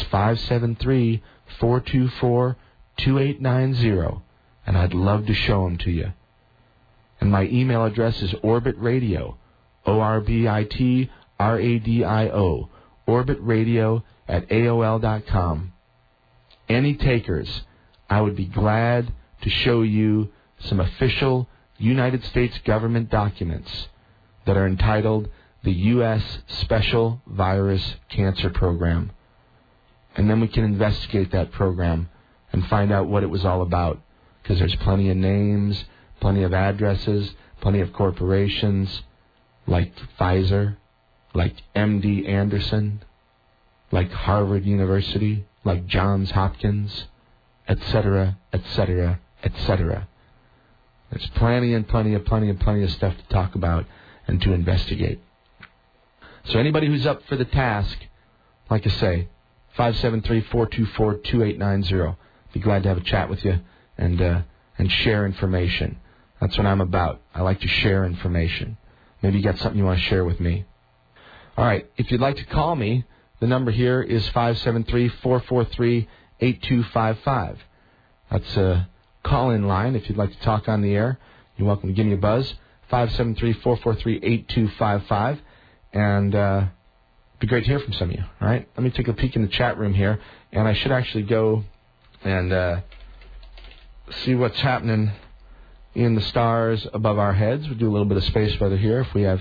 573-424-2890. And I'd love to show them to you. And my email address is orbitradio, ORBITRADIO, orbitradio@AOL.com. Any takers, I would be glad to show you some official United States government documents that are entitled the U.S. Special Virus Cancer Program. And then we can investigate that program and find out what it was all about. Because there's plenty of names, plenty of addresses, plenty of corporations, like Pfizer, like MD Anderson, like Harvard University, like Johns Hopkins, etc., etc., etc. There's plenty of stuff to talk about and to investigate. So anybody who's up for the task, like I say, 573-424-2890. Be glad to have a chat with you and share information. That's what I'm about. I like to share information. Maybe you got something you want to share with me. All right. If you'd like to call me, the number here is 573-443-8255. That's a call-in line. If you'd like to talk on the air, you're welcome to give me a buzz. 573-443-8255. And be great to hear from some of you. All right, let me take a peek in the chat room here, and I should actually go and see what's happening in the stars above our heads. We'll do a little bit of space weather here if we have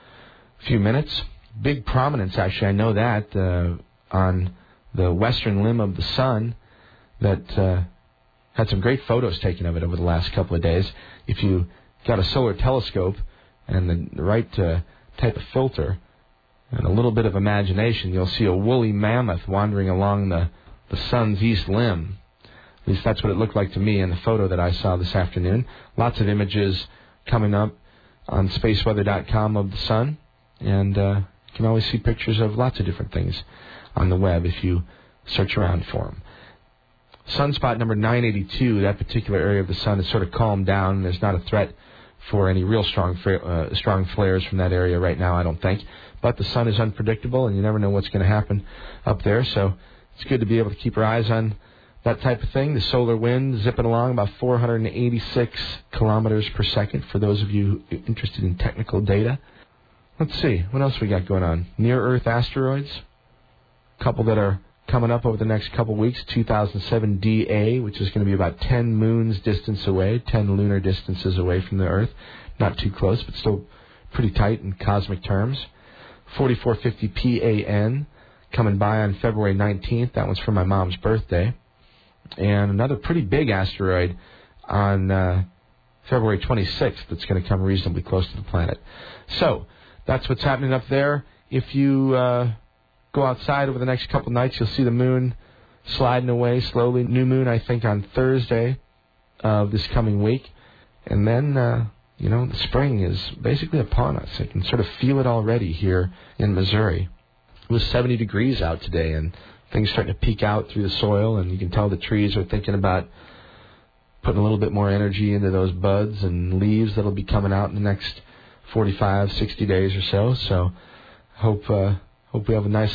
a few minutes. Big prominence, actually, I know that, on the western limb of the sun that had some great photos taken of it over the last couple of days. If you got a solar telescope and the right type of filter and a little bit of imagination, you'll see a woolly mammoth wandering along the sun's east limb. At least that's what it looked like to me in the photo that I saw this afternoon. Lots of images coming up on spaceweather.com of the sun, and you can always see pictures of lots of different things on the web if you search around for them. Sunspot number 982, that particular area of the sun, is sort of calmed down. There's not a threat for any real strong flares from that area right now, I don't think. But the sun is unpredictable, and you never know what's going to happen up there. So it's good to be able to keep our eyes on that type of thing. The solar wind zipping along about 486 kilometers per second for those of you interested in technical data. Let's see, what else we got going on? Near-Earth asteroids, a couple that are coming up over the next couple weeks. 2007 DA, which is going to be about 10 moons distance away, 10 lunar distances away from the Earth. Not too close, but still pretty tight in cosmic terms. 4450 PAN coming by on February 19th. That one's for my mom's birthday. And another pretty big asteroid on February 26th that's going to come reasonably close to the planet. So that's what's happening up there. If you go outside over the next couple nights, you'll see the moon sliding away slowly. New moon, I think, on Thursday of this coming week. And then, the spring is basically upon us. I can sort of feel it already here in Missouri. It was 70 degrees out today, and things starting to peek out through the soil, and you can tell the trees are thinking about putting a little bit more energy into those buds and leaves that'll be coming out in the next 45, 60 days or so. So hope we have a nice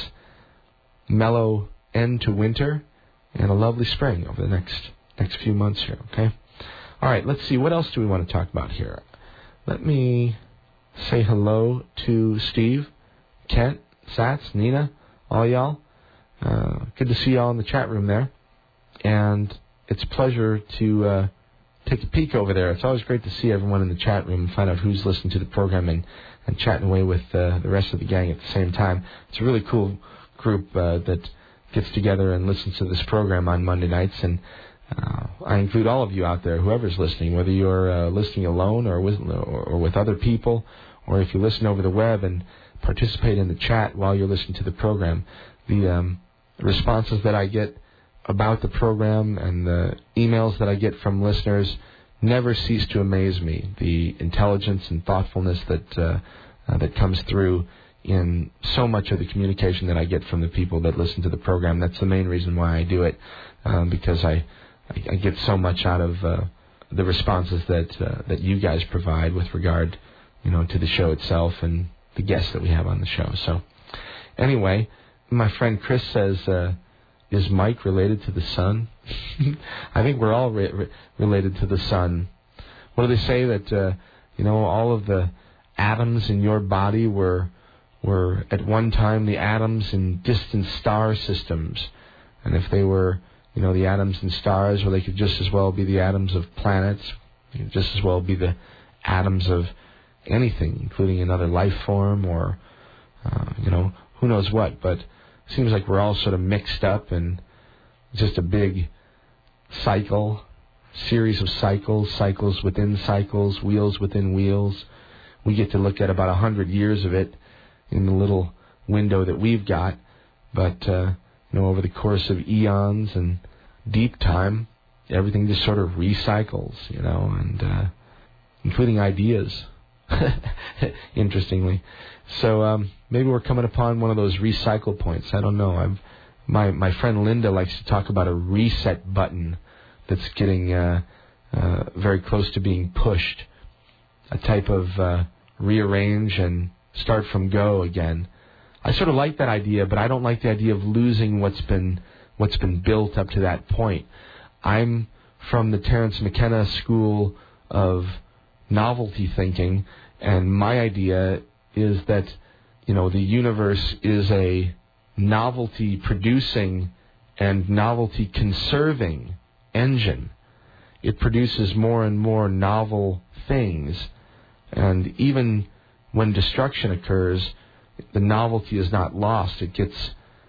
mellow end to winter and a lovely spring over the next few months here, okay? All right, let's see. What else do we want to talk about here? Let me say hello to Steve, Kent, Sats, Nina, all y'all. Good to see y'all in the chat room there. And it's a pleasure to take a peek over there. It's always great to see everyone in the chat room and find out who's listening to the program and chatting away with the rest of the gang at the same time. It's a really cool group that gets together and listens to this program on Monday nights. And I include all of you out there, whoever's listening, whether you're listening alone or with other people, or if you listen over the web and participate in the chat while you're listening to the program. The responses that I get about the program and the emails that I get from listeners never cease to amaze me. The intelligence and thoughtfulness that comes through in so much of the communication that I get from the people that listen to the program. That's the main reason why I do it, because I get so much out of the responses that you guys provide with regard, to the show itself and the guests that we have on the show. So, anyway, my friend Chris says, is Mike related to the sun? I think we're all related to the sun. What do they say that all of the atoms in your body were at one time the atoms in distant star systems, and if they were the atoms in stars, well, they could just as well be the atoms of planets. They could just as well be the atoms of anything, including another life form or who knows what. But it seems like we're all sort of mixed up in just a big cycle, series of cycles within cycles, wheels within wheels. We get to look at about 100 years of it in the little window that we've got. But, over the course of eons and deep time, everything just sort of recycles, and including ideas, interestingly. So maybe we're coming upon one of those recycle points. I don't know. My friend Linda likes to talk about a reset button that's getting very close to being pushed, a type of rearrange and start from go again. I sort of like that idea, but I don't like the idea of losing what's been built up to that point. I'm from the Terence McKenna school of novelty thinking, and my idea is that the universe is a novelty-producing and novelty-conserving engine. It produces more and more novel things, and even when destruction occurs, the novelty is not lost. It gets,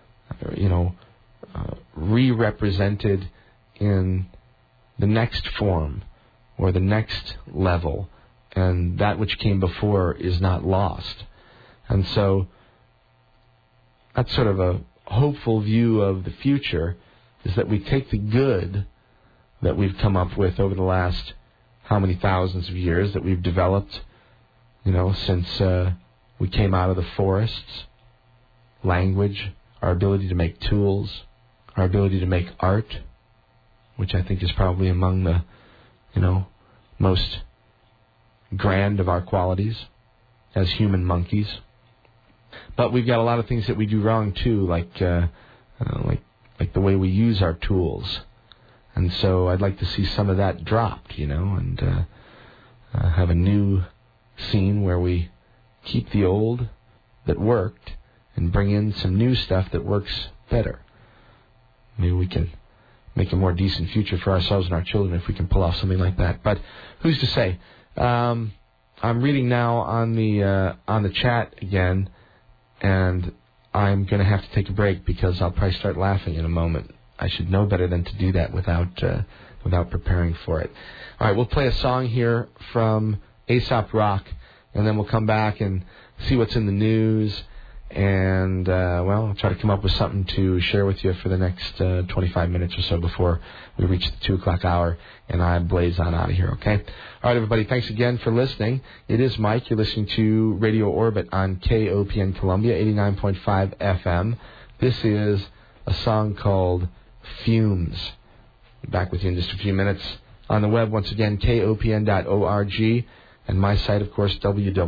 re-represented in the next form or the next level, and that which came before is not lost. And so that's sort of a hopeful view of the future, is that we take the good that we've come up with over the last how many thousands of years that we've developed, since we came out of the forests, language, our ability to make tools, our ability to make art, which I think is probably among the, most grand of our qualities as human monkeys. But we've got a lot of things that we do wrong too, like the way we use our tools. And so I'd like to see some of that dropped, and have a new scene where we keep the old that worked and bring in some new stuff that works better. Maybe we can make a more decent future for ourselves and our children if we can pull off something like that. But who's to say? I'm reading now on the chat again, and I'm going to have to take a break because I'll probably start laughing in a moment. I should know better than to do that without preparing for it. All right, we'll play a song here from Aesop Rock, and then we'll come back and see what's in the news. And, I'll try to come up with something to share with you for the next 25 minutes or so before we reach the 2 o'clock hour, and I blaze on out of here, okay? All right, everybody, thanks again for listening. It is Mike. You're listening to Radio Orbit on KOPN Columbia, 89.5 FM. This is a song called Fumes. Back with you in just a few minutes. On the web, once again, kopn.org, and my site, of course,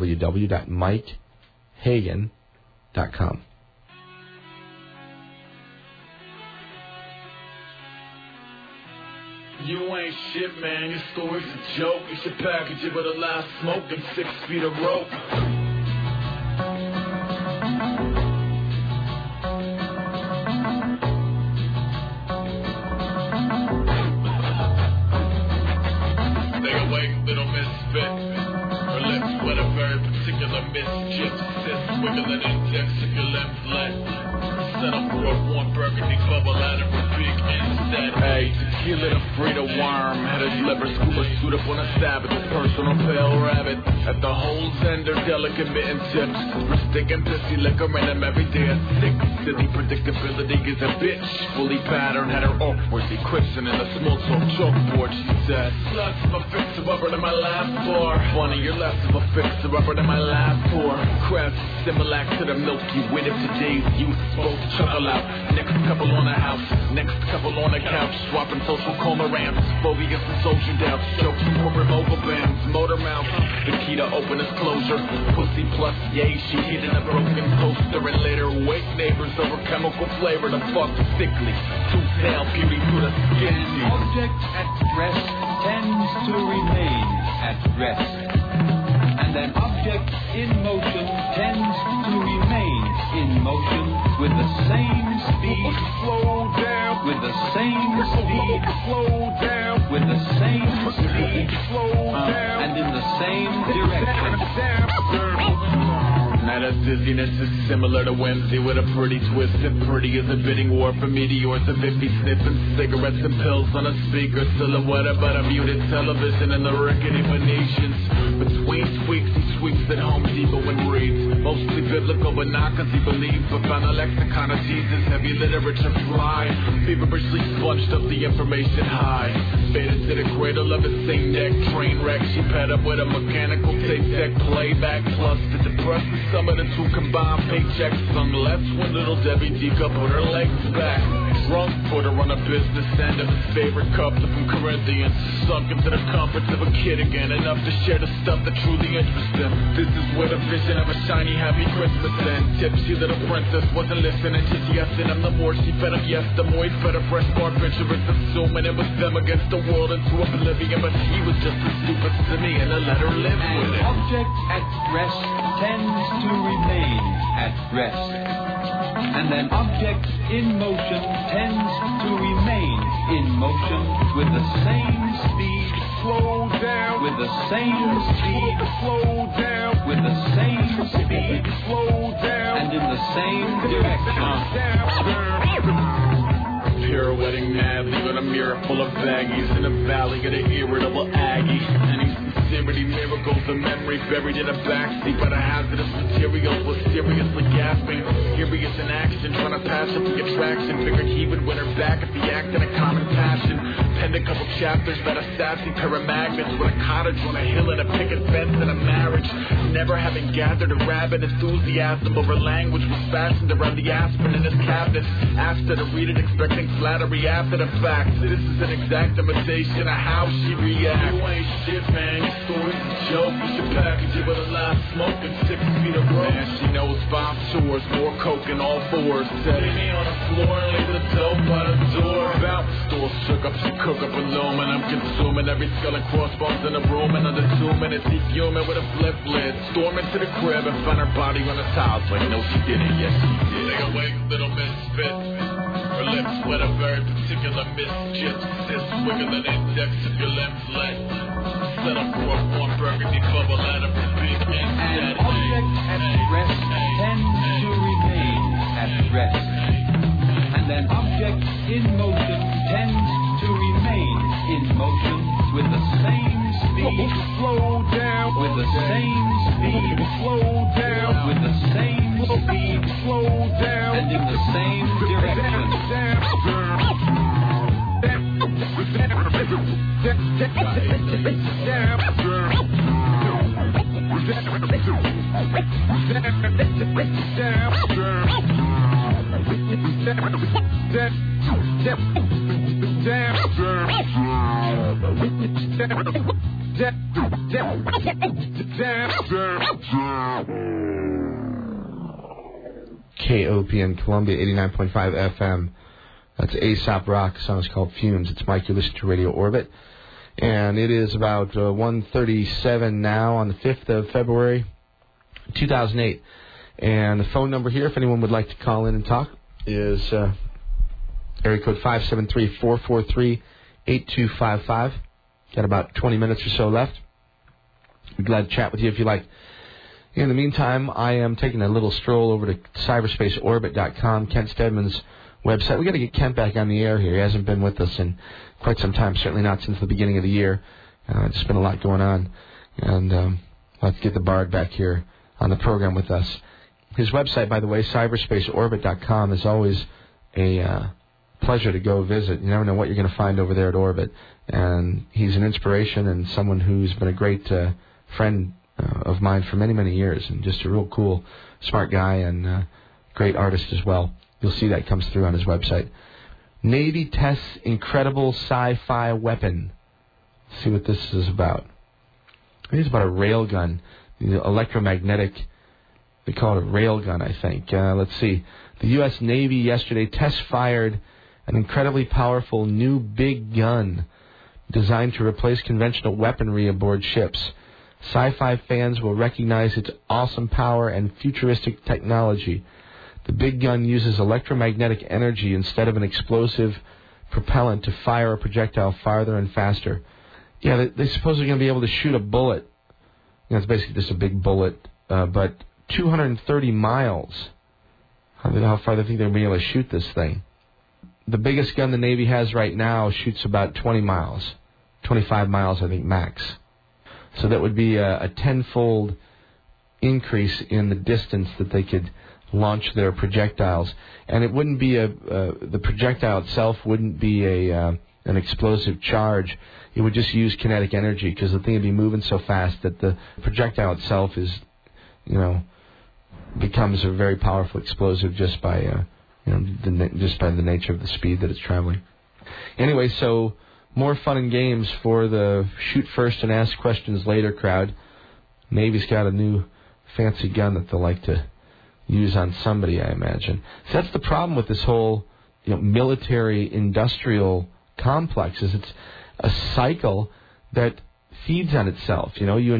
www.mikehagan.com. You ain't shit, man. Your story's a joke. You should package it with a lot of smoke and 6 feet of rope. Stay awake, little misfit. Her lips with a very particular mischief. Sits wiggling index of your limbs let. Settle for a warm burgundy bubble out of her beak instead. Hey, tequila to free the worm. Had his liver scuba suit up on a Sabbath. His personal pale rabbit. At the hole's end, her delicate mitten tips. For sticking pissy liquor in him every day. A sick, silly predictability is a bitch. Fully patterned, had her awkwardly christening a small talk chalkboard. She said, less of a fixer-upper than my last bar. Funny, you're less of a fixer-upper than my last pour. Crest, Similac to the milky wit of today's youth. Both chuckle out. Next couple on the house, next couple on the couch. Swapping social coma ramps, phobias and social doubts. Jokes and corporate mobile bands, motor mouth. The key to open is closure. Pussy plus yay, she hid in a broken toaster. And later wake neighbors over chemical flavor. The fuck sickly, tooth nail beauty through the skin. An object at rest tends to remain at rest. And an object in motion tends to remain in motion with the same speed. Slow down. With the same speed. Slow down. With the same speed. Slow down. And in the same direction. Now that dizziness is similar to whimsy with a pretty twist. And pretty is a bidding war for meteors and 50 sniffing cigarettes and pills on a speaker. Silhouette about a muted television and the rickety Venetians. Between tweaks he sweeps at Home Depot and reads. Mostly biblical but not cause he believes. But found a lexicon of Jesus, heavy literature fly. Feverishly sponged up the information high. Faded to the cradle of a same neck train wreck. She paired up with a mechanical tape deck playback. Plus to depress the some of the two combined paychecks. Sung less when little Debbie Deca put her legs back. Drunk put her on a business end of his favorite cup from Corinthians. Sunk into the comforts of a kid again. Enough to share the stuff that truly interests him. This is where the vision of a shiny happy Christmas Christmas then. Tipsy little princess wasn't listening, just yesing him. The more she fed him, yes, the more he fed her. Fresh barbiturates, assuming it was them against the world into oblivion. But he was just as stupid to me, and I let her live with it. Object at rest tends to remain at rest. And an object in motion tends to remain in motion with the same speed. Slow down. With the same speed. Slow down. With the same speed. Slow down. And in the same direction. Pirouetting madly on a mirror full of baggies in a valley of the irritable Aggie. Any sincerity, miracles, the memory buried in a backseat by the hazardous materials was seriously gasping. Here he is in action, trying to pass up the attraction. Figured he would win her back if he acted a common passion. Penned a couple chapters about a sassy pair of magnets with a cottage on a hill and a picket fence and a marriage. Never having gathered a rabid enthusiasm over language was fastened around the aspirin in his cabinet. Asked her to read it, expecting flattery after the fact. This is an exact imitation of how she reacts. You ain't shit, man. Your story's a joke. You should package it with a lot of smoke and 6 feet of rope. Man, she knows 5 tours, more coke and all fours. Said me on the floor and leave the dope by the door. About the store shook up, she cook up aluminum. Consuming every skull and crossbones in the room. And under 2 minutes, he fuming with a flip lid. Storm into the crib and find her body on the tiles. Like, no, she didn't. Yes, she did. Take away, little misfit. Her lips with a very particular mischief. This wiggling index of your lips let. Set up for a warm burgundy bubble out of her big An object at rest tends to remain at rest. And an object in motion tends to remain in motion with the same speed. Slow down. With the same speed. Slow down. With the same speed. Slow down. And in the same direction. KOPN Columbia 89.5 FM. That's Aesop Rock. The song is called Fumes. It's Mike. You listen to Radio Orbit. And it is about 1:37 now on the 5th of February, 2008. And the phone number here, if anyone would like to call in and talk, is area code 573-443-8255. Got about 20 minutes or so left. I'd be glad to chat with you if you like. In the meantime, I am taking a little stroll over to cyberspaceorbit.com, Kent Stedman's website. We've got to get Kent back on the air here. He hasn't been with us in quite some time, certainly not since the beginning of the year. It's been a lot going on. And we'll have to get the Bard back here on the program with us. His website, by the way, cyberspaceorbit.com, is always a pleasure to go visit. You never know what you're going to find over there at Orbit. And he's an inspiration and someone who's been a great friend of mine for many, many years. And just a real cool, smart guy and great artist as well. You'll see that comes through on his website. Navy tests incredible sci-fi weapon. Let's see what this is about. I think it's about a railgun. The electromagnetic, they call it a railgun, I think. Let's see. The U.S. Navy yesterday test-fired an incredibly powerful new big gun designed to replace conventional weaponry aboard ships. Sci-fi fans will recognize its awesome power and futuristic technology. The big gun uses electromagnetic energy instead of an explosive propellant to fire a projectile farther and faster. Yeah, they suppose they're going to be able to shoot a bullet. You know, it's basically just a big bullet, but 230 miles. How far do they think they're going to be able to shoot this thing? The biggest gun the Navy has right now shoots about 20 miles. 25 miles, I think, max. So that would be a tenfold increase in the distance that they could launch their projectiles. And it wouldn't be the projectile itself wouldn't be an explosive charge. It would just use kinetic energy because the thing would be moving so fast that the projectile itself is, becomes a very powerful explosive just by, just by the nature of the speed that it's traveling. Anyway, so more fun and games for the shoot first and ask questions later crowd. Navy's got a new fancy gun that they'll like to use on somebody, I imagine. So that's the problem with this whole, military industrial complex, is it's a cycle that feeds on itself. You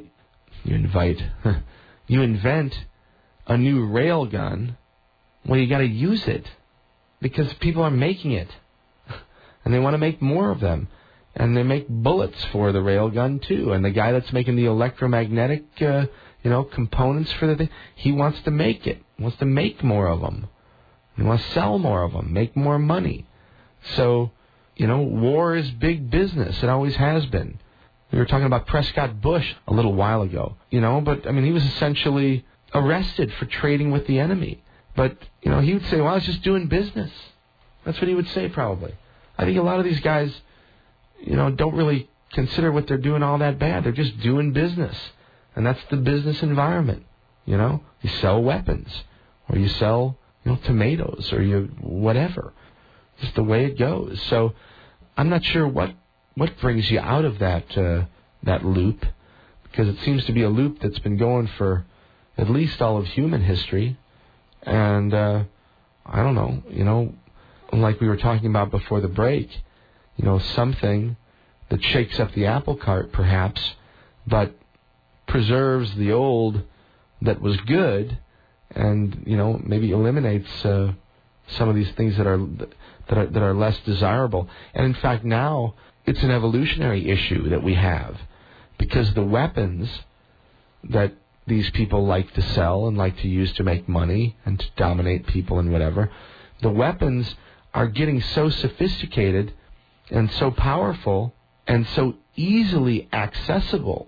invent a new rail gun. Well, you got to use it because people are making it, and they want to make more of them, and they make bullets for the rail gun too. And the guy that's making the electromagnetic, components for the thing, he wants to make it. He wants to make more of them. He wants to sell more of them, make more money. So, war is big business. It always has been. We were talking about Prescott Bush a little while ago, but he was essentially arrested for trading with the enemy. But, he would say, well, I was just doing business. That's what he would say probably. I think a lot of these guys, don't really consider what they're doing all that bad. They're just doing business. And that's the business environment. You sell weapons, or you sell, tomatoes, or you whatever. Just the way it goes. So I'm not sure what brings you out of that loop, because it seems to be a loop that's been going for at least all of human history. And I don't know, like we were talking about before the break, something that shakes up the apple cart perhaps, but preserves the old that was good, and maybe eliminates some of these things that are less desirable. And in fact, now it's an evolutionary issue that we have, because the weapons that these people like to sell and like to use to make money and to dominate people and whatever, the weapons are getting so sophisticated and so powerful and so easily accessible.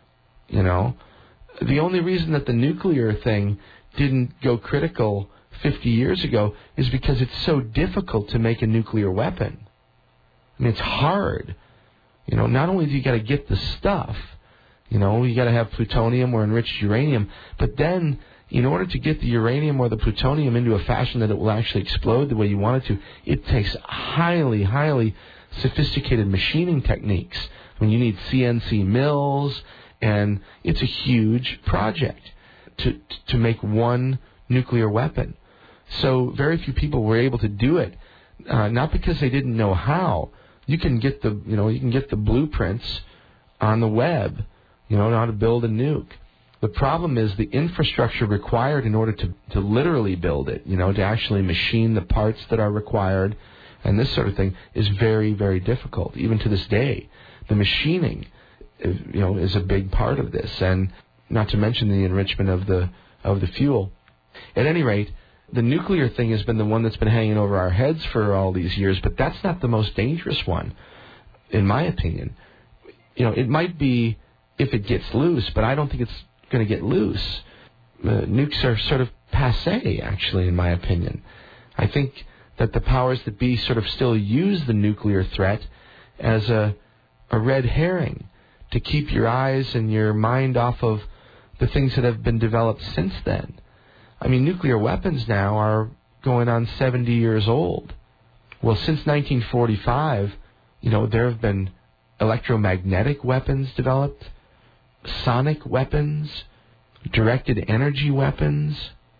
The only reason that the nuclear thing didn't go critical 50 years ago is because it's so difficult to make a nuclear weapon. It's hard. Not only do you got to get the stuff, you got to have plutonium or enriched uranium, but then in order to get the uranium or the plutonium into a fashion that it will actually explode the way you want it to, it takes highly, highly sophisticated machining techniques. You need CNC mills, and it's a huge project to make one nuclear weapon. So very few people were able to do it, not because they didn't know how. You can get the blueprints on the web, how to build a nuke. The problem is the infrastructure required in order to literally build it, to actually machine the parts that are required, and this sort of thing is very, very difficult. Even to this day, the machining, is a big part of this, and not to mention the enrichment of the fuel. At any rate, the nuclear thing has been the one that's been hanging over our heads for all these years, but that's not the most dangerous one, in my opinion. It might be if it gets loose, but I don't think it's going to get loose. Nukes are sort of passé, actually, in my opinion. I think that the powers that be sort of still use the nuclear threat as a red herring to keep your eyes and your mind off of the things that have been developed since then. Nuclear weapons now are going on 70 years old. Well, since 1945, there have been electromagnetic weapons developed, sonic weapons, directed energy weapons,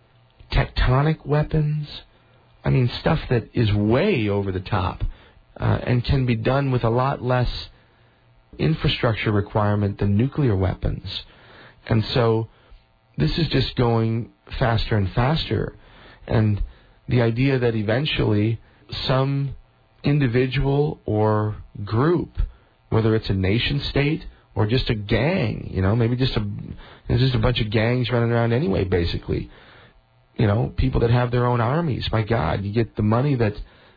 tectonic weapons. Stuff that is way over the top and can be done with a lot less infrastructure requirement than nuclear weapons. And so this is just going faster and faster. And the idea that eventually some individual or group, whether it's a nation state or just a gang, maybe just a bunch of gangs running around anyway, basically. People that have their own armies. My God, you get the money that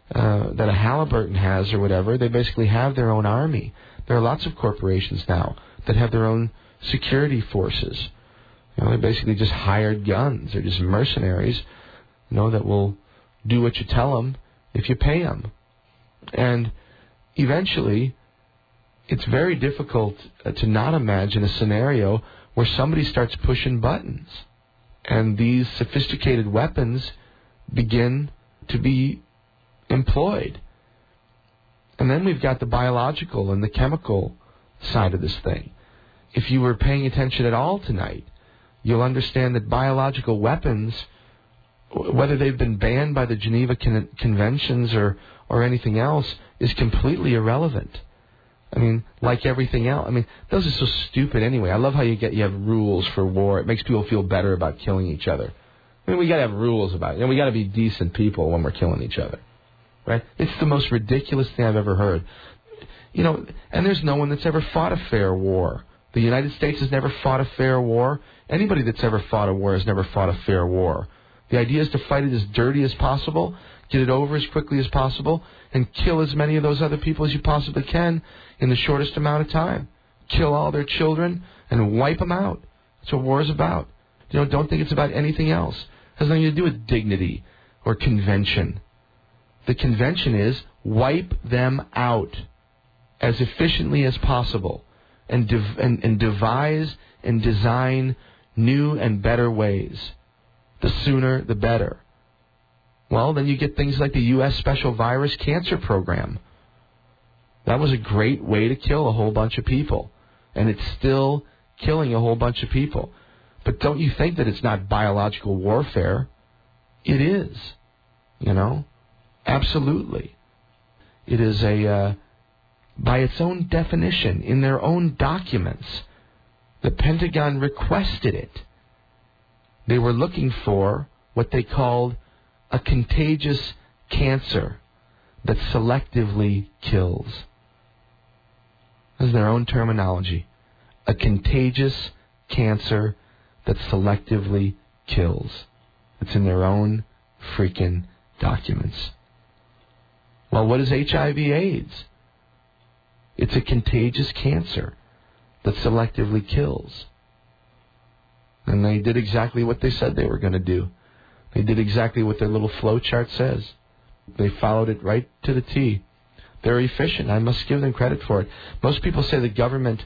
a Halliburton has or whatever. They basically have their own army. There are lots of corporations now that have their own security forces. They basically just hired guns. They're just mercenaries, that will do what you tell them if you pay them. And eventually, it's very difficult to not imagine a scenario where somebody starts pushing buttons and these sophisticated weapons begin to be employed. And then we've got the biological and the chemical side of this thing. If you were paying attention at all tonight, you'll understand that biological weapons, whether they've been banned by the Geneva Conventions or anything else, is completely irrelevant. I mean, like everything else. I mean, those are so stupid anyway. I love how you have rules for war. It makes people feel better about killing each other. I mean, we got to have rules about it. We got to be decent people when we're killing each other, right? It's the most ridiculous thing I've ever heard. And there's no one that's ever fought a fair war. The United States has never fought a fair war. Anybody that's ever fought a war has never fought a fair war. The idea is to fight it as dirty as possible, get it over as quickly as possible, and kill as many of those other people as you possibly can in the shortest amount of time. Kill all their children and wipe them out. That's what war is about. Don't think it's about anything else. It has nothing to do with dignity or convention. The convention is wipe them out as efficiently as possible and devise and design new and better ways. The sooner, the better. Well, then you get things like the U.S. Special Virus Cancer Program. That was a great way to kill a whole bunch of people. And it's still killing a whole bunch of people. But don't you think that it's not biological warfare? It is. Absolutely. It is by its own definition, in their own documents, the Pentagon requested it. They were looking for what they called a contagious cancer that selectively kills. This is their own terminology. A contagious cancer that selectively kills. It's in their own freaking documents. Well, what is HIV/AIDS? It's a contagious cancer that selectively kills. And they did exactly what they said they were going to do. They did exactly what their little flow chart says. They followed it right to the T. They're efficient. I must give them credit for it. Most people say the government,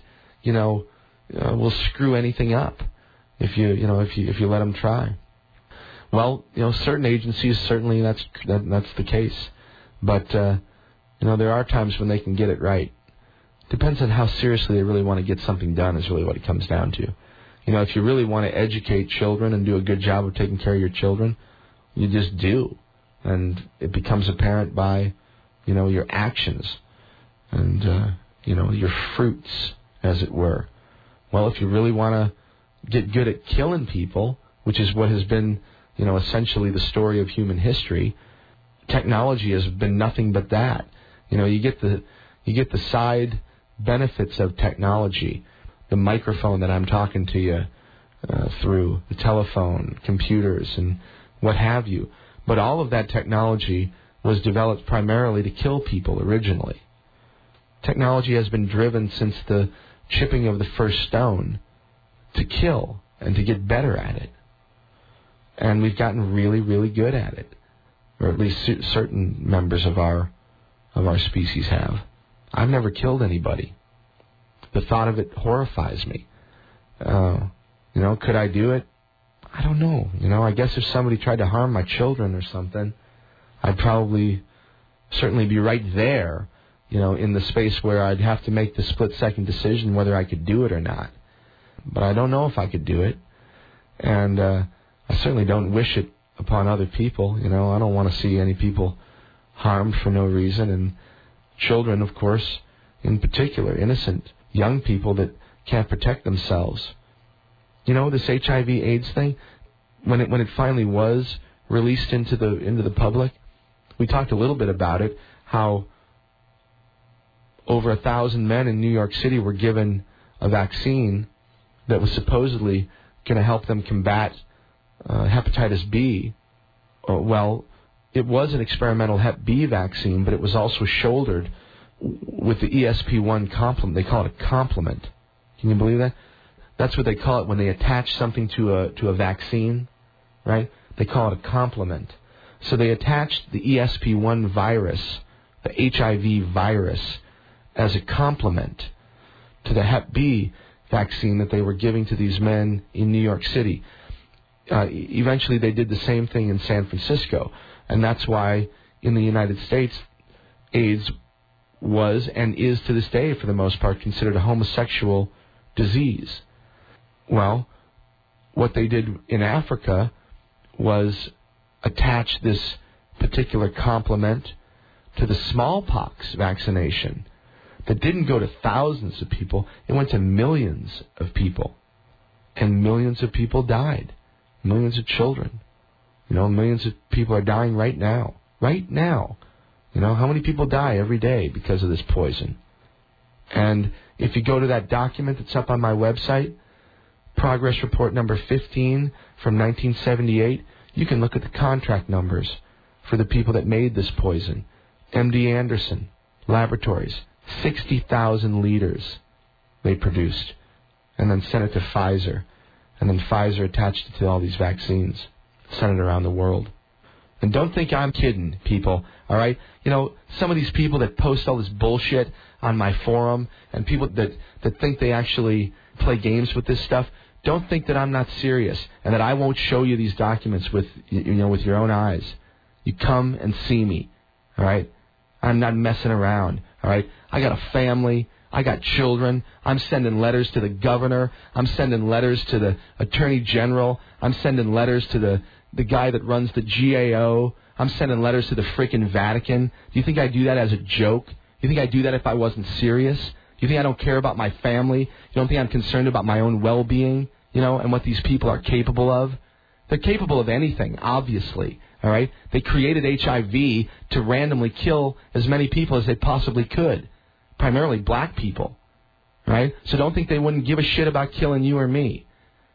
will screw anything up if you let them try. Well, certain agencies, certainly that's the case. But there are times when they can get it right. Depends on how seriously they really want to get something done is really what it comes down to. If you really want to educate children and do a good job of taking care of your children, you just do. And it becomes apparent by, your actions and, your fruits, as it were. Well, if you really want to get good at killing people, which is what has been, essentially the story of human history, technology has been nothing but that. You get the side benefits of technology. The microphone that I'm talking to you through, the telephone, computers, and what have you. But all of that technology was developed primarily to kill people originally. Technology has been driven since the chipping of the first stone to kill and to get better at it. And we've gotten really, really good at it. Or at least certain members of our species have. I've never killed anybody. The thought of it horrifies me. Could I do it? I don't know. I guess if somebody tried to harm my children or something, I'd certainly be right there, in the space where I'd have to make the split-second decision whether I could do it or not. But I don't know if I could do it. And I certainly don't wish it upon other people. I don't want to see any people harmed for no reason. And children, of course, in particular, innocent young people that can't protect themselves. This HIV/AIDS thing, when it finally was released into the public, we talked a little bit about it, how over 1,000 men in New York City were given a vaccine that was supposedly going to help them combat hepatitis B. Well, it was an experimental Hep B vaccine, but it was also shouldered with the ESP1 complement. They call it a complement. Can you believe that? That's what they call it when they attach something to a vaccine, right? They call it a complement. So they attached the ESP1 virus, the HIV virus, as a complement to the Hep B vaccine that they were giving to these men in New York City. Eventually they did the same thing in San Francisco, and that's why in the United States, AIDS was and is to this day, for the most part, considered a homosexual disease. Well, what they did in Africa was attach this particular complement to the smallpox vaccination that didn't go to thousands of people. It went to millions of people. And millions of people died. Millions of children. Millions of people are dying right now. Right now. How many people die every day because of this poison? And if you go to that document that's up on my website, Progress Report number 15 from 1978, you can look at the contract numbers for the people that made this poison. MD Anderson Laboratories, 60,000 liters they produced, and then sent it to Pfizer. And then Pfizer attached it to all these vaccines, sent it around the world. And don't think I'm kidding, people, all right? Some of these people that post all this bullshit on my forum and people that think they actually play games with this stuff, don't think that I'm not serious and that I won't show you these documents with your own eyes. You come and see me, all right? I'm not messing around, all right? I got a family. I got children. I'm sending letters to the governor. I'm sending letters to the attorney general. I'm sending letters to the guy that runs the GAO. I'm sending letters to the freaking Vatican. Do you think I do that as a joke? You think I do that if I wasn't serious? You think I don't care about my family? You don't think I'm concerned about my own well-being, and what these people are capable of? They're capable of anything, obviously, all right? They created HIV to randomly kill as many people as they possibly could, primarily black people, right? So don't think they wouldn't give a shit about killing you or me,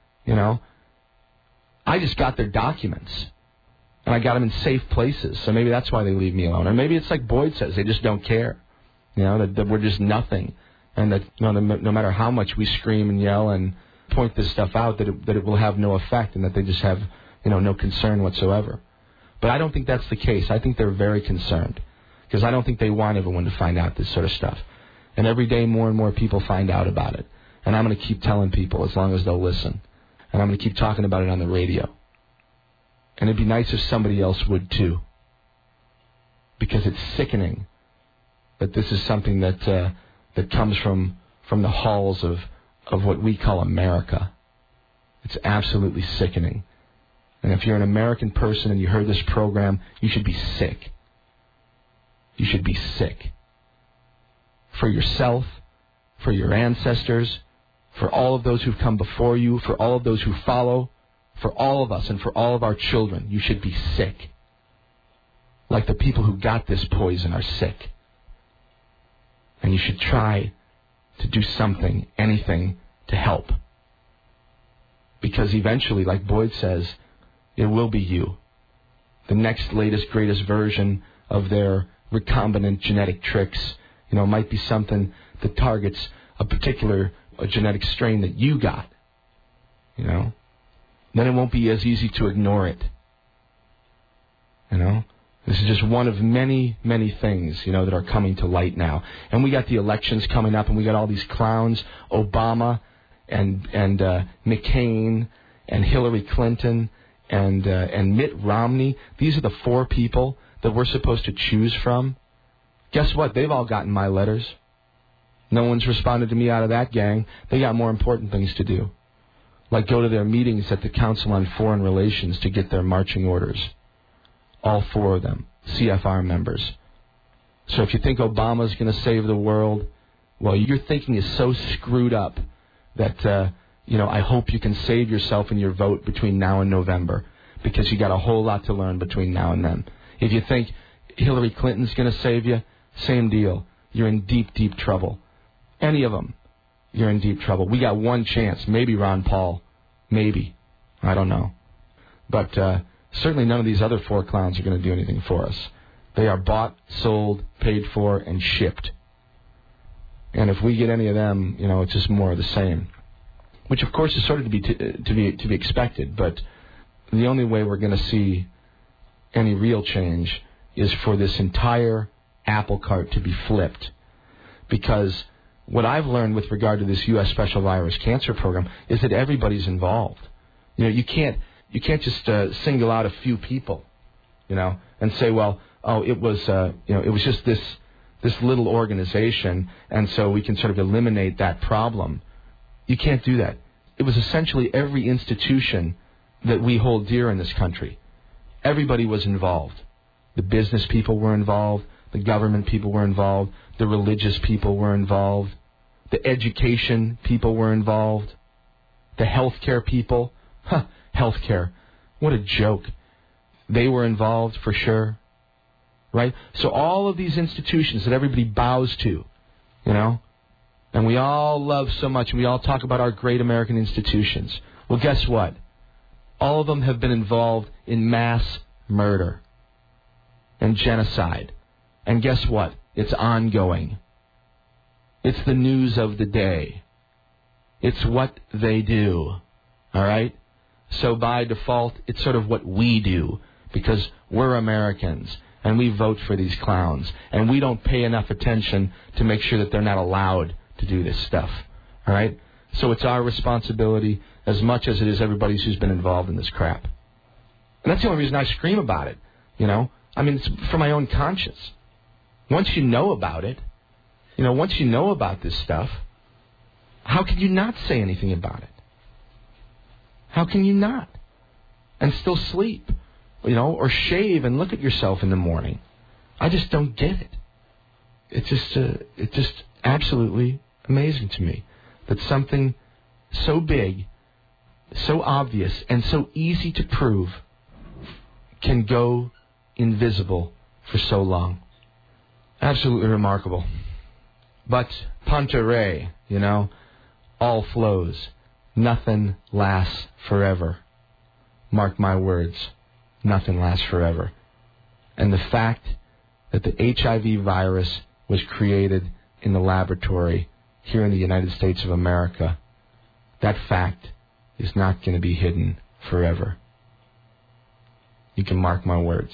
I just got their documents, and I got them in safe places, so maybe that's why they leave me alone. Or maybe it's like Boyd says, they just don't care, that we're just nothing, and that no matter how much we scream and yell and point this stuff out, that it will have no effect, and that they just have no concern whatsoever. But I don't think that's the case. I think they're very concerned, because I don't think they want everyone to find out this sort of stuff. And every day more and more people find out about it. And I'm going to keep telling people as long as they'll listen. And I'm going to keep talking about it on the radio. And it'd be nice if somebody else would too. Because it's sickening that this is something that comes from the halls of what we call America. It's absolutely sickening. And if you're an American person and you heard this program, you should be sick. You should be sick. For yourself, for your ancestors, for all of those who've come before you, for all of those who follow, for all of us and for all of our children, you should be sick. Like the people who got this poison are sick. And you should try to do something, anything, to help. Because eventually, like Boyd says, it will be you. The next latest, greatest version of their recombinant genetic tricks, might be something that targets a particular genetic strain that you got. Then it won't be as easy to ignore it. This is just one of many, many things, that are coming to light now. And we got the elections coming up, and we got all these clowns, Obama and McCain and Hillary Clinton and Mitt Romney. These are the four people that we're supposed to choose from. Guess what? They've all gotten my letters. No one's responded to me out of that gang. They got more important things to do, like go to their meetings at the Council on Foreign Relations to get their marching orders. All four of them, CFR members. So if you think Obama's going to save the world, well, your thinking is so screwed up that, I hope you can save yourself and your vote between now and November, because you got a whole lot to learn between now and then. If you think Hillary Clinton's going to save you, same deal. You're in deep, deep trouble. Any of them, you're in deep trouble. We got one chance, maybe Ron Paul, maybe. I don't know. But certainly none of these other four clowns are going to do anything for us. They are bought, sold, paid for, and shipped. And if we get any of them, it's just more of the same. Which, of course, is sort of to be expected. But the only way we're going to see any real change is for this entire apple cart to be flipped. Because what I've learned with regard to this U.S. Special Virus Cancer Program is that everybody's involved. You can't just single out a few people, and say, well, it was just this little organization, and so we can sort of eliminate that problem. You can't do that. it was essentially every institution that we hold dear in this country. Everybody was involved. The business people were involved. The government people were involved. The religious people were involved. The education people were involved. The healthcare people. Healthcare. What a joke. They were involved for sure. Right? So all of these institutions that everybody bows to, you know, and we all love so much, and we all talk about our great American institutions. Well, guess what? All of them have been involved in mass murder and genocide. And guess what? It's ongoing. It's the news of the day. It's what they do. All right? So by default, it's sort of what we do, because we're Americans and we vote for these clowns, and we don't pay enough attention to make sure that they're not allowed to do this stuff. All right? So it's our responsibility as much as it is everybody's who's been involved in this crap. And that's the only reason I scream about it, you know? I mean, it's for my own conscience. Once you know about it, you know, once you know about this stuff, how can you not say anything about it? How can you not? And still sleep, you know, or shave and look at yourself in the morning. I just don't get it. It's just absolutely amazing to me that something so big, so obvious, and so easy to prove can go invisible for so long. Absolutely remarkable. But Panta Rhei, you know, all flows. Nothing lasts forever. Mark my words. Nothing lasts forever. And the fact that the HIV virus was created in the laboratory here in the United States of America, that fact is not going to be hidden forever. You can mark my words.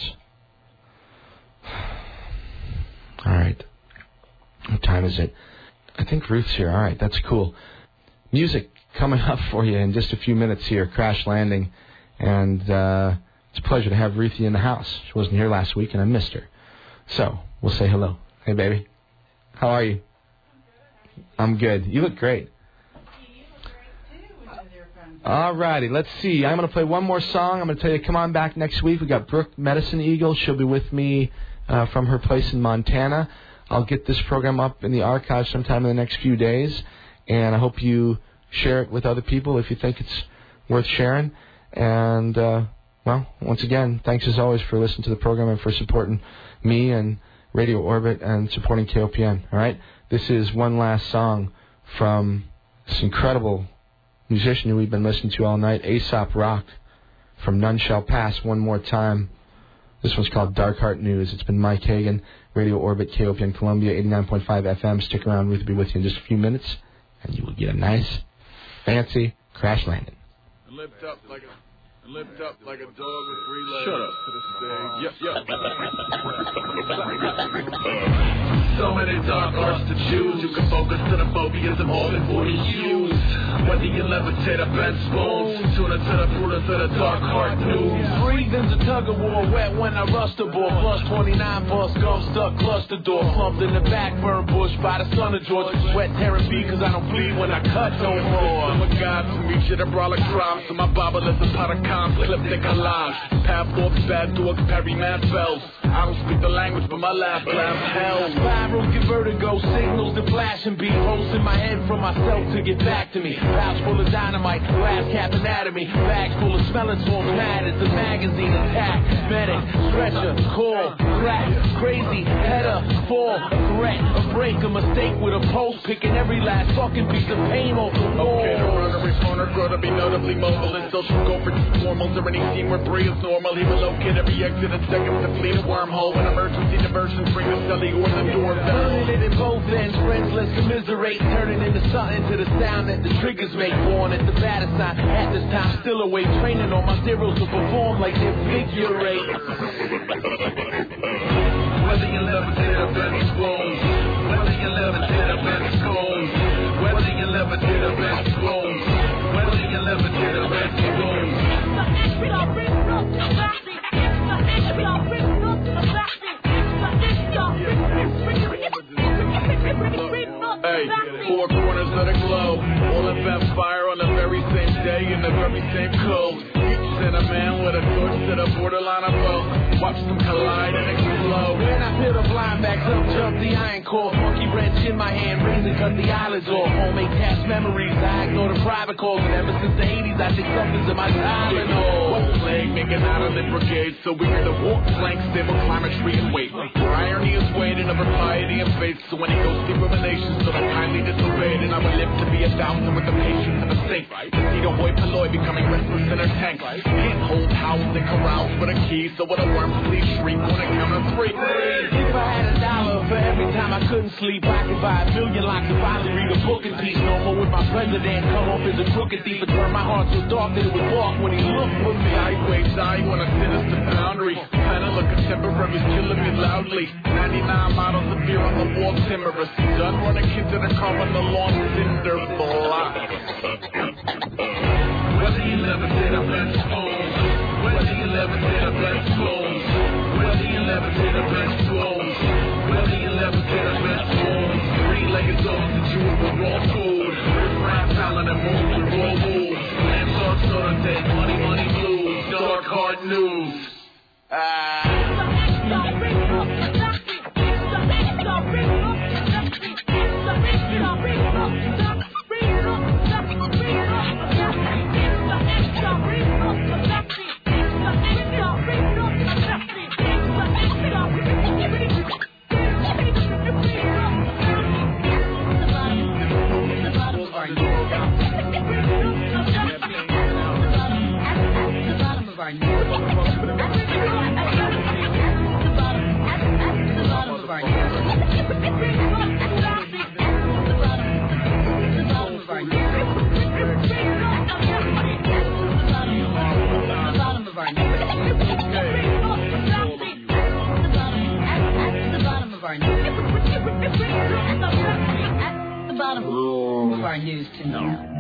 All right. What time is it? I think Ruth's here. All right, that's cool. Music coming up for you in just a few minutes here, Crash Landing. And it's a pleasure to have Ruthie in the house. She wasn't here last week, and I missed her. So we'll say hello. Hey, baby. How are you? I'm good. You look great. All righty, let's see. I'm going to play one more song. I'm going to tell you, come on back next week. We got Brooke Medicine Eagle. She'll be with me from her place in Montana. I'll get this program up in the archive sometime in the next few days, and I hope you share it with other people if you think it's worth sharing. And, well, once again, thanks as always for listening to the program and for supporting me and Radio Orbit and supporting KOPN. All right? This is one last song from this incredible musician who we've been listening to all night, Aesop Rock, from None Shall Pass, one more time. This one's called Dark Heart News. It's been Mike Hagan, Radio Orbit, KOPN Columbia, 89.5 FM. Stick around. Ruth will be with you in just a few minutes, and you will get a nice, fancy crash landing. Lift up like a dog with 3 legs. Shut up. To the stage. Yep. So many dark arts to choose. You can focus to the phobias of all and 40 use. Whether you levitate or bend spoons, tune into the prudence of the dark heart news. Breathing's a tug of war, wet when I rust a ball. Plus 29 bus, gum stuck, cluster door. Plumped in the back, burn bush by the son of George. Sweat therapy, cause I don't bleed when I cut no more. I'm a god to me, shit, I brawl like crime. So my Bible is a pot of ecliptic collage. Path walks, bad dogs, parry mad spells. I don't speak the language, but my laugh laughs hell. Spiral, get vertigo, signals that flash and beat. Holes in my head from myself to get back to me. Pouch full of dynamite, glass cap anatomy. Bags full of smelling salts, mad as the magazine attack. Medic, stretcher, call, crack, crazy, header, fall, a threat, a break, a mistake with a pulse. Picking every last fucking piece of pain off the wall. Okay, the runner, responder, grow to be notably mobile and social go for formals or any scene where Brie is normal. He will locate every exit in seconds to flee a wormhole. When emergency diversions bring the celly or the door bell. Turning it in both ends, friends, let's commiserate. Turning into something to the sound that the triggers make. Born at the batter sign, at this time still awake. Training on my zeros to perform like they're figure eight. Whether you levitate or bend spoons, whether you levitate or bend spoons, whether you levitate or bend spoons, whether you levitate or bend spoons. Hey, 4 corners of the globe, all in fire on the very same same clothes. Each sent a man with a torch to the borderline of both. Watch them collide and explode. When I peel the blind back up, jump the iron core. Monkey wrench in my hand, razor cut the eyelids off. Homemade cash memories, I ignore the private calls. And ever since the 80s, I take something to my Tylenol. What's the plague making out of the brigade? So we're to walk, plank, stable, climb a tree and wait. For irony is weighted over piety and faith. So when it goes deep ruminations, so I kindly disobeyed. And I would live to be 1,000 with the patience of a saint. To see the boy Palloy becoming restless in her tank. Can't hold houses and corrals with a key. So with a worm sleep, shriek on a count of 3. If I had $1 for every time I couldn't sleep, I could buy 1,000,000 locks if I read a book in peace. No more with my president, come off as a crooked thief. But turn my heart so dark that it would walk when he looked for me. Sideways, die on a sinister boundary. Planet look contemporaries killing me loudly. 99 models of beer on the wall, timorous. Done running kids in a car on the lawn, cinder block. Whether you levitate or bench spoons, whether you levitate or bench spoons, whether you levitate or bench spoons, whether you levitate or bench spoons, 3-legged dogs that chew with raw food, rap talent and moves with raw moves, landlord sort of dead, money, money blues, dark hard news.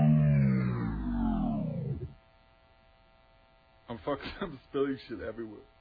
I'm spilling shit everywhere.